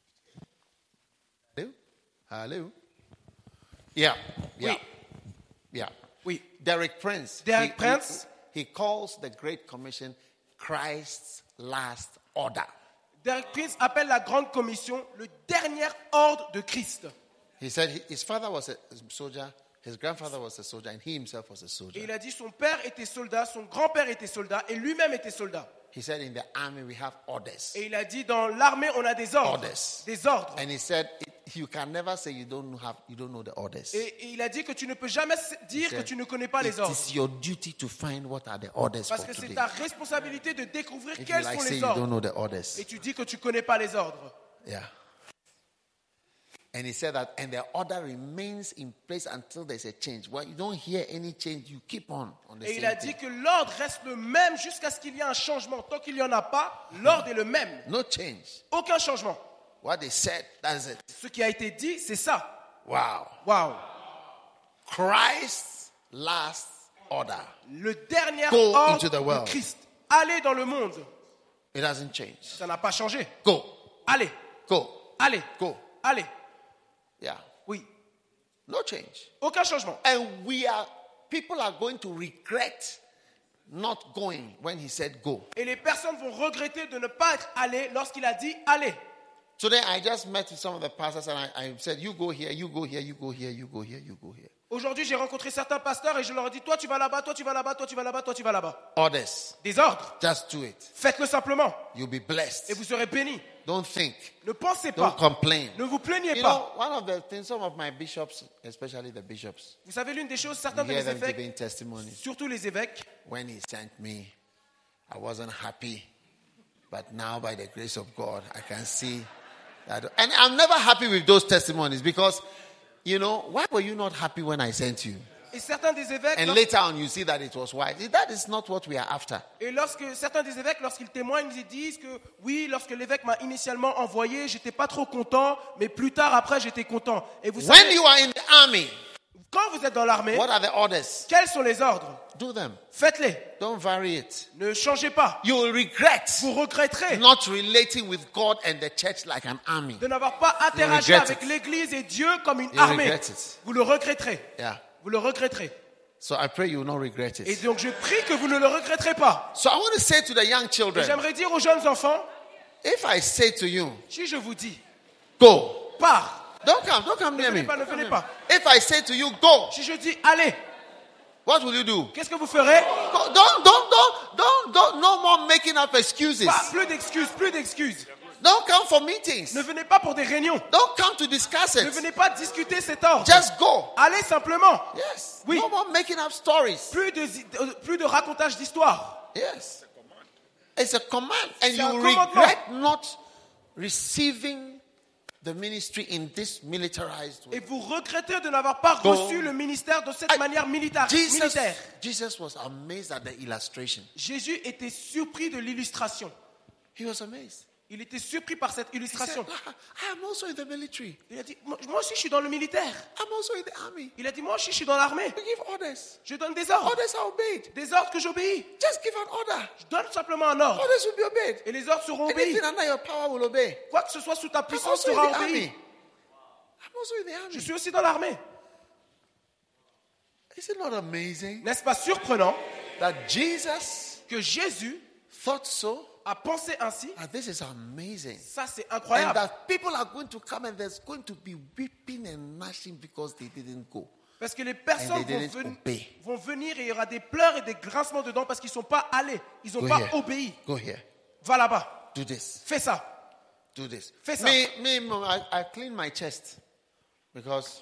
Hello? Hello? Yeah. Yeah. Oui. Yeah. Oui. Derek Prince. Derek he, Prince. He, he calls the Great Commission Christ's last order. Derek Prince appelle la Grande Commission le dernier ordre de Christ. He said he- his father was a soldier, his grandfather was a soldier, and he himself was a Et soldier. il a dit, son père était soldat, son grand-père était soldat, et lui-même était soldat. He said in the army we have orders. Et il a dit, dans l'armée, on a des ordres. Orders. Des ordres. And he said it, you can never say you don't have you don't know the orders. Et, et il a dit que tu ne peux jamais dire que tu ne connais pas les It ordres. is your duty to find what are the orders Parce for que c'est today. ta responsabilité de découvrir If you quels like sont say les you don't ordres. know the orders. Et tu dis que tu ne connais pas les ordres. Yeah. And he said that, and the order remains in place until there's a change. Well, you don't hear any change, you keep on on the Et il same a dit thing. que l'ordre reste le même jusqu'à ce qu'il y ait un changement. Tant qu'il n'y en a pas, l'ordre est le même. No change. Aucun changement. What they said, that's it. Ce qui a été dit, c'est ça. Wow. Waouh. Christ's last order. Le dernier Go ordre into the world. de Christ. Allez dans le monde. It hasn't changed. Ça n'a pas changé. Go. Allez, Go. allez, Go. allez. Yeah. Oui. No change. Aucun changement. And we are, people are going to regret not going when he said go. Et les personnes vont regretter de ne pas être allées lorsqu'il a dit allez. Today I just met with some of the pastors and I, I said, you go here, you go here, you go here, you go here, you go here. Aujourd'hui, j'ai rencontré certains pasteurs et je leur ai dit, toi tu vas là-bas, toi tu vas là-bas, toi tu vas là-bas, toi tu vas là-bas. Orders. Des ordres. Just do it. Faites-le simplement You'll be blessed. et vous serez bénis. Don't think. Ne pensez Don't pas. complain. Ne vous plaignez You pas. know, one of the things, some of my bishops, especially the bishops, Vous savez, l'une des choses, you certains de hear mes them évêques, giving testimonies. surtout les évêques, When he sent me, I wasn't happy. But now, by the grace of God, I can see that. And I'm never happy with those testimonies because, you know, why were you not happy when I sent you? et certains des évêques, And lors- later on, you see that it was wise. That is not what we are after. et lorsque certains des évêques, lorsqu'ils témoignent, ils disent que oui, lorsque l'évêque m'a initialement envoyé, j'étais pas trop content, mais plus tard après, j'étais content. Et vous When savez, you are in the army, quand vous êtes dans l'armée, what are the orders? quels sont les ordres? Do them. Faites-les. Don't vary it. Ne changez pas. You will regret Vous regretterez not relating with God and the church like an army. de n'avoir pas interagi regret avec it. l'Église et Dieu comme une You armée. regret it. Vous le regretterez. Yeah. Vous le regretterez. So I pray you will not regret Et it. donc je prie que vous ne le regretterez pas. So I want to say to the young Et children, j'aimerais dire aux jeunes enfants, if I say to you, si je vous dis, go, pars, don't come, don't come ne near venez me. pas, ne venez pas. If I say to you, go, Si je dis, allez, what will you do? qu'est-ce que vous ferez? Go. Don't, don't, don't, don't, don't, no more making up excuses. Pas, plus d'excuses, plus d'excuses. Don't come for meetings. Ne venez pas pour des réunions. Don't come to discuss Ne it. venez pas discuter cet ordre. Just go. Allez simplement. Yes. Oui. No more making up stories. Plus de, euh, plus de racontage d'histoire. Yes. It's a command. And C'est you un will commandement. regret not receiving the ministry in this militarized way. Et vous regrettez de n'avoir pas Go. reçu le ministère de cette I- manière militaire. Jesus, militaire. Jesus was amazed at the illustration. Jésus était surpris de l'illustration. He was amazed. Il était surpris par cette He said, illustration. "Ah, I am also in the military. Il a dit, moi moi aussi je suis dans le militaire. I'm also in the army. Il a dit, moi aussi je suis dans l'armée. We give orders. Je donne des ordres. Orders are obeyed. Des ordres que j'obéis. Just give an order. Je donne simplement un ordre. Orders will be obeyed. Et les ordres seront obéis. Anything under your power will obey. Quoi que ce soit sous ta I'm puissance also in sera the obéi. army. I'm also in the Je army. suis aussi dans l'armée. Is it not amazing N'est-ce pas surprenant that Jesus que Jésus thought so? a pensé ainsi? And this is amazing. Ça, c'est And incroyable. that people are going to come and there's going to be weeping and gnashing because they didn't go. Parce que les And personnes they vont, didn't ven- obey. vont venir et il y aura des pleurs et des grincements dedans parce qu'ils ne sont pas allés. Ils n'ont Go pas here. obéi. Go here. Va là-bas. Do this. Fais ça. Do this. Fais ça. Me, me, mom, I, I clean my chest because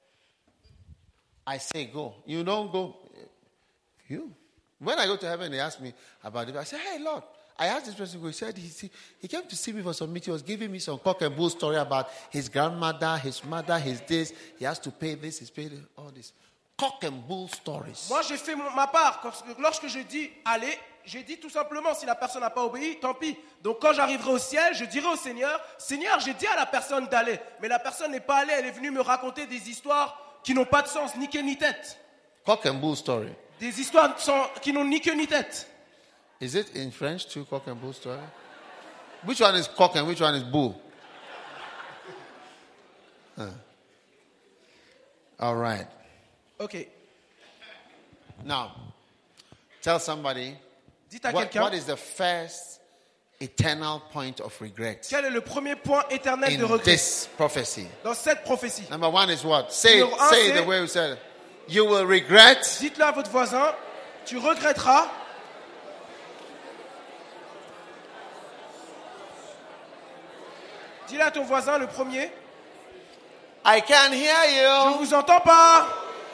I say go. You don't go. You. When I go to heaven, they ask me about it. I say, hey, Lord. I asked this person, he said he, he came to see me for some meeting. He was giving me some cock and bull story about his grandmother, his mother, his this. He has to pay this, he's paid all this. Cock and bull stories. Moi, j'ai fait mon, ma part. Lorsque je dis allez, j'ai dit tout simplement, si la personne n'a pas obéi, tant pis. Donc quand j'arriverai au ciel, je dirai au Seigneur, Seigneur, j'ai dit à la personne d'aller. Mais la personne n'est pas allée, elle est venue me raconter des histoires qui n'ont pas de sens, ni queue ni tête. Cock and bull story. Des histoires sans, qui n'ont ni queue ni tête. Is it in French too, cock and bull story? Which one is cock and which one is bull? Huh. All right. Ok. Now, tell somebody, Dites à what, quelqu'un, what is the first eternal point of regret quel est le premier point éternel de in regret this prophecy? dans cette prophétie? Number one is what? Say, Numéro un, say c'est- the way we said it. You will regret Dites-le à votre voisin, tu regretteras. Dis-le à ton voisin, le premier. I can hear Je you. vous entends pas.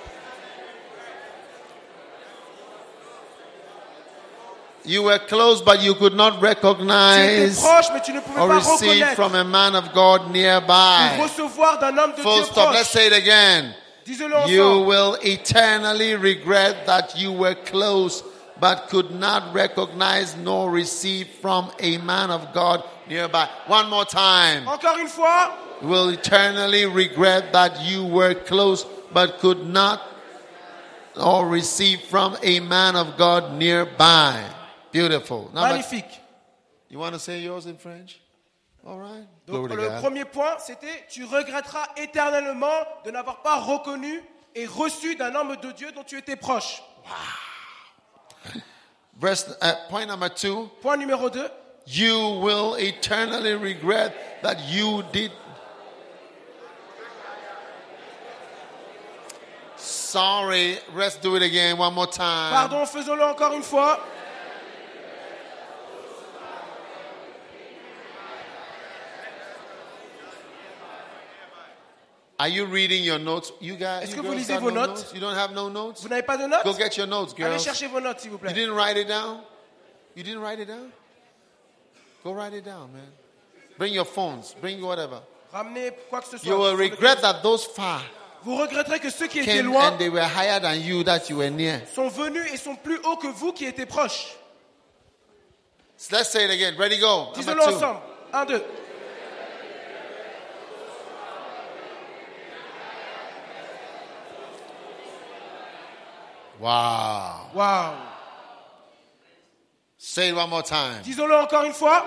You were close, but you could not Tu étais recognize proche, mais tu ne pouvais or pas receive reconnaître from a man of God ou nearby. recevoir d'un homme de Full Dieu stop. Let's proche. say it again. Disons-le You ensemble. will eternally regret that you were close, but could not recognize nor receive from a man of God nearby. One more time. Encore une fois, You will eternally regret that you were close, but could not or receive from a man of God nearby. Beautiful. Number- magnifique. you want to say yours in French? All right. Donc Glory to le God. premier point, c'était tu regretteras éternellement de n'avoir pas reconnu et reçu d'un homme de Dieu dont tu étais proche. Verse, uh, point number two. Point numéro deux. You will eternally regret that you did. Sorry, let's do it again one more time. Pardon, faisons-le encore une fois. Are you reading your notes? You guys, Est-ce you que vous girls lisez got vos no notes? notes? You don't have no notes? Vous n'avez pas de notes? Go get your notes, Allez girls. chercher vos notes, s'il vous You plaît. didn't write it down? You didn't write it down? Go write it down, man. Bring your phones. Bring whatever. Ramenez quoi que ce soit. You will regret that those far Vous regretterez que ceux qui étaient came loin and they were higher than you that you were near. sont venus et sont plus hauts que vous qui étiez proches. So let's say it again. Ready, go. Number Disons-le two. ensemble. Un, deux. Wow. Waouh. Say it one more time. Disons-le encore une fois.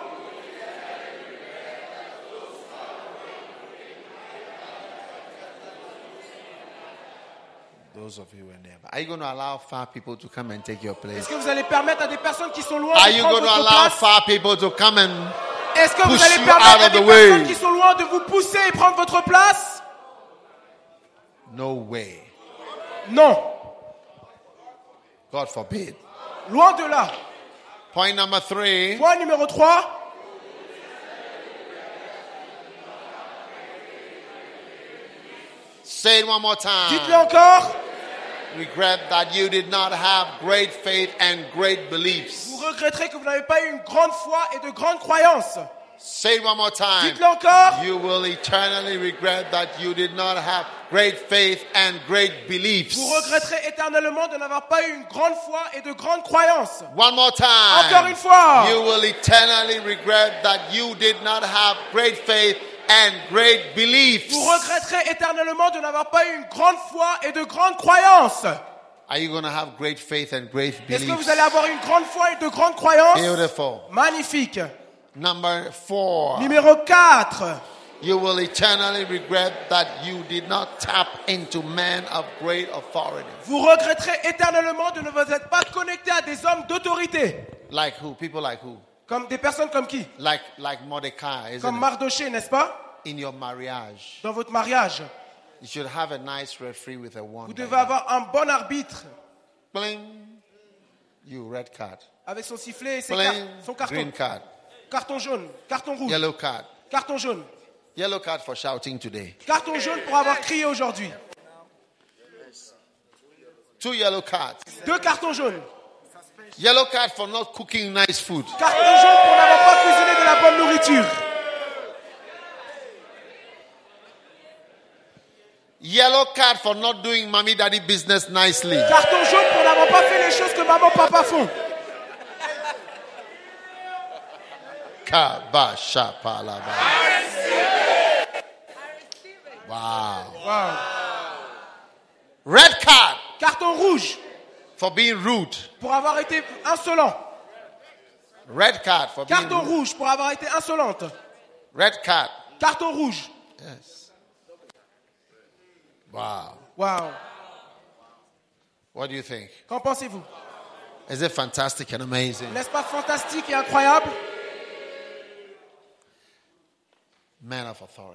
Those of you who are nearby. Are you going to allow far people to come and take your place? Est-ce que vous allez permettre à des personnes qui sont loin Are de you prendre going to votre allow place? far people to come and Est-ce que vous push allez you permettre out à of des the personnes way? qui sont loin de vous pousser et prendre votre place? No way. Non. God forbid. Loin de là. Point number three. Point numéro trois. Say it one more time. Dites-le encore. Regret that you did not have great faith and great beliefs. Vous regretterez que vous n'avez pas eu une grande foi et de grandes croyances. Say it one more time. Dites-le encore. You will eternally regret that you did not have great faith and great beliefs. Vous regretterez éternellement de n'avoir pas eu une grande foi et de grandes croyances. One more time. Encore une fois. You will eternally regret that you did not have great faith and great beliefs. Vous regretterez éternellement de n'avoir pas eu une grande foi et de grandes croyances. Are you going to have great faith and great Est-ce que beliefs? vous allez avoir une grande foi et de grandes croyances? Beautiful. Magnifique. Number four. Numéro quatre. You will eternally regret that you did not tap into men of great authority. Vous regretterez éternellement de ne vous être pas connecté à des hommes d'autorité. Like who? People like who? Comme des personnes comme qui? Like like Mordecai, isn't Comme it? Mardoché, n'est-ce pas? In your marriage, Dans votre mariage. you should have a nice referee with a Vous wand. devez avoir un bon arbitre Bling. You red card. avec son sifflet et ses Bling. cartes, son carton. Green card. Carton jaune, carton rouge, Yellow card. carton jaune. Yellow card for shouting today. Carton jaune pour avoir crié aujourd'hui. Two yellow cards. Deux cartons jaunes. Yellow card for not cooking nice food. Carton jaune pour n'avoir pas cuisiné de la bonne nourriture. Yellow card for not doing mommy daddy business nicely. Carton jaune pour n'avoir pas fait les choses que maman papa font. Kabashapalaba. Wow. Wow. Red card Carton rouge for being rude. pour avoir été insolent. Red card for being Carton rude. rouge pour avoir été insolente. Red card. Carton rouge. Yes. Wow. Wow. What do you think? Qu'en pensez-vous? Is it fantastic and amazing? N'est-ce pas fantastique et incroyable? Man of authority.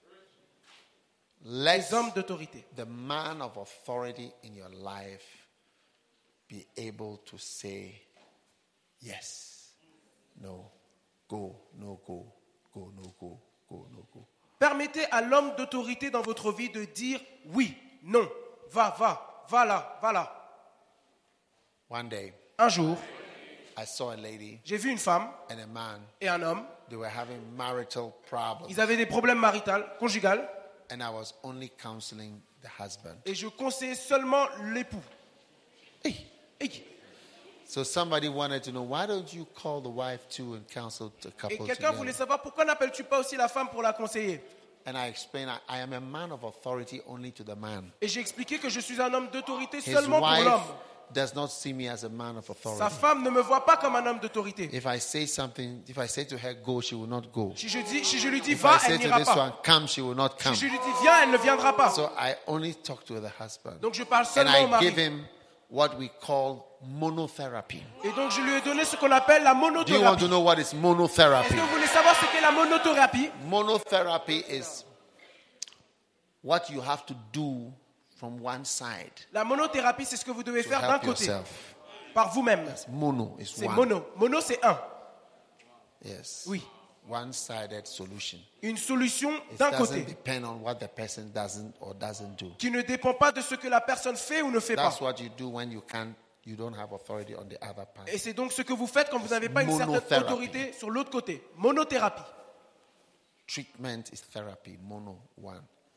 Let Les hommes d'autorité. the man of authority in your life be able to say yes, no, go, no, go, go, no, go, go, no, go. Permettez à l'homme d'autorité dans votre vie de dire oui, non, va, va, va là, va là. One day, Un jour, I saw a lady j'ai vu une femme and a man. et un homme. They were having marital problems. Ils avaient des problèmes maritaux, conjugaux, And I was only counseling the husband. et je conseillais seulement l'époux. Hey. Et, So somebody wanted to know, why don't you call the wife too and counsel the et couple quelqu'un together? voulait savoir pourquoi n'appelles-tu pas aussi la femme pour la conseiller? And I explained, I, I am a man of authority only to the man. Et j'ai expliqué que je suis un homme d'autorité His seulement pour wife l'homme. does not see me as a man of Sa authority. femme ne me voit pas comme un homme d'autorité. If I say something, if I say to her, go, she will not go. Si je, dis, si je lui dis If va, I say elle to n'ira this pas. one, come, she will not come. Si je lui dis viens, elle ne viendra pas. So I only talk to the husband. Donc je parle And seulement au I mari. give him what we call monotherapy. Et donc je lui ai donné ce qu'on appelle la Do you want to monothérapie. know what is Est-ce monotherapy? que vous voulez savoir ce qu'est la monothérapie? Monotherapy is what you have to do from one side La monothérapie, c'est ce que vous devez to faire d'un help côté, yourself. par vous-même. Mono is C'est one. mono. Mono, c'est un. Yes. Oui. One-sided solution. Une solution It d'un doesn't côté depend on what the person doesn't or doesn't do. qui ne dépend pas de ce que la personne fait ou ne fait pas. That's what you do when you can't, you don't have authority on the other part. Et c'est donc ce que vous faites quand vous n'avez pas une certaine Monotherapy. autorité sur l'autre côté. Monothérapie. Treatment is therapy. Mono one.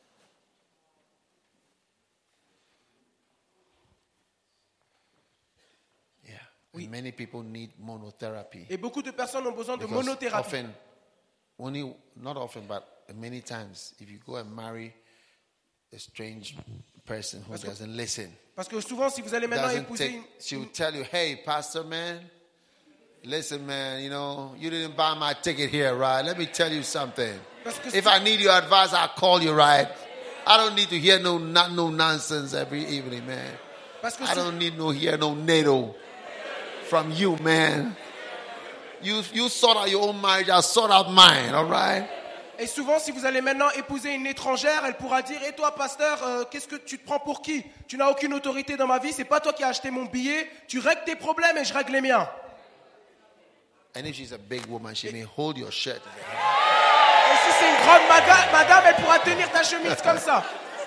Yeah. Oui. And many people need monotherapy. Et beaucoup de personnes ont besoin de Because monothérapie. often, only not often, but many times, if you go and marry a strange person who doesn't listen, Parce que souvent, si vous allez maintenant doesn't épouser take, une, she will tell you, "Hey, pastor man, listen, man, you know, you didn't buy my ticket here, right? Let me tell you something. Parce que If si- I need your advice, I'll call you, right? I don't need to hear no not no nonsense every evening, man. parce que I si- don't need no hear no NATO from you, man. You you sort out your own marriage, I'll sort out mine, all right? Et souvent, si vous allez maintenant épouser une étrangère, elle pourra dire: et toi, pasteur, euh, qu'est-ce que tu te prends pour qui? Tu n'as aucune autorité dans ma vie, c'est pas toi qui as acheté mon billet, tu règles tes problèmes et je règle les miens. And if she's a big woman, she may hold your shirt. Et si c'est une grande mada- madame, elle pourra tenir ta chemise comme ça.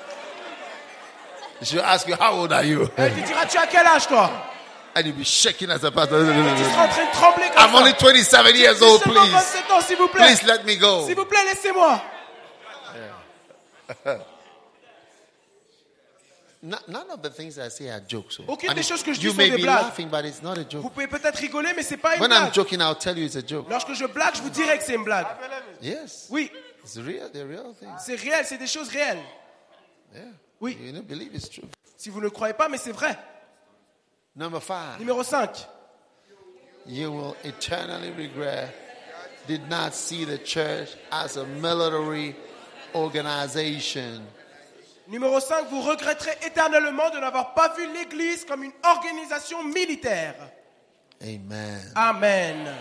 She'll ask you, how old are you? Elle te dira: tu as quel âge, toi? And you'll be shaking as a pastor. Tu seras en train de trembler comme I'm ça. only twenty-seven years J'ai old, seulement please. vingt-sept ans, s'il vous plaît. Please let me go. S'il vous plaît, laissez-moi. No- None of the things I say are jokes. so. Aucune des choses que je dis you sont may des be blagues. laughing, but it's not a joke. Vous pouvez peut-être rigoler, mais c'est pas une When I'm blague. joking, I'll tell you it's a joke. Lorsque je blague, je vous dirai que c'est une blague. Yes. Oui, It's real. They're real things. c'est réel, c'est des choses réelles. Yeah. Oui. You don't believe it's true. Si vous ne croyez pas, mais c'est vrai. Number five. Numéro cinq. You will eternally regret did not see the church as a military organization. Numéro cinq, vous regretterez éternellement de n'avoir pas vu l'Église comme une organisation militaire. Amen. Amen.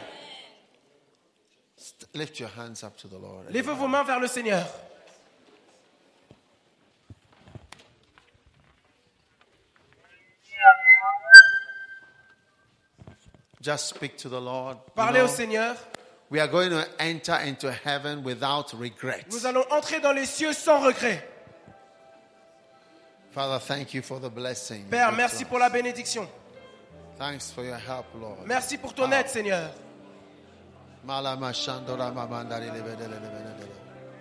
St- Lift your hands up to the Lord. Levez vos mains vers le Seigneur. Just speak to the Lord. You Parlez au know, Seigneur. We are going to enter into heaven without regret. Nous allons entrer dans les cieux sans regret. Father, thank you for the blessing. Père, Give merci to pour us. la bénédiction. Thanks for your help, Lord. Merci pour ton aide, Seigneur. Malama Shandora Mamandari Lebedele Lebedele.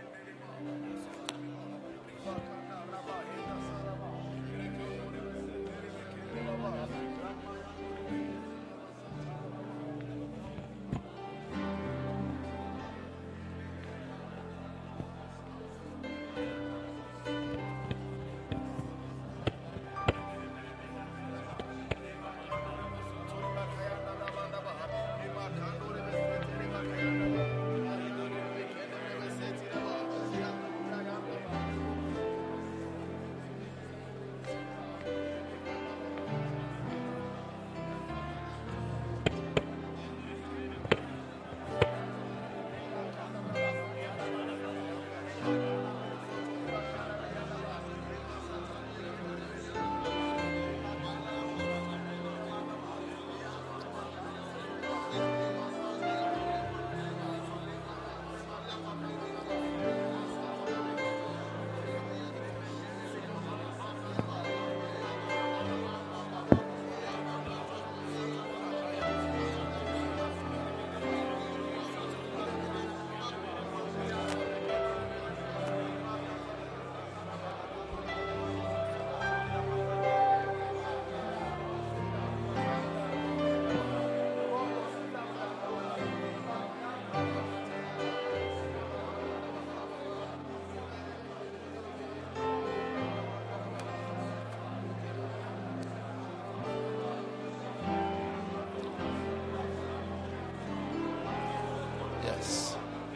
Yes.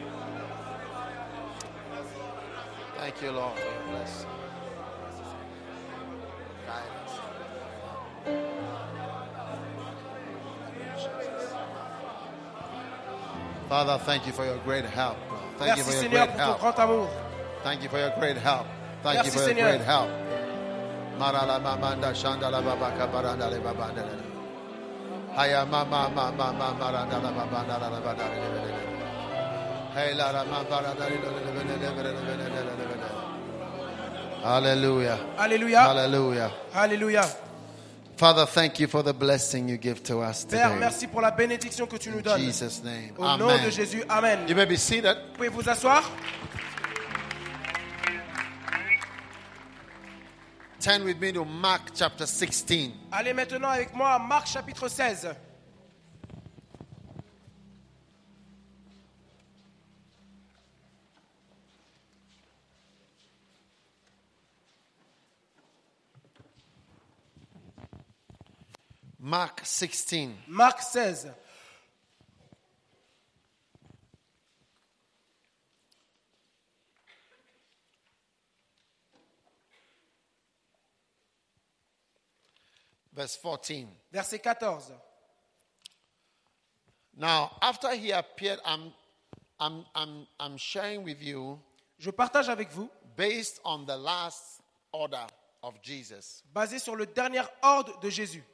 Thank you, Lord, for your blessing. Guidance. Father, thank you for your great help. Lord. Thank you Merci, for your Seigneur, great pour ton help. grand amour. Thank you for your great help. Thank Merci, you for your Seigneur. great help. Marala mamanda shandala babaka barandale babandele. Haya mama mama mama marandala babandala babandele. Hey la la mama barandale. Hallelujah. Alléluia. Hallelujah. Alléluia. Father, thank you for the blessing you give to us Père, today. merci pour la bénédiction que tu nous In donnes. Jesus' name. Au nom de Amen. Jésus, Amen. You may be seated. Vous pouvez vous asseoir. Turn with me to Mark chapter sixteen. Allez maintenant avec moi à Marc chapitre seize. Mark sixteen. Marc seize. Verse fourteen. Verset quatorze. Now, after he appeared, I'm, I'm, I'm, I'm sharing with you Je partage avec vous, based on the last order of Jesus. basé sur le dernier ordre de Jésus.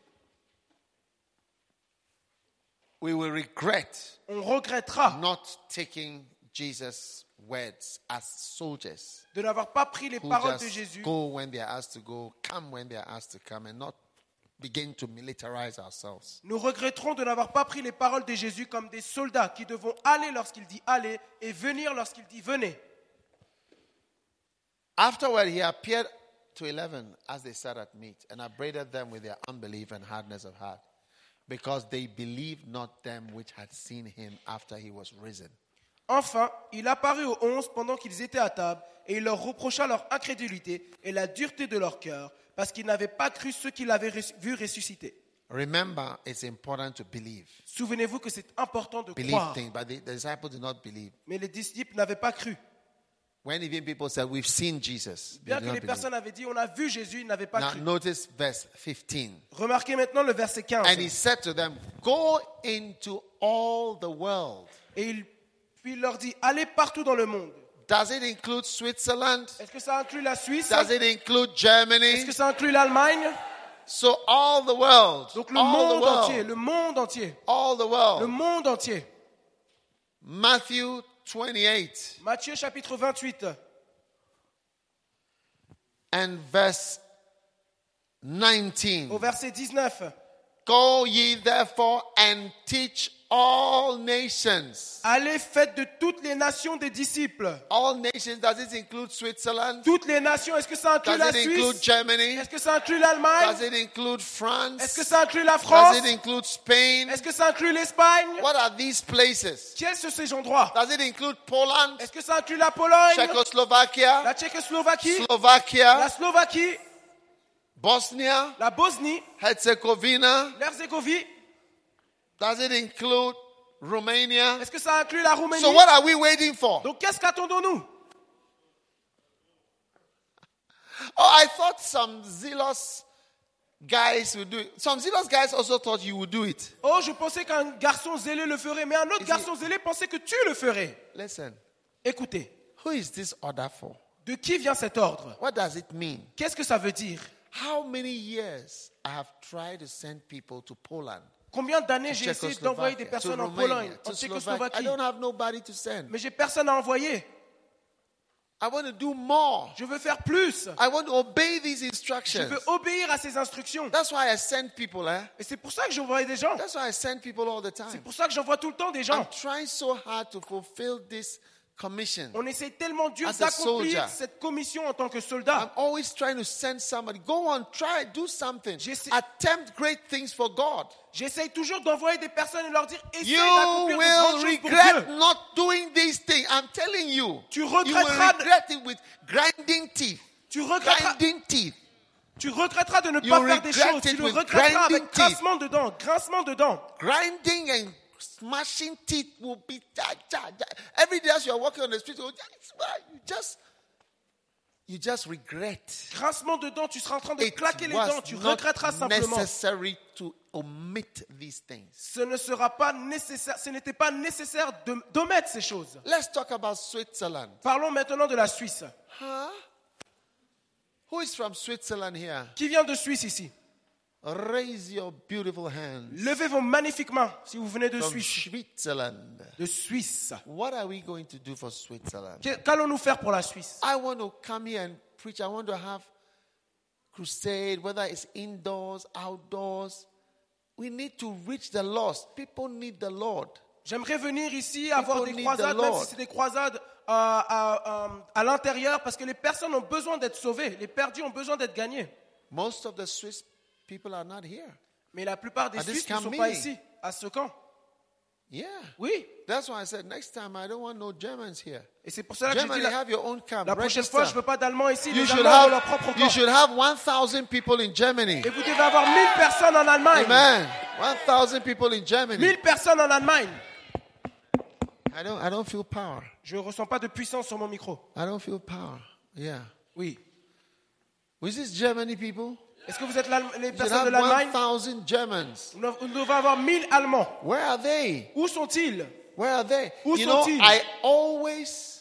We will regret On regrettera not taking Jesus' words as soldiers de n'avoir pas pris les who paroles de just Jésus, go when they are asked to go, come when they are asked to come, and not begin to militarize ourselves. nous regretterons de n'avoir pas pris les paroles de Jésus comme des soldats qui devront aller lorsqu'il dit aller et venir lorsqu'il dit venez. Afterward, he appeared to eleven as they sat at meat and upbraided them with their unbelief and hardness of heart, because they believed not them which had seen him after he was risen. Enfin, il apparut aux onze pendant qu'ils étaient à table, et il leur reprocha leur incrédulité et la dureté de leur cœur, parce qu'ils n'avaient pas cru ceux qu'il avait vu ressusciter. Remember, it's important to believe. Souvenez-vous que c'est important de Believe croire. things, but the, the disciples did not believe. Mais les disciples n'avaient pas cru. When even people said, we've seen Jesus, they Bien did que not les believe. personnes avaient dit, on a vu Jésus, ils n'avaient pas Now cru. notice verse fifteen. Remarquez maintenant le verset quinze. And he said to them, go into all the world. Et il, puis il leur dit, allez partout dans le monde. Does it include Switzerland? Est-ce que ça inclut la Suisse? Does it include Germany? Est-ce que ça inclut l'Allemagne? So all the world, Donc le all the monde world, entier, le monde entier, all the le world. monde entier. Matthew twenty-eight Matthieu chapitre vingt-huit and verse nineteen. au verset dix-neuf. Go ye therefore and teach all nations. Allez, faites de toutes les nations des disciples. All nations, does it include Switzerland? Toutes les nations, est-ce que ça inclut Does la it include Suisse? Germany? Est-ce que ça inclut l'Allemagne? Does it include France? Est-ce que ça inclut la France? Does it include Spain? Est-ce que ça inclut l'Espagne? What are these places? Quels sont ces endroits? Does it include Poland? Est-ce que ça inclut la Pologne? Czechoslovakia? La Tchécoslovaquie? La Slovakia? Slovaquie? Bosnia? La Bosnie? Herzegovina? L'Herzégovine? Does it include Romania? Est-ce que ça inclut la Roumanie? So what are we waiting for? Donc qu'est-ce qu'attendons-nous? Oh, I thought some zealous guys would do it. Some zealous guys also thought you would do it. Oh, je pensais qu'un garçon zélé le ferait, mais un autre Is garçon zélé pensait que tu le ferais. Listen, Écoutez, who is this order for? de qui vient cet ordre? What does it mean? Qu'est-ce que ça veut dire? How many years I have tried to send people to Poland, Combien d'années to j'ai essayé d'envoyer des Czechoslovakia, to personnes en Romania, Pologne, en to Slovakia? I Tchécoslovaquie, don't have nobody to send. mais j'ai personne à envoyer. I want to do more. Je veux faire plus. I want to obey these Je instructions. veux obéir à ces instructions. That's why I send people, eh? Et c'est pour ça que j'envoie des gens. That's why I send people all the C'est time. pour ça que j'envoie tout le temps des gens. I'm trying so hard to fulfill this commission. On essaie tellement dur As a d'accomplir soldier. cette commission en tant que I'm soldat. always trying to send somebody. Go on, try, do something. J'essaie- Attempt great things for God. J'essaie toujours d'envoyer des personnes et leur dire essaye You d'accomplir de grandes will choses pour regret Dieu. not doing these things. I'm telling you. Tu You will regretteras de- regret it with grinding teeth. Tu regretteras, Grinding teeth. tu regretteras de ne You pas faire des regret choses. Tu it le with regretteras avec grinding teeth. grincement de dents. Grincement de dents. Grinding and smashing teeth will be ja, ja, ja. Every day as you are walking on the street, you just you just regret. Grincement de dents, tu seras en train de It claquer les dents. was Tu not regretteras simplement. necessary to omit these things. Ce ne sera pas nécessaire, ce n'était pas nécessaire de- d'omettre ces choses. Let's talk about Switzerland. Parlons maintenant de la Suisse. Huh? Who is from Switzerland here? Qui vient de Suisse ici? Raise your beautiful hands. Levez vos magnifiques mains si vous venez de From Suisse. Switzerland. De Suisse. What are we going to do for Switzerland? Que- Qu'allons-nous faire pour la Suisse? I want to come here and preach. I want to have crusade, whether it's indoors, outdoors. We need to reach the lost. People need the Lord. J'aimerais venir ici avoir People des need croisades, the même Lord. si c'est des croisades euh, à, à- à l'intérieur, parce que les personnes ont besoin d'être sauvées. Les perdus ont besoin d'être gagnés. Most of the Swiss people are not here. Mais la plupart des At this Suisses ne camp sont pas meeting. ici, à ce camp. Yeah. Oui. That's why I said next time I don't want no Germans here. Et c'est pour cela que j'ai Germany, dit la, have your own camp. la prochaine Register. fois, je ne veux pas d'Allemands ici. You Les should Allemands ont leur have, propre you camp. should have one thousand people in Germany. Et vous devez avoir mille personnes en Allemagne. Amen. one thousand people in Germany. mille personnes en Allemagne. I don't, I don't feel power. Je ne ressens pas de puissance sur mon micro. I don't feel power. Yeah. Oui. Was this Germany people? Est-ce que vous êtes l'Allem- les You should personnes de have one l'Allemagne? thousand Germans. Nous nous devons avoir mille Allemands. Where are they? Où sont-ils? Where are they? Où You know, sont-ils? I always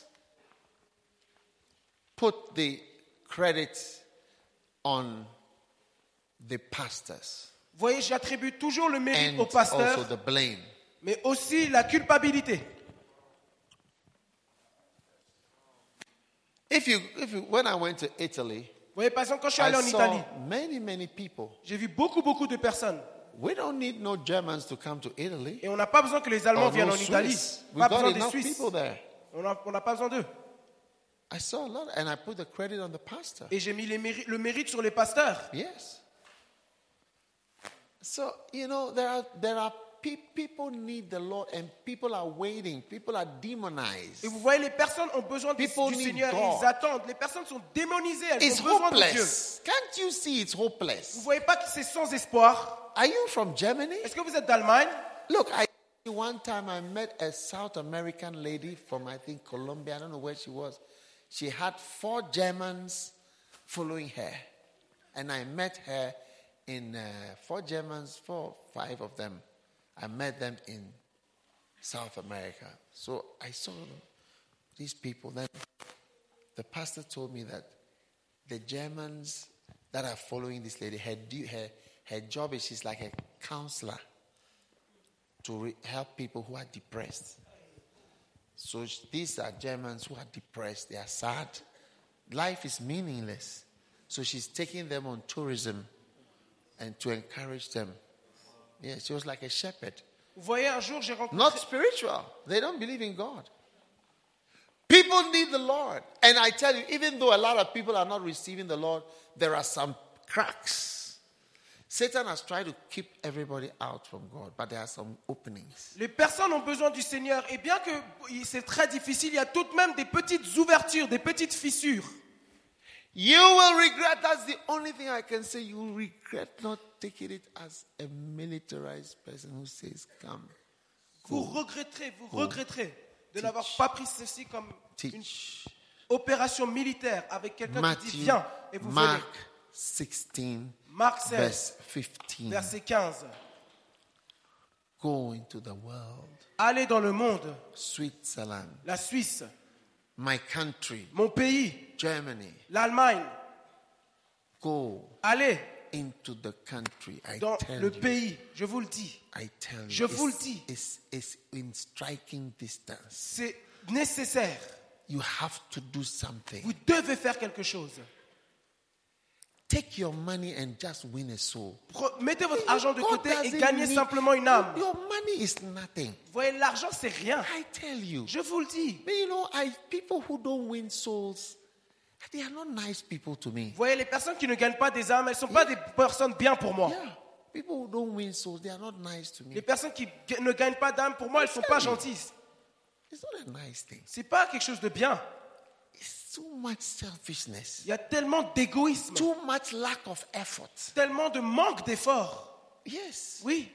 put the credit on the pastors Vous voyez, j'attribue toujours le mérite and au pasteur, also the blame. mais aussi la culpabilité. If you, if you, when I went to Italy, Vous voyez, par exemple, quand je suis I allé en Italie, saw many, many people. j'ai vu beaucoup, beaucoup de personnes. We don't need no Germans to come to Italy. Et on n'a pas besoin que les Allemands Or viennent no en Italie. Swiss. We Pas got besoin des enough Suisses. people there. On n'a on n'a pas besoin d'eux. I saw a lot, and I put the credit on the pastor. Et j'ai mis les méri- le mérite sur les pasteurs. Yes. So you know there are there are pe- people need the Lord, and people are waiting. People are demonized. Et vous voyez, les personnes ont besoin du, People du need Seigneur. God. Ils attendent. Les personnes sont démonisées. Elles It's ont besoin de Dieu. hopeless. Can't you see it's Vous hopeless? voyez pas que c'est sans espoir? Are you from Germany? Est-ce que vous êtes d'Allemagne? Look, I one time I met a South American lady from I think Colombia. I don't know where she was. She had four Germans following her, and I met her in uh, four Germans, four, five of them. I met them in South America. So I saw these people. Then the pastor told me that the Germans that are following this lady, her, her, her job is she's like a counselor to re- help people who are depressed. So sh- these are Germans who are depressed. They are sad. Life is meaningless. So she's taking them on tourism and to encourage them. Yeah, she was like a shepherd. Vous voyez, un jour, j'ai rencontré... Not spiritual. They don't believe in God. People need the Lord. And I tell you, even though a lot of people are not receiving the Lord, there are some cracks. Satan has tried to keep everybody out from God, but there are some openings. Les personnes ont besoin du Seigneur. Et bien que c'est très difficile, il y a tout de même des petites ouvertures, des petites fissures. You will regret. That's the only thing I can say. You will regret not taking it as a militarized person who says, come. Vous regretterez, vous regretterez de n'avoir pas pris ceci comme une Teach. opération militaire avec quelqu'un qui dit Matthew, viens et vous Mark venez. sixteen, Marc seize, verse fifteen. verset quinze. Go into the world. Allez dans le monde, Switzerland, la Suisse, my country, mon pays, Germany. l'Allemagne. Go Allez into the country. I dans tell le you. pays, je vous le dis. I tell you. Je vous le it's, dis. It's, it's in striking distance. C'est nécessaire. You have to do something. Vous devez faire quelque chose. Take your money and just win a soul. Pre- Mettez votre argent de God côté et doesn't gagnez need- simplement une âme. Your money is nothing. Vous voyez, l'argent, c'est rien. I tell you. Je vous le dis. But you know, I people who don't win souls, they are not nice people to me. Vous voyez, les personnes qui ne gagnent pas des âmes, elles ne sont pas des personnes bien pour moi. Yeah. People who don't win souls, they are not nice to Les me. personnes qui ga- ne gagnent pas d'âme, pour moi, elles ne sont pas gentilles. It's not a nice thing. C'est pas quelque chose de bien. It's too much selfishness. Il y a tellement d'égoïsme, Too much lack of effort. tellement de manque d'effort. Yes. Oui,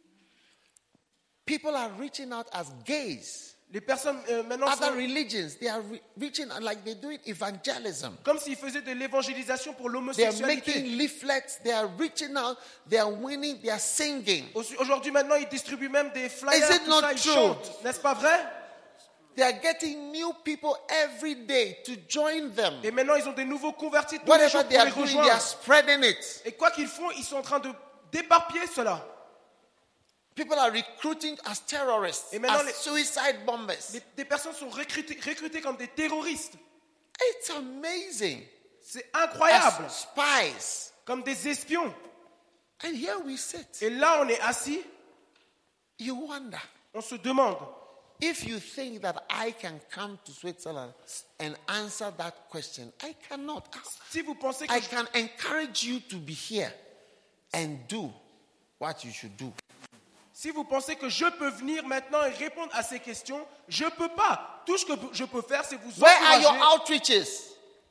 People are reaching out as gays. les personnes euh, maintenant Other sont religions, they are re- reaching out like they do it evangelism. comme s'ils faisaient de l'évangélisation pour They are l'homosexualité. making leaflets, they are reaching out, they are winning, they are singing. Aujourd'hui, maintenant, ils distribuent même des flyers, Is it tout not ça, ils true? chantent. N'est-ce pas vrai? They are getting new people every day to join them. Et maintenant, ils ont des nouveaux convertis tous les Whatever jours they pour are les doing, they rejoindre. are spreading it. Et quoi qu'ils font, ils sont en train de d'éparpiller cela. People are recruiting as terrorists, Et maintenant, as les- suicide bombers. Les- des personnes sont recrutées, recrutées comme des terroristes. It's amazing. C'est incroyable. As spies. Comme des espions. And here we sit. Et là, on est assis, You wonder. on se demande, If you think that I can come to Switzerland and answer that question, I cannot. si vous pensez que I je- can encourage you to be here and do what you should do. si vous pensez que je peux venir maintenant et répondre à ces questions, je ne peux pas. Tout ce que je peux faire, c'est vous Where are your encourager. outreaches?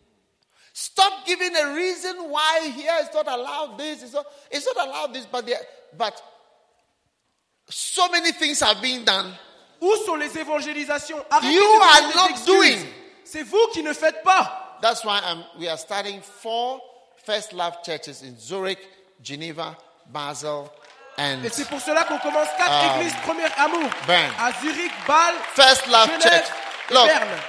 Stop giving a reason why here is not allowed this, it's not, it's not allowed this, but, there- but so many things are being done. Où sont les évangélisations? Arrêtez You de are donner des not excuses. doing. C'est vous qui ne faites pas. That's why um, we are starting four First Love churches in Zurich, Geneva, Basel, and Et c'est pour cela qu'on commence quatre Um, églises Premier Amour. Bern. À Zurich, Bâle, First Love Genève Church. et Look, Berne.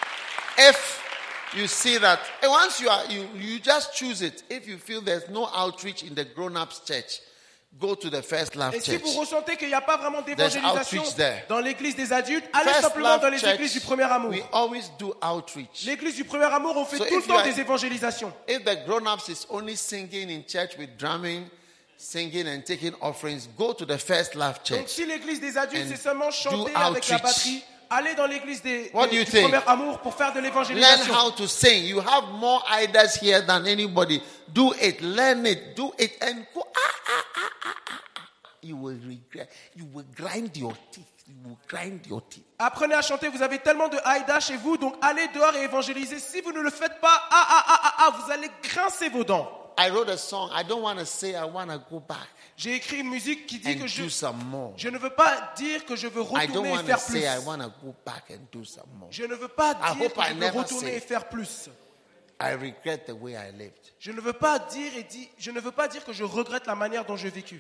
if you see that, and once you are, you, you just choose it. If you feel there's no outreach in the grown-ups church, go to the First Love Et si Church. vous ressentez qu'il n'y a pas vraiment d'évangélisation outreach there. dans l'église des adultes, allez First simplement Love dans les Church, églises du Premier Amour. we always do outreach. L'église du Premier Amour, on fait So tout le if you temps are- des évangélisations. If the grown-ups is only singing in church with drumming, singing and taking offerings, go to the First Love Donc Church. si l'église des adultes, And c'est seulement chanter do avec la outreach. batterie, allez dans l'église des, What des- do you du think? Premier Amour pour faire de Learn l'évangélisation. how to sing. You have more idols here than anybody. Do it. Learn it. Do it. And go. Ah, ah, ah, ah, ah, ah. You will regret. You will grind your teeth. You will grind your teeth. Apprenez à chanter, vous avez tellement de haïda chez vous, donc allez dehors et évangélisez. Si vous ne le faites pas, ah ah ah ah ah, vous allez grincer vos dents. I wrote a song. I don't want to say I want to go back J'ai écrit une musique qui dit and que je, do some more. je ne veux pas dire que je veux I don't retourner et want to faire plus. say I want to go back and do some more. Je ne veux pas I dire hope que I je veux never retourner say. et faire plus. I regret the way I lived. Je ne veux pas dire et dire, je ne veux pas dire que je regrette la manière dont j'ai vécu.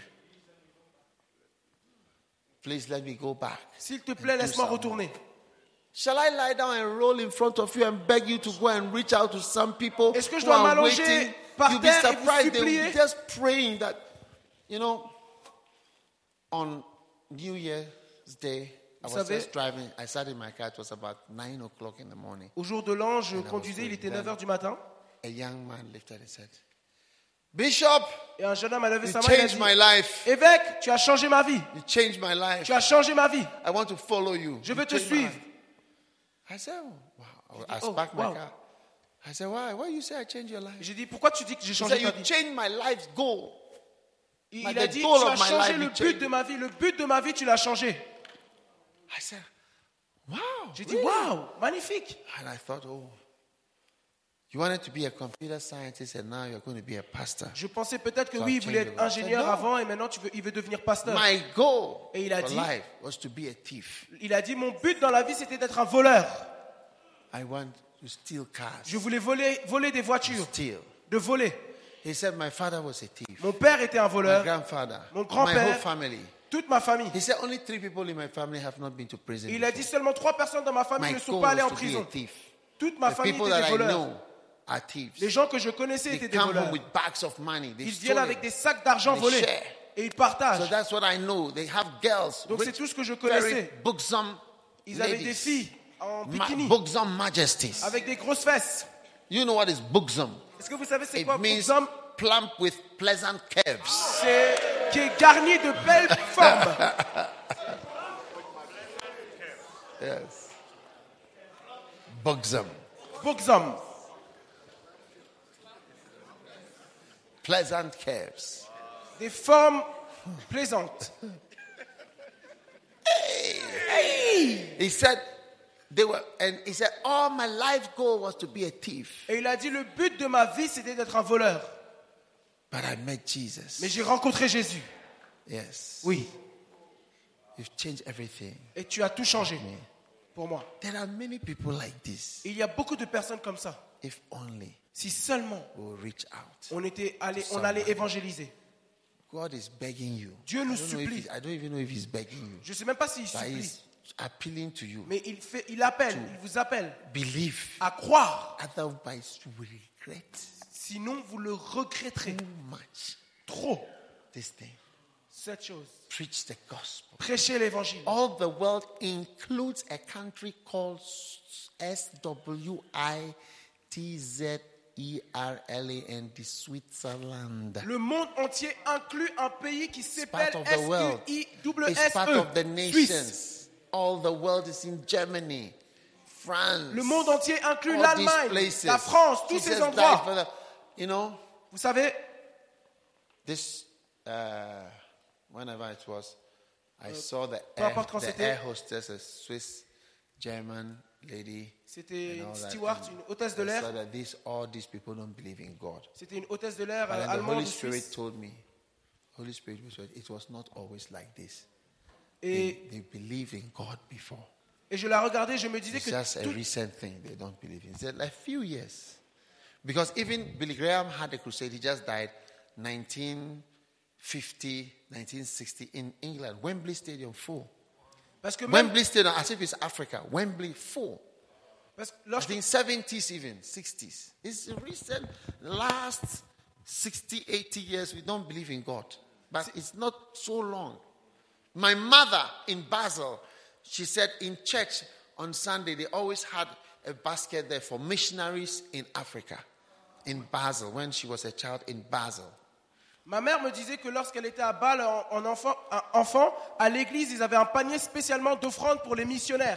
Please let me go back. S'il te plaît, And do laisse-moi some retourner. Shall I lie down and roll in front of you and beg you to go and reach out to some people Est-ce que je who dois are m'allonger waiting? par You'll be terre et vous surprised. They will supplier? be just praying that, you know, on New Year's Day, I Vous was savez, just driving. I sat in my car. It was about nine o'clock in the morning. au jour de l'an, je And I was conduisais, il going était down. neuf heures du matin. A young man lifted and said, Bishop, Et un jeune homme a levé you sa main et a changed dit, my life. évêque, tu as changé ma vie. You changed my life. Tu as changé ma vie. I want to follow you. Je You veux te changed my suivre. life. I said, oh, wow. I oh, sparked my wow. car. I said, why? Why you say I changed your life? J'ai dit, pourquoi tu dis que j'ai He changé said, ta you vie? changed my life's goal. Il, But il a the dit, goal tu of as my changé life, le you but changed. de ma vie. Le but de ma vie, tu l'as changé. I said, wow. J'ai dit, really? waouh, magnifique. And I thought, oh, you wanted to be a computer scientist and now you're going to be a pastor. Je pensais peut-être que So oui, I il voulait changed être the world. ingénieur I said, no. avant et maintenant tu veux, il veut devenir pasteur. My goal Et il a for dit- life was to be a thief. Il a dit, mon but dans la vie, c'était d'être un voleur. I want to steal cars. Je voulais voler, voler des voitures, Steal. de voler. He said, my father was a thief. Mon père était un My voleur, grandfather. Mon My grand-père. whole family. toute ma famille. He said, only three people in my family have not been to prison Et il a before. dit, seulement trois personnes dans ma famille My ne sont goal pas allées was en to be a prison. thief. Toute ma The famille people était that des I voleurs. know are thieves. Les gens que je connaissais They étaient des come home voleurs. with bags of money. They Ils steal viennent avec it. des sacs d'argent They volés. share. Et ils So partagent. that's what I know. They have girls. Donc rich, c'est tout ce que je very connaissais. buxom Ils avaient ladies. des filles en Ma- bikini, buxom majesties. avec des grosses fesses. You know what is buxom? Est-ce que vous savez c'est It quoi means buxom? plump with pleasant curves. C'est qui est garni de belles formes. Yes. Buxom. Buxom, Pleasant curves. des formes plaisantes. He said, they were, and he said, all my life goal was to be a thief. Et il a dit, le but de ma vie, c'était d'être un voleur. But I met Jesus. Mais j'ai rencontré Jésus. Yes. Oui. You've changed everything. Et tu as tout changé pour moi. There are many people like this. Et il y a beaucoup de personnes comme ça. If only Si seulement we'll reach out. on, était allé, on allait évangéliser. God is begging you. Dieu nous I don't know if supplie. he- I don't even know if he's begging you. Je ne sais même pas s'il But supplie. he's appealing to you. Mais il, fait, il appelle, il vous appelle Believe. à croire. Otherwise, you will regret Sinon, vous le regretterez too much trop. this thing. Cette chose. Preach the gospel. Prêchez l'évangile. All the world includes a country called S W I T Z E R L A N D, Switzerland. Le monde entier inclut un pays qui It's part s'appelle of the world. S U I W It's part S of the E. Suisse. nations. All the world is in Germany, France. Le monde entier inclut all these l'Allemagne, places. la France, tous Jesus ces died endroits. for the- you know, Vous savez, this, uh, whenever it was, I saw the, peu air, importe quand the c'était. air hostess, a Swiss German lady. c'était and all une that, steward, and une hôtesse de I l'air. saw that these, all these people don't believe in God. C'était une hôtesse de l'air But euh, then the allemande Holy ou Spirit suisse. told me, Holy Spirit was it was not always like this. Et, They, they believed in God before. et je la regardais, je me disais It's que just a tout- recent thing they don't believe in. It's a few years. Because even Billy Graham had a crusade. He just died nineteen fifty, nineteen sixty in England. Wembley Stadium full. parce que même Wembley Stadium, as if it's Africa. Wembley full. parce que I lorsque think seventies even, sixties. It's recent, last sixty, eighty years, we don't believe in God. But it's not so long. My mother in Basel, she said in church on Sunday, they always had a basket there for missionaries in Africa. In Basel, when she was a child in Basel. ma mère me disait que lorsqu'elle était à Bâle en, en enfant, un enfant, à l'église, ils avaient un panier spécialement d'offrandes pour les missionnaires.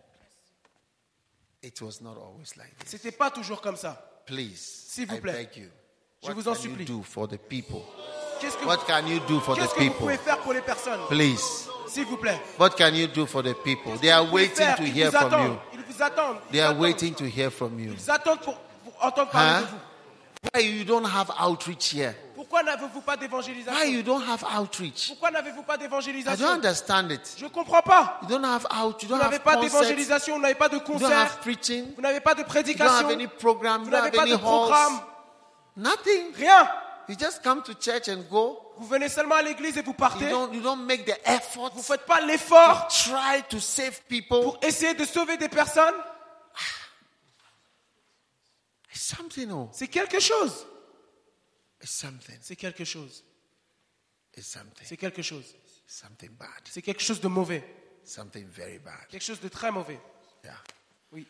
It was not always like this. C'était pas toujours comme ça. Please, S'il vous I plaît. beg you. Je What vous en can you supplie. do for the people? Qu'est-ce que, What can you do for the qu'est-ce que vous people? pouvez faire pour les personnes? Please. S'il vous plaît. What can you do for the people? They Qu'est-ce are que vous pouvez waiting faire? to Ils hear vous from attendent. you. Ils vous attendent. Ils They vous are attendent. waiting to hear from you. Ils attendent pour, pour entendre parler Huh? de vous. Why you don't have outreach here? Pourquoi n'avez-vous pas Why d'évangélisation? you don't have outreach? Pourquoi n'avez-vous pas I don't d'évangélisation? understand it. Je ne comprends pas. You don't have out. You Vous don't n'avez have pas concerts. d'évangélisation, vous n'avez pas de You don't concert, have preaching. vous n'avez pas de You don't have prédication, any program. vous You don't n'avez have pas any de programme, halls. Nothing. rien. You just come to church and go. Vous venez seulement à l'église et vous You partez. don't. You don't make the effort. Vous ne faites pas l'effort Try to save people. pour essayer de sauver des personnes. It's something. Oh, C'est quelque chose. it's something. C'est quelque chose. It's something. C'est quelque chose. Something bad. C'est quelque chose de mauvais. something very bad. Quelque chose de très mauvais. Yeah. Oui.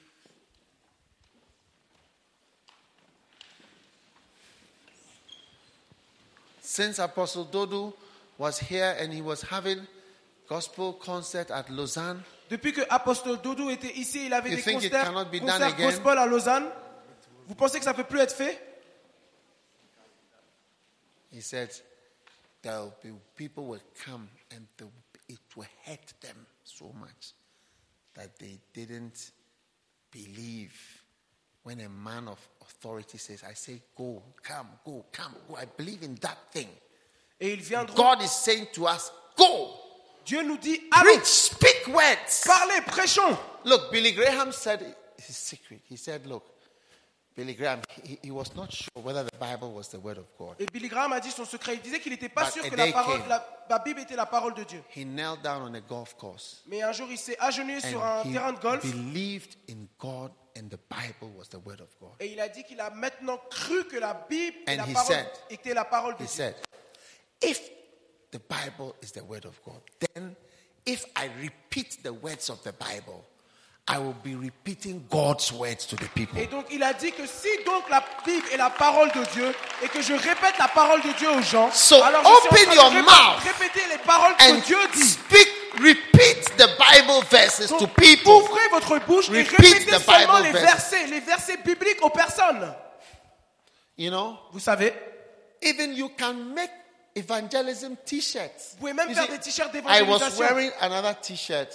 Since Apostle Dodo was here and he was having gospel concert at Lausanne, Depuis que Apostole Dodo était ici, il avait You des think it concerts, cannot be done concerts again? gospel à Lausanne. Vous pensez que ça ne peut plus être fait? he said, there will be people will come and they will, it will hurt them so much that they didn't believe when a man of authority says, I say, go, come, go, come, go. I believe in that thing. Et ils viendront. God is saying to us, go, Dieu nous dit, allons, preach, speak words. parlez, prêchons. Look, Billy Graham said his secret. He said, look, Billy Graham, he, he was not sure whether the Bible was the word of God. Et Billy Graham a dit son secret. Il disait qu'il n'était pas But sûr a que day la, parole, came. la, la Bible était la parole de Dieu. He knelt down on a golf course Mais un jour, il s'est agenouillé sur un and he terrain de golf believed in God and the Bible was the word of God. et il a dit qu'il a maintenant cru que la Bible et And la he parole said- était la parole de He Dieu. said, if the Bible is the word of God, then if I repeat the words of the Bible, I will be repeating God's words to the people. Et donc il a dit que si donc la Bible est la parole de Dieu et que je répète la parole de Dieu aux gens, So alors je suis en open train your de répéter, mouth répéter les paroles And que Dieu dit. speak, repeat the Bible verses to Donc, people. ouvrez votre bouche et Repeat répétez the seulement Bible les verses. versets, les versets bibliques aux personnes. You know, Vous savez, even you can make evangelism t-shirts. vous pouvez même You faire see, des t-shirts I was d'évangélisation. wearing another t-shirt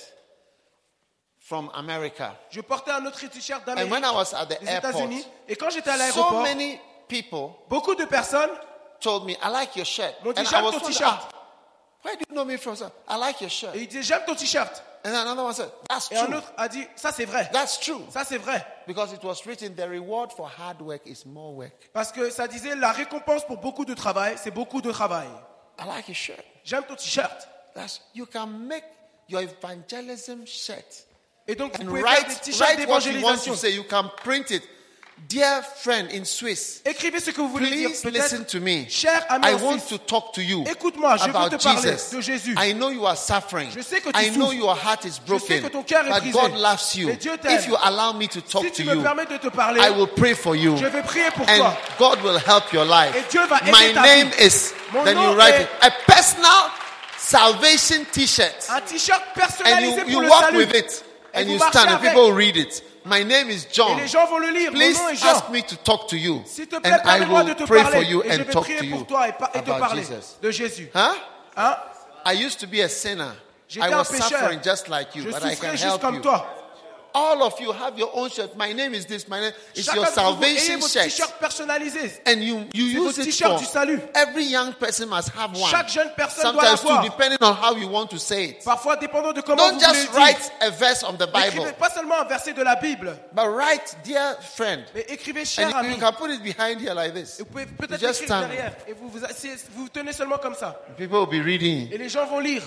from America. Je portais un autre t-shirt And d'Amérique, when I was at the des airport, États-Unis, et quand j'étais à so l'aéroport, many people beaucoup de personnes told me, I like your shirt. Mon And I t-shirt, was ton wondering, t-shirt. "Ah, where do you know me from, sir? I like your shirt. et ils disaient j'aime ton t-shirt. And then another one said, that's Et un true. autre a dit ça c'est vrai, That's true. ça c'est vrai, Because it was written, the reward for hard work is more work. parce que ça disait la récompense pour beaucoup de travail, c'est beaucoup de travail. I like your shirt. J'aime ton t-shirt. That's, you can make your evangelism shirt. Et donc vous And pouvez faire des write, t-shirts write what you want d'évangélisation. to say. You can print it. Dear friend in Swiss, Écrivez ce que vous voulez dire. please listen Peut-être, to me. cher ami I en want Suisse, to talk to you écoute-moi, je veux about te parler Jesus. de Jésus. I know you are suffering. Je sais que tu I know souffres. your heart is Je sais broken. que ton cœur est But brisé. God loves you. Mais Dieu t'aime. If you allow me to talk Si to tu me you, permets de te parler, I will pray for you. je vais prier pour And toi. God will help your life. Et Dieu va aider My ta name vie. is, Mon then nom you write est- it, a personal salvation t-shirt. Un t-shirt And personnalisé you, pour you le walk salut. with it. Et And vous you marchez stand and avec. people will read it. My name is Et John. les gens vont le lire. Please Mon nom est Jean. ask me to talk to you. S'il te plaît, And I permets-moi de will te pray parler. for you Et je and vais talk prier to you pour toi et, par- et te about parler Jesus. de Jésus. Huh? Hein? I used to be a sinner. J'étais I un was pécheur. suffering just like you, Je but I can souffrais juste help comme you. toi. All of you have your own shirt. My name is this. My name is Chacun your d'entre vous, ayez salvation votre shirt. t-shirt personnalisé. And you, you C'est use votre it t-shirt for du salut. every young person must have one. Chaque jeune personne doit Sometimes too, l'avoir. depending on how you want to say it. Parfois, dépendant de comment Don't vous voulez just le dire. write a verse of the Bible, N'écrivez pas seulement un verset de la Bible, but write, dear friend. mais écrivez cher And you, ami. you can put it behind here like this. Et vous pouvez You peut-être just écrire stand. derrière. Et vous vous, asseyez- vous tenez seulement comme ça. People will be reading. Et les gens vont lire.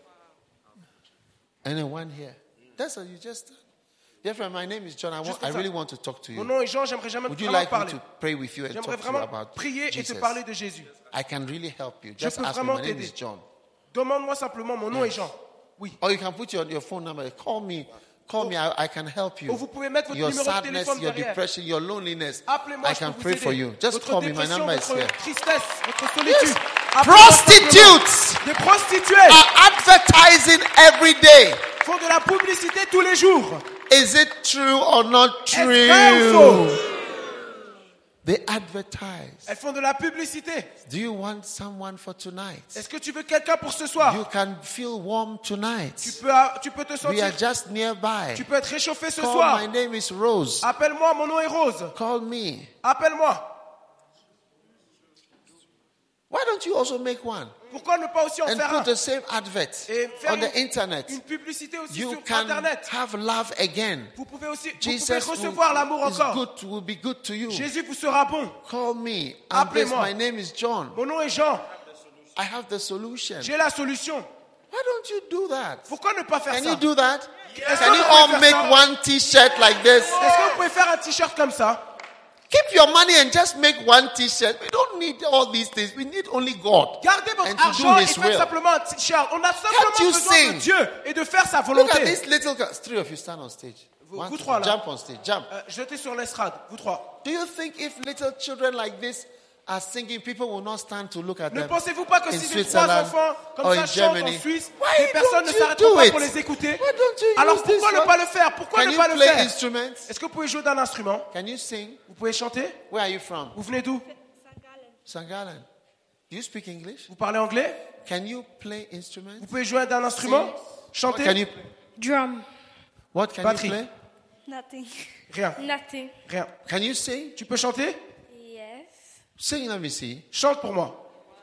And then one here. That's how you just stand. Dear friend, my name is John. I, want, Juste I comme ça. really want to talk to Mon you. nom est Jean, j'aimerais jamais Would you vraiment like me parler. to pray with you and J'aimerais talk to you vraiment about prier et te Jesus? parler de Jésus. I can really help you. Je Just peux ask me. vraiment My name t'aider. is John. Demande-moi simplement, mon nom est Jean. Oui. Or you can put your, your phone number. Call me. Call me. I, I can help you. Ou vous pouvez mettre votre Your numéro de sadness, téléphone your derrière. depression, your loneliness. Appelez-moi, I je can peux pray vous for aider. you. Just Votre call me. My dépression, number is votre here. tristesse, votre solitude. Yes. Appelez-moi simplement. Prostitutes Des prostituées are advertising every day. font de la publicité tous les jours. Is it true or not Est-ce vrai ou true? faux? They advertise. Elles font de la publicité. Do you want someone for tonight? Est-ce que tu veux quelqu'un pour ce soir? You can feel warm Tu tonight. peux, tu peux te We are sentir, just nearby. tu peux être réchauffé ce Call, soir. my name is Rose. Appelle-moi, mon nom est Rose. Call me. Appelle-moi. Why don't you also make one Pourquoi ne pas aussi en and faire un? put the same advert Et faire on the une, internet? une publicité aussi You sur can Internet. have love again. Vous pouvez aussi vous Jesus pouvez recevoir l'amour will, is encore. good, will be good to you. Jésus vous sera bon. Call me. And please, Appelez-moi. my name is John. Mon nom est Jean. I have the solution. J'ai la solution. Why don't you do that? Pourquoi ne pas faire Can ça? you do that? Est-ce Can que you vous all pouvez make faire ça? one t-shirt like this? Est-ce que vous pouvez faire un t-shirt comme ça? Keep your money and just make one t-shirt. We don't need all these things. We need only God. Gardez votre And to argent do et His faites will. simplement un t-shirt. On a Can't simplement you besoin sing? de Dieu et de faire sa Look at volonté. these little girls. Three of you stand on stage. Vous- One, vous two, trois, là. jump on stage. Jump. Euh, jetez sur l'estrade, vous trois. Do you think if little children like this are singing, people will not stand to look at Ne them? pensez-vous pas que in si ces trois Switzerland enfants comme or ça in chantent Germany? en Suisse, Why les personnes don't ne you s'arrêteront do pas it? pour les écouter? Why don't you Alors use this pourquoi ne one? pas le faire? Pourquoi Can ne you pas le play faire? instruments? Est-ce que vous pouvez jouer d'un instrument? Can you sing? Vous pouvez chanter? Where are you from? Vous venez d'où? Sangalan. Do you speak English? Vous parlez anglais? Can you play instruments? Vous pouvez jouer d'un instrument? What can Chanter? you play? Drum. What can Batterie. you play? Nothing. Rien. Nothing. Rien. Can you sing? Tu peux chanter? Yes. Sing, let me see. Chante pour moi.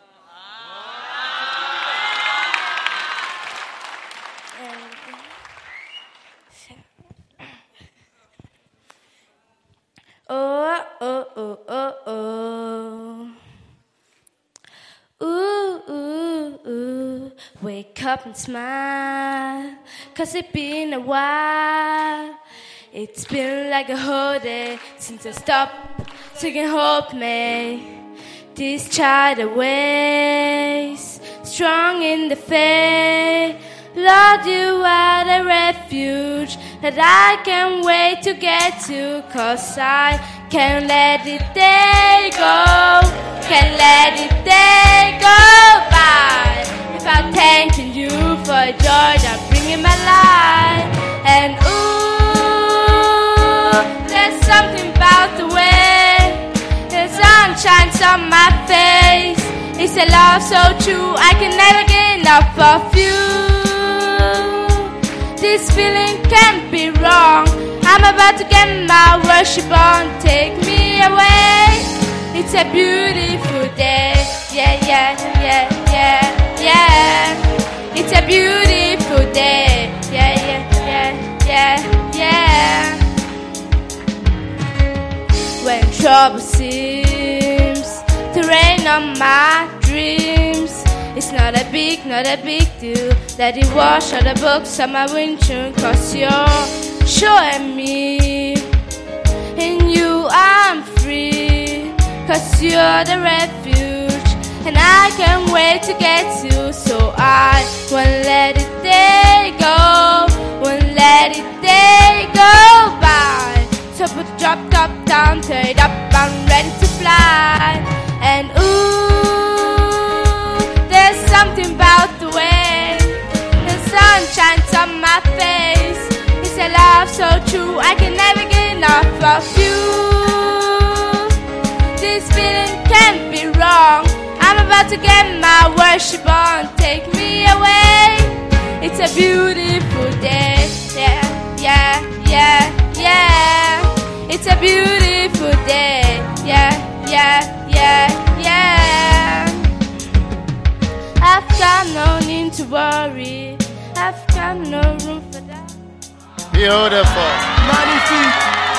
Oh, oh, oh, oh, oh. Ooh, ooh, ooh. Wake up and smile, 'cause it's been a while. It's been like a whole day since I stopped taking hope, me. This child aways, strong in the faith. Lord, you are the refuge that I can't wait to get to, 'cause I can't let it day go, can't let it day go by without thanking you for the joy that bring in my life. And ooh, there's something about the way the sun shines on my face. It's a love so true, I can never get enough of you. This feeling can't be wrong. I'm about to get my worship on. Take me away. It's a beautiful day. Yeah, yeah, yeah, yeah, yeah. It's a beautiful day. Yeah, yeah, yeah, yeah, yeah. When trouble seems to rain on my dreams, it's not a big, not a big deal. Let it wash all the books on my windshield, 'cause you're showing me in you I'm free, 'cause you're the refuge and I can't wait to get you. So I won't let it day go, won't let it day go by. So put drop top down, turn it up, I'm ready to fly. And ooh, there's something about the way the sun shines on my face. It's a love so true, I can never get enough of you. This feeling can't be wrong. I'm about to get my worship on. Take me away. It's a beautiful day. Yeah, yeah, yeah, yeah. It's a beautiful day. Yeah, yeah, yeah, yeah. I've got no need to worry. I've got no room for that. Beautiful. Magnifique.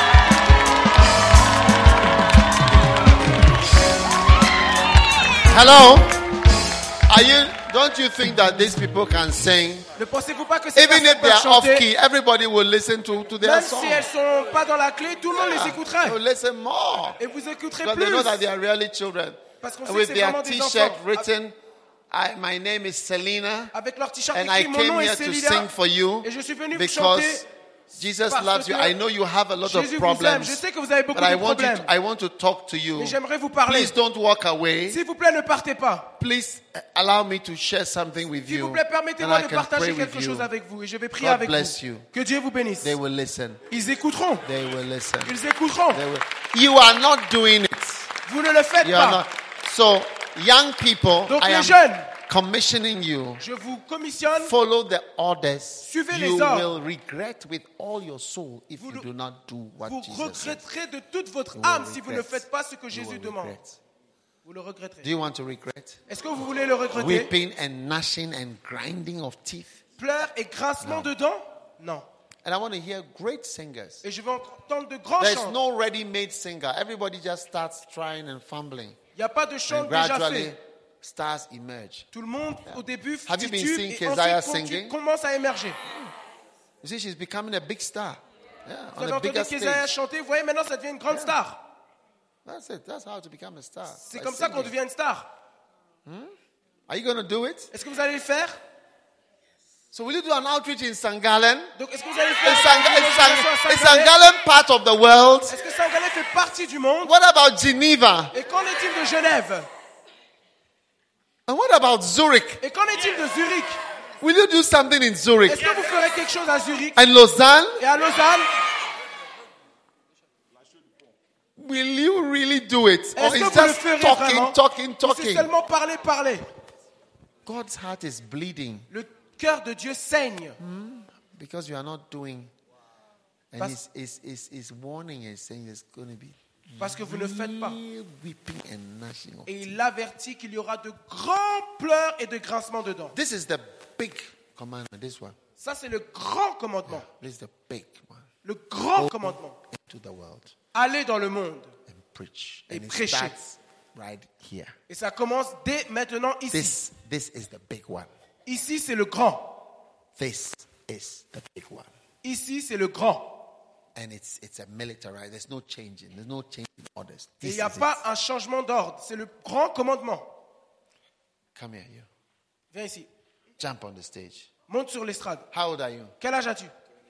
Hello? Are you, don't you think that these people can sing? Ne pensez-vous pas que ces Even personnes if they peuvent are off chanter, key, everybody will listen to, to their même song. si elles sont pas dans la clé, tout le monde les They écouterait. will listen more. Et vous écouterez Because they know that they plus. are really children. Parce qu'on sait que With c'est their vraiment des t-shirt enfants. written, I, my name is Selena, Avec leur t-shirt and I écrit, mon came nom est here to Célina. sing for you Et je suis venu vous because chanter. Jesus parce loves you. que I know you have a lot of Jésus vous aime. problems, Je sais que vous avez beaucoup but I de want, you problèmes. to, I want to talk to you. Mais j'aimerais vous parler. Please don't walk away. S'il vous plaît, ne partez pas. Please uh, allow me to share something with S'il you, vous plaît, and permettez-moi I de can partager pray with quelque you. chose avec vous. Et je vais prier God avec bless vous. you. Que Dieu vous bénisse. They will listen. Ils écouteront. They will listen. Ils écouteront. They will. You are not doing it. Vous ne le faites You are pas. not. So, young people, Donc I les am jeunes, commissioning you. je vous commissionne. Follow the orders. Suivez You les ordres. will regret with all your soul if Vous you le- do not do what Vous Jesus said. regretterez de toute votre You will âme si vous ne regret. faites pas ce que You Jésus will demande. regret. Vous le regretterez. Do you want to regret? Est-ce que vous voulez le regretter? Weeping and gnashing and grinding of teeth. Pleurs et grincement de dents? Non. And I want to hear great singers. Et je veux entendre de grands There's chants. no ready-made singer. Everybody just starts trying and fumbling. Il n'y a pas de chant And déjà gradually, fait. stars emerge. Tout le monde, au début, Have you been titube seeing et Keziah ensuite continue- singing? commence à émerger. You see, she's becoming a big star. Yeah, Vous on avez a entendu bigger Keziah stage. chanter, vous voyez, maintenant ça devient une grande star. That's it. That's how to become a star. C'est By comme ça qu'on singing. devient une star. Are you going to do it? Est-ce que vous allez le faire? So will you do an outreach in Sangalen? Donc, est-ce que vous allez Is, faire Sang- une is, Sang- évangélisation à is Saint-Galais? Sangalen part of the world? Est-ce que Saint-Galais fait partie du monde? What about Geneva? Et qu'en est-il de Genève? And what about Zurich? Et qu'en est-il de Zurich? Will you do something in Zurich? Est-ce que vous ferez quelque chose à Zurich And Lausanne? et à Lausanne? Will you really do it? Or Est-ce que is vous le just ferez talking, vraiment? talking, Ou c'est talking? seulement parler, parler? God's heart is bleeding Le cœur de Dieu saigne. because you are not doing. And Parce- he's, he's, he's, he's warning and saying there's going to be Parce que vous ne faites pas. real weeping and gnashing of Et teeth. il avertit qu'il y aura de grands pleurs et de grincements de dents. This is the big commandment, this one. Ça, c'est le grand commandement. This is the big one. Le grand commandement. Into the world Allez dans le monde. and preach. Et And it prêcher. starts right here. Et ça commence dès maintenant ici. This, this is the big one. Ici, c'est le grand. This is the big one. Ici, c'est le grand. And it's it's a military. There's no changing. There's no changing orders. Et il This n'y a is pas it. un changement d'ordre. C'est le grand commandement. Come here, you. Viens ici. Jump on the stage. Monte sur l'estrade. How old are you? Quel âge as-tu?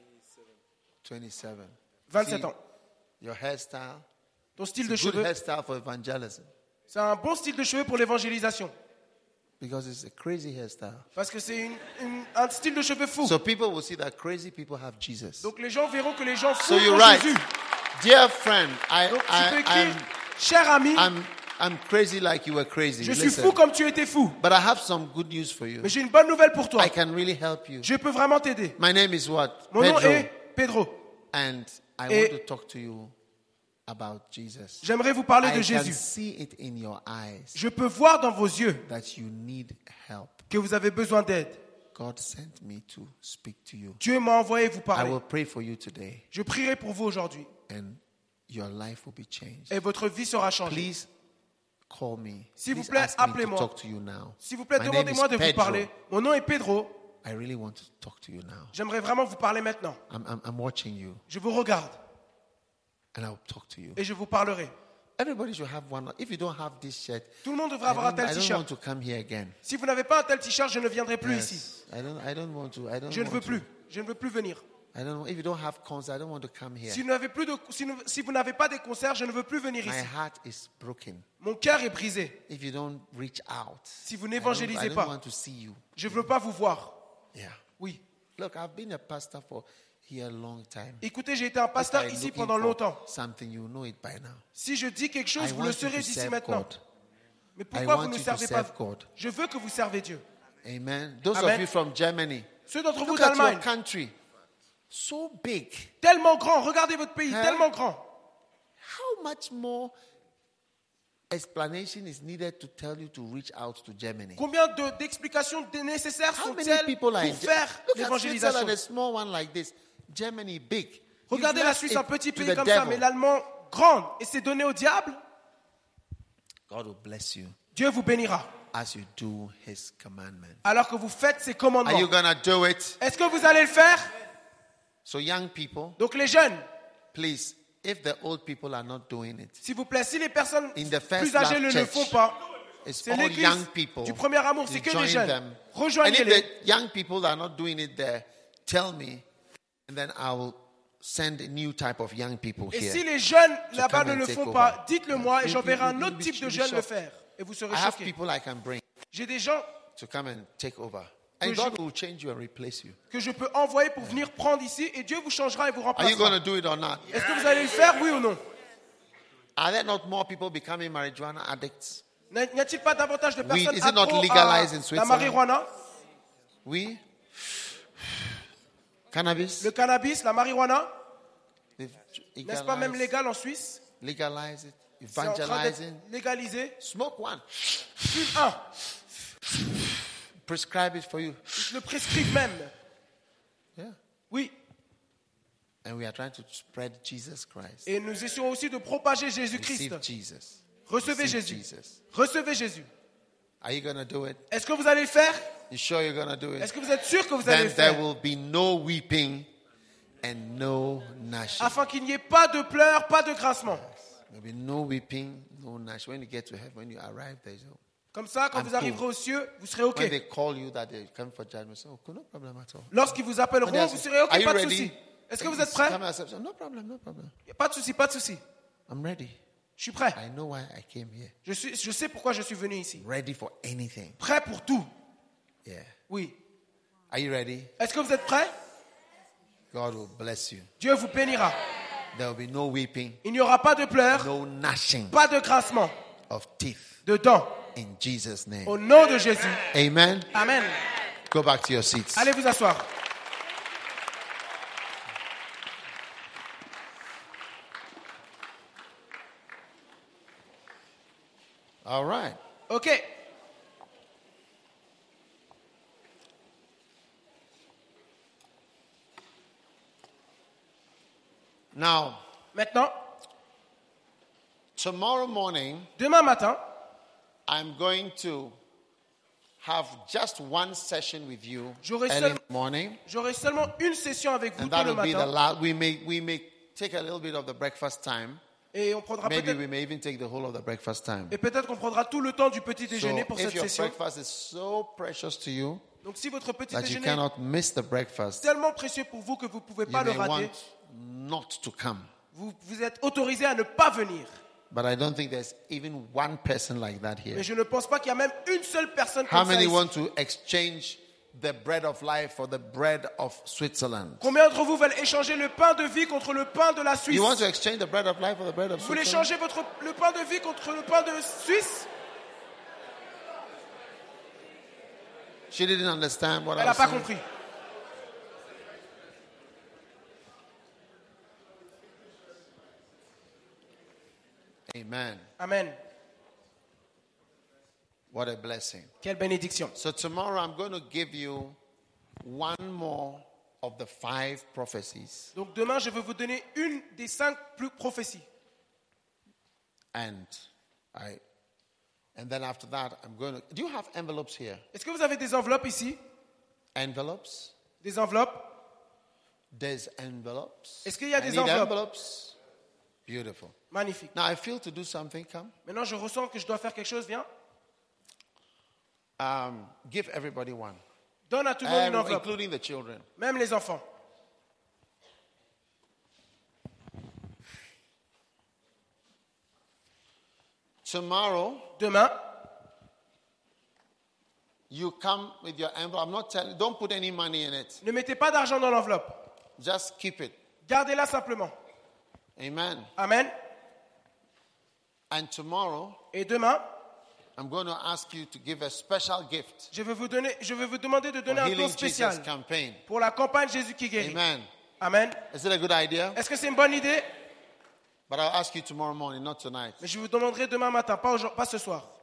twenty-seven. vingt-sept See, ans. Your hairstyle. Ton style It's de a good cheveux. hairstyle for evangelism C'est un bon style de cheveux pour l'évangélisation. because it's a crazy hairstyle. Parce que c'est une- une- un style de cheveux fou. So people will see that crazy people have Jesus. Donc les gens verront que les gens So fous you're ont right. Jésus. Dear friend, I, Donc tu peux I, écrire, I'm, cher ami, I'm, I'm crazy like you were crazy. je suis Listen. fou comme tu étais fou. But I have some good news for you. Mais j'ai une bonne nouvelle pour toi. I can really help you. Je peux vraiment t'aider. My name is what? Mon nom Pedro. est Pedro. And I Et- want to talk to you about Jesus. J'aimerais vous parler I de can Jésus. see it in your eyes Je peux voir dans vos yeux that you need help. que vous avez besoin d'aide. God sent me to speak to you. Dieu m'a envoyé vous I parler. will pray for you today Je prierai pour vous aujourd'hui. and your life will be changed. Et votre vie sera changée. Please call me. S'il vous Please plaît, ask me to appelez-moi. talk to you now. S'il vous plaît, My name demandez-moi is de vous Pedro. parler. Mon nom est Pedro. I really want to talk to you now. J'aimerais vraiment vous parler maintenant. I'm, I'm, I'm watching you Je vous regarde and I'll talk to you. et je vous parlerai. Everybody should have one. If you don't have this shirt, Tout le monde devrait I avoir un don't, tel I don't t-shirt. want to come here again. Si vous n'avez pas un tel t-shirt, je ne viendrai plus Yes. ici. I don't, I don't want to. I don't Je ne want veux to. plus. Je ne veux plus venir. I don't. If you don't have cons, I don't want to come here. Si vous n'avez plus de, si, nous- si vous n'avez pas des concerts, je ne veux plus venir My ici. heart is broken. Mon cœur est brisé. If you don't reach out, Si vous I don't, I n'évangélisez don't pas, want to see you. je ne veux pas vous voir. Yeah. Oui. Look, I've been a pastor for here a long time. Écoutez, j'ai été un pasteur If I'm ici looking pendant for longtemps. Something you know it by now. Si je dis quelque chose, I vous want le you saurez to d'ici serve maintenant. God. Mais I pourquoi vous want ne you to servez pas serve God. Je veux que vous servez Dieu. Amen. Those Amen. of you from Germany, Ceux d'entre vous look at your d'Allemagne, country. So big. tellement grand, regardez votre pays, Hein? tellement grand. How much more explanation is needed to tell you to reach out to Germany? Combien de- d'explications dé- nécessaires How many sont-elles people are in pour Ge- faire Look at l'évangélisation? Switzerland, a small one like this. Germany, big. You've Regardez la left Suisse, it un petit to pays the comme ça, devil. mais l'Allemand, grande. Et c'est donné au diable. God will bless you Dieu vous bénira. as you do His commandment. Alors que vous faites ses Are commandements. you gonna do it? Est-ce que vous allez le faire? So, young people, Donc les jeunes, please, if the old people are not doing it, s'il vous plaît, si les personnes In the first plus âgées love ne le church, font pas, it's c'est all l'église young people. du premier amour, You c'est que join les jeunes. them. And if Rejoignez-les. the young people are not doing it there, tell me, and then I will send a new type of young people Et here. si les jeunes là-bas come ne and le take font over. pas, dites-le moi et You- j'enverrai you- un you- autre you- type de you- jeunes you- le faire. Et vous serez I have choqués. people I can bring J'ai des gens to come and take over. And Que God je- will change you and replace you. que je peux envoyer pour venir prendre ici et Dieu vous changera et vous Are you going to remplacera. do it or not? Est-ce que vous allez le faire, oui ou non? Are there not more people becoming marijuana addicts? N'y a-t-il pas davantage de Weed, personnes is it not accros legalized in à la Switzerland? marijuana, We? Cannabis? le cannabis, la marijuana? They've N'est-ce pas même legalized- légal en Suisse? legalize it, C'est en train d'être evangelizing. légalisé. Smoke one. Fume un. Prescribe it for you. Ils le prescrivent même. Yeah. Oui. And we are trying to spread Jesus Christ. Et nous essayons aussi de propager Jésus-Christ. Receive Jesus. Recevez Receive Jésus. Jesus. Recevez Jésus. Are you going to do it? Est-ce que vous allez le faire? You sure you're going to do Est-ce it? que vous êtes sûr que vous allez Then le there faire? will be no weeping and no gnashing. Afin qu'il n'y ait pas de pleurs, pas de grincement. There'll be no weeping, no gnashing. When you get to heaven, when you arrive there, you Comme ça, quand I'm vous arriverez cool. aux cieux, vous serez OK. when they call you that they come for judgment, say, oh, no problem at all. Lorsqu'ils vous When they appelleront, ask vous you, serez OK, are you pas de ready? souci. Est-ce que vous Please êtes prêts? come and accept. No problem, no problem. Pas de souci, pas de souci. I'm ready. Je suis prêt. I know why I came here. Je, suis, je sais pourquoi je suis venu ici. Ready for anything. Prêt pour tout. Yeah. Oui. Are you ready? Est-ce que vous êtes prêts? God will bless you. Dieu vous bénira. There will be no weeping, Il n'y aura pas de pleurs, no gnashing pas de grincement of teeth. de dents. In Jesus' name. Au nom de Jésus. Amen. Amen. Go back to your seats. Allez vous asseoir. All right. OK. Now, Maintenant, tomorrow morning, demain matin, I'm going to have just one session with you J'aurai early seul- in the morning, j'aurai seulement une session avec vous and tôt that le will be the matin. last. We may we may take a little bit of the breakfast time. Et on prendra Maybe peut-être we may even take the whole of the breakfast time. et peut-être qu'on prendra tout le temps du petit So déjeuner pour if cette your session. breakfast is so precious to you Donc si votre petit that you déjeuner cannot miss the breakfast, est tellement précieux pour vous que vous ne pouvez you pas le may rater, want not to come. vous, vous êtes autorisé à ne pas venir. But I don't think there's even one person like that Mais here. je ne pense pas qu'il y a même une seule personne How comme ça many ici. want to exchange the bread of life for the bread of Switzerland? Combien d'entre vous veulent échanger le pain de vie contre le pain de la Suisse? You want to exchange the bread of life for the bread of Vous voulez Switzerland? changer votre, le pain de vie contre le pain de Suisse? She didn't understand what Elle I n'a was pas saying. compris. Amen. Amen. What a blessing. Quelle bénédiction. So tomorrow I'm going to give you one more of the five prophecies. Donc demain, je vais vous donner une des cinq plus prophéties. And I and then after that I'm going to do you have envelopes here? Est-ce que vous avez des enveloppes ici? Envelopes? Des enveloppes? There's envelopes. Est-ce qu'il y a I des need enveloppes? envelopes. Beautiful. Magnifique. Now I feel to do something. Come. Maintenant, je ressens que je dois faire quelque chose. Viens. Um, give everybody one. Donne à tout le monde une Um, enveloppe. including the children. Même les enfants. Tomorrow Demain, you come with your envelope. I'm not telling. Don't put any money in it. ne mettez pas d'argent dans l'enveloppe. Just keep it. Gardez-la simplement. Amen. Amen. And tomorrow Et demain, I'm going to ask you to give a special gift je vais vous, donner, je vais vous demander de for donner un don Healing spécial Jesus campaign. pour la campagne Jésus qui guérit. Amen. Amen. Is it a good idea? Est-ce que c'est une bonne idée? But I'll ask you tomorrow morning, not tonight. Mais je vous demanderai demain matin, pas, aujourd'hui- pas ce soir.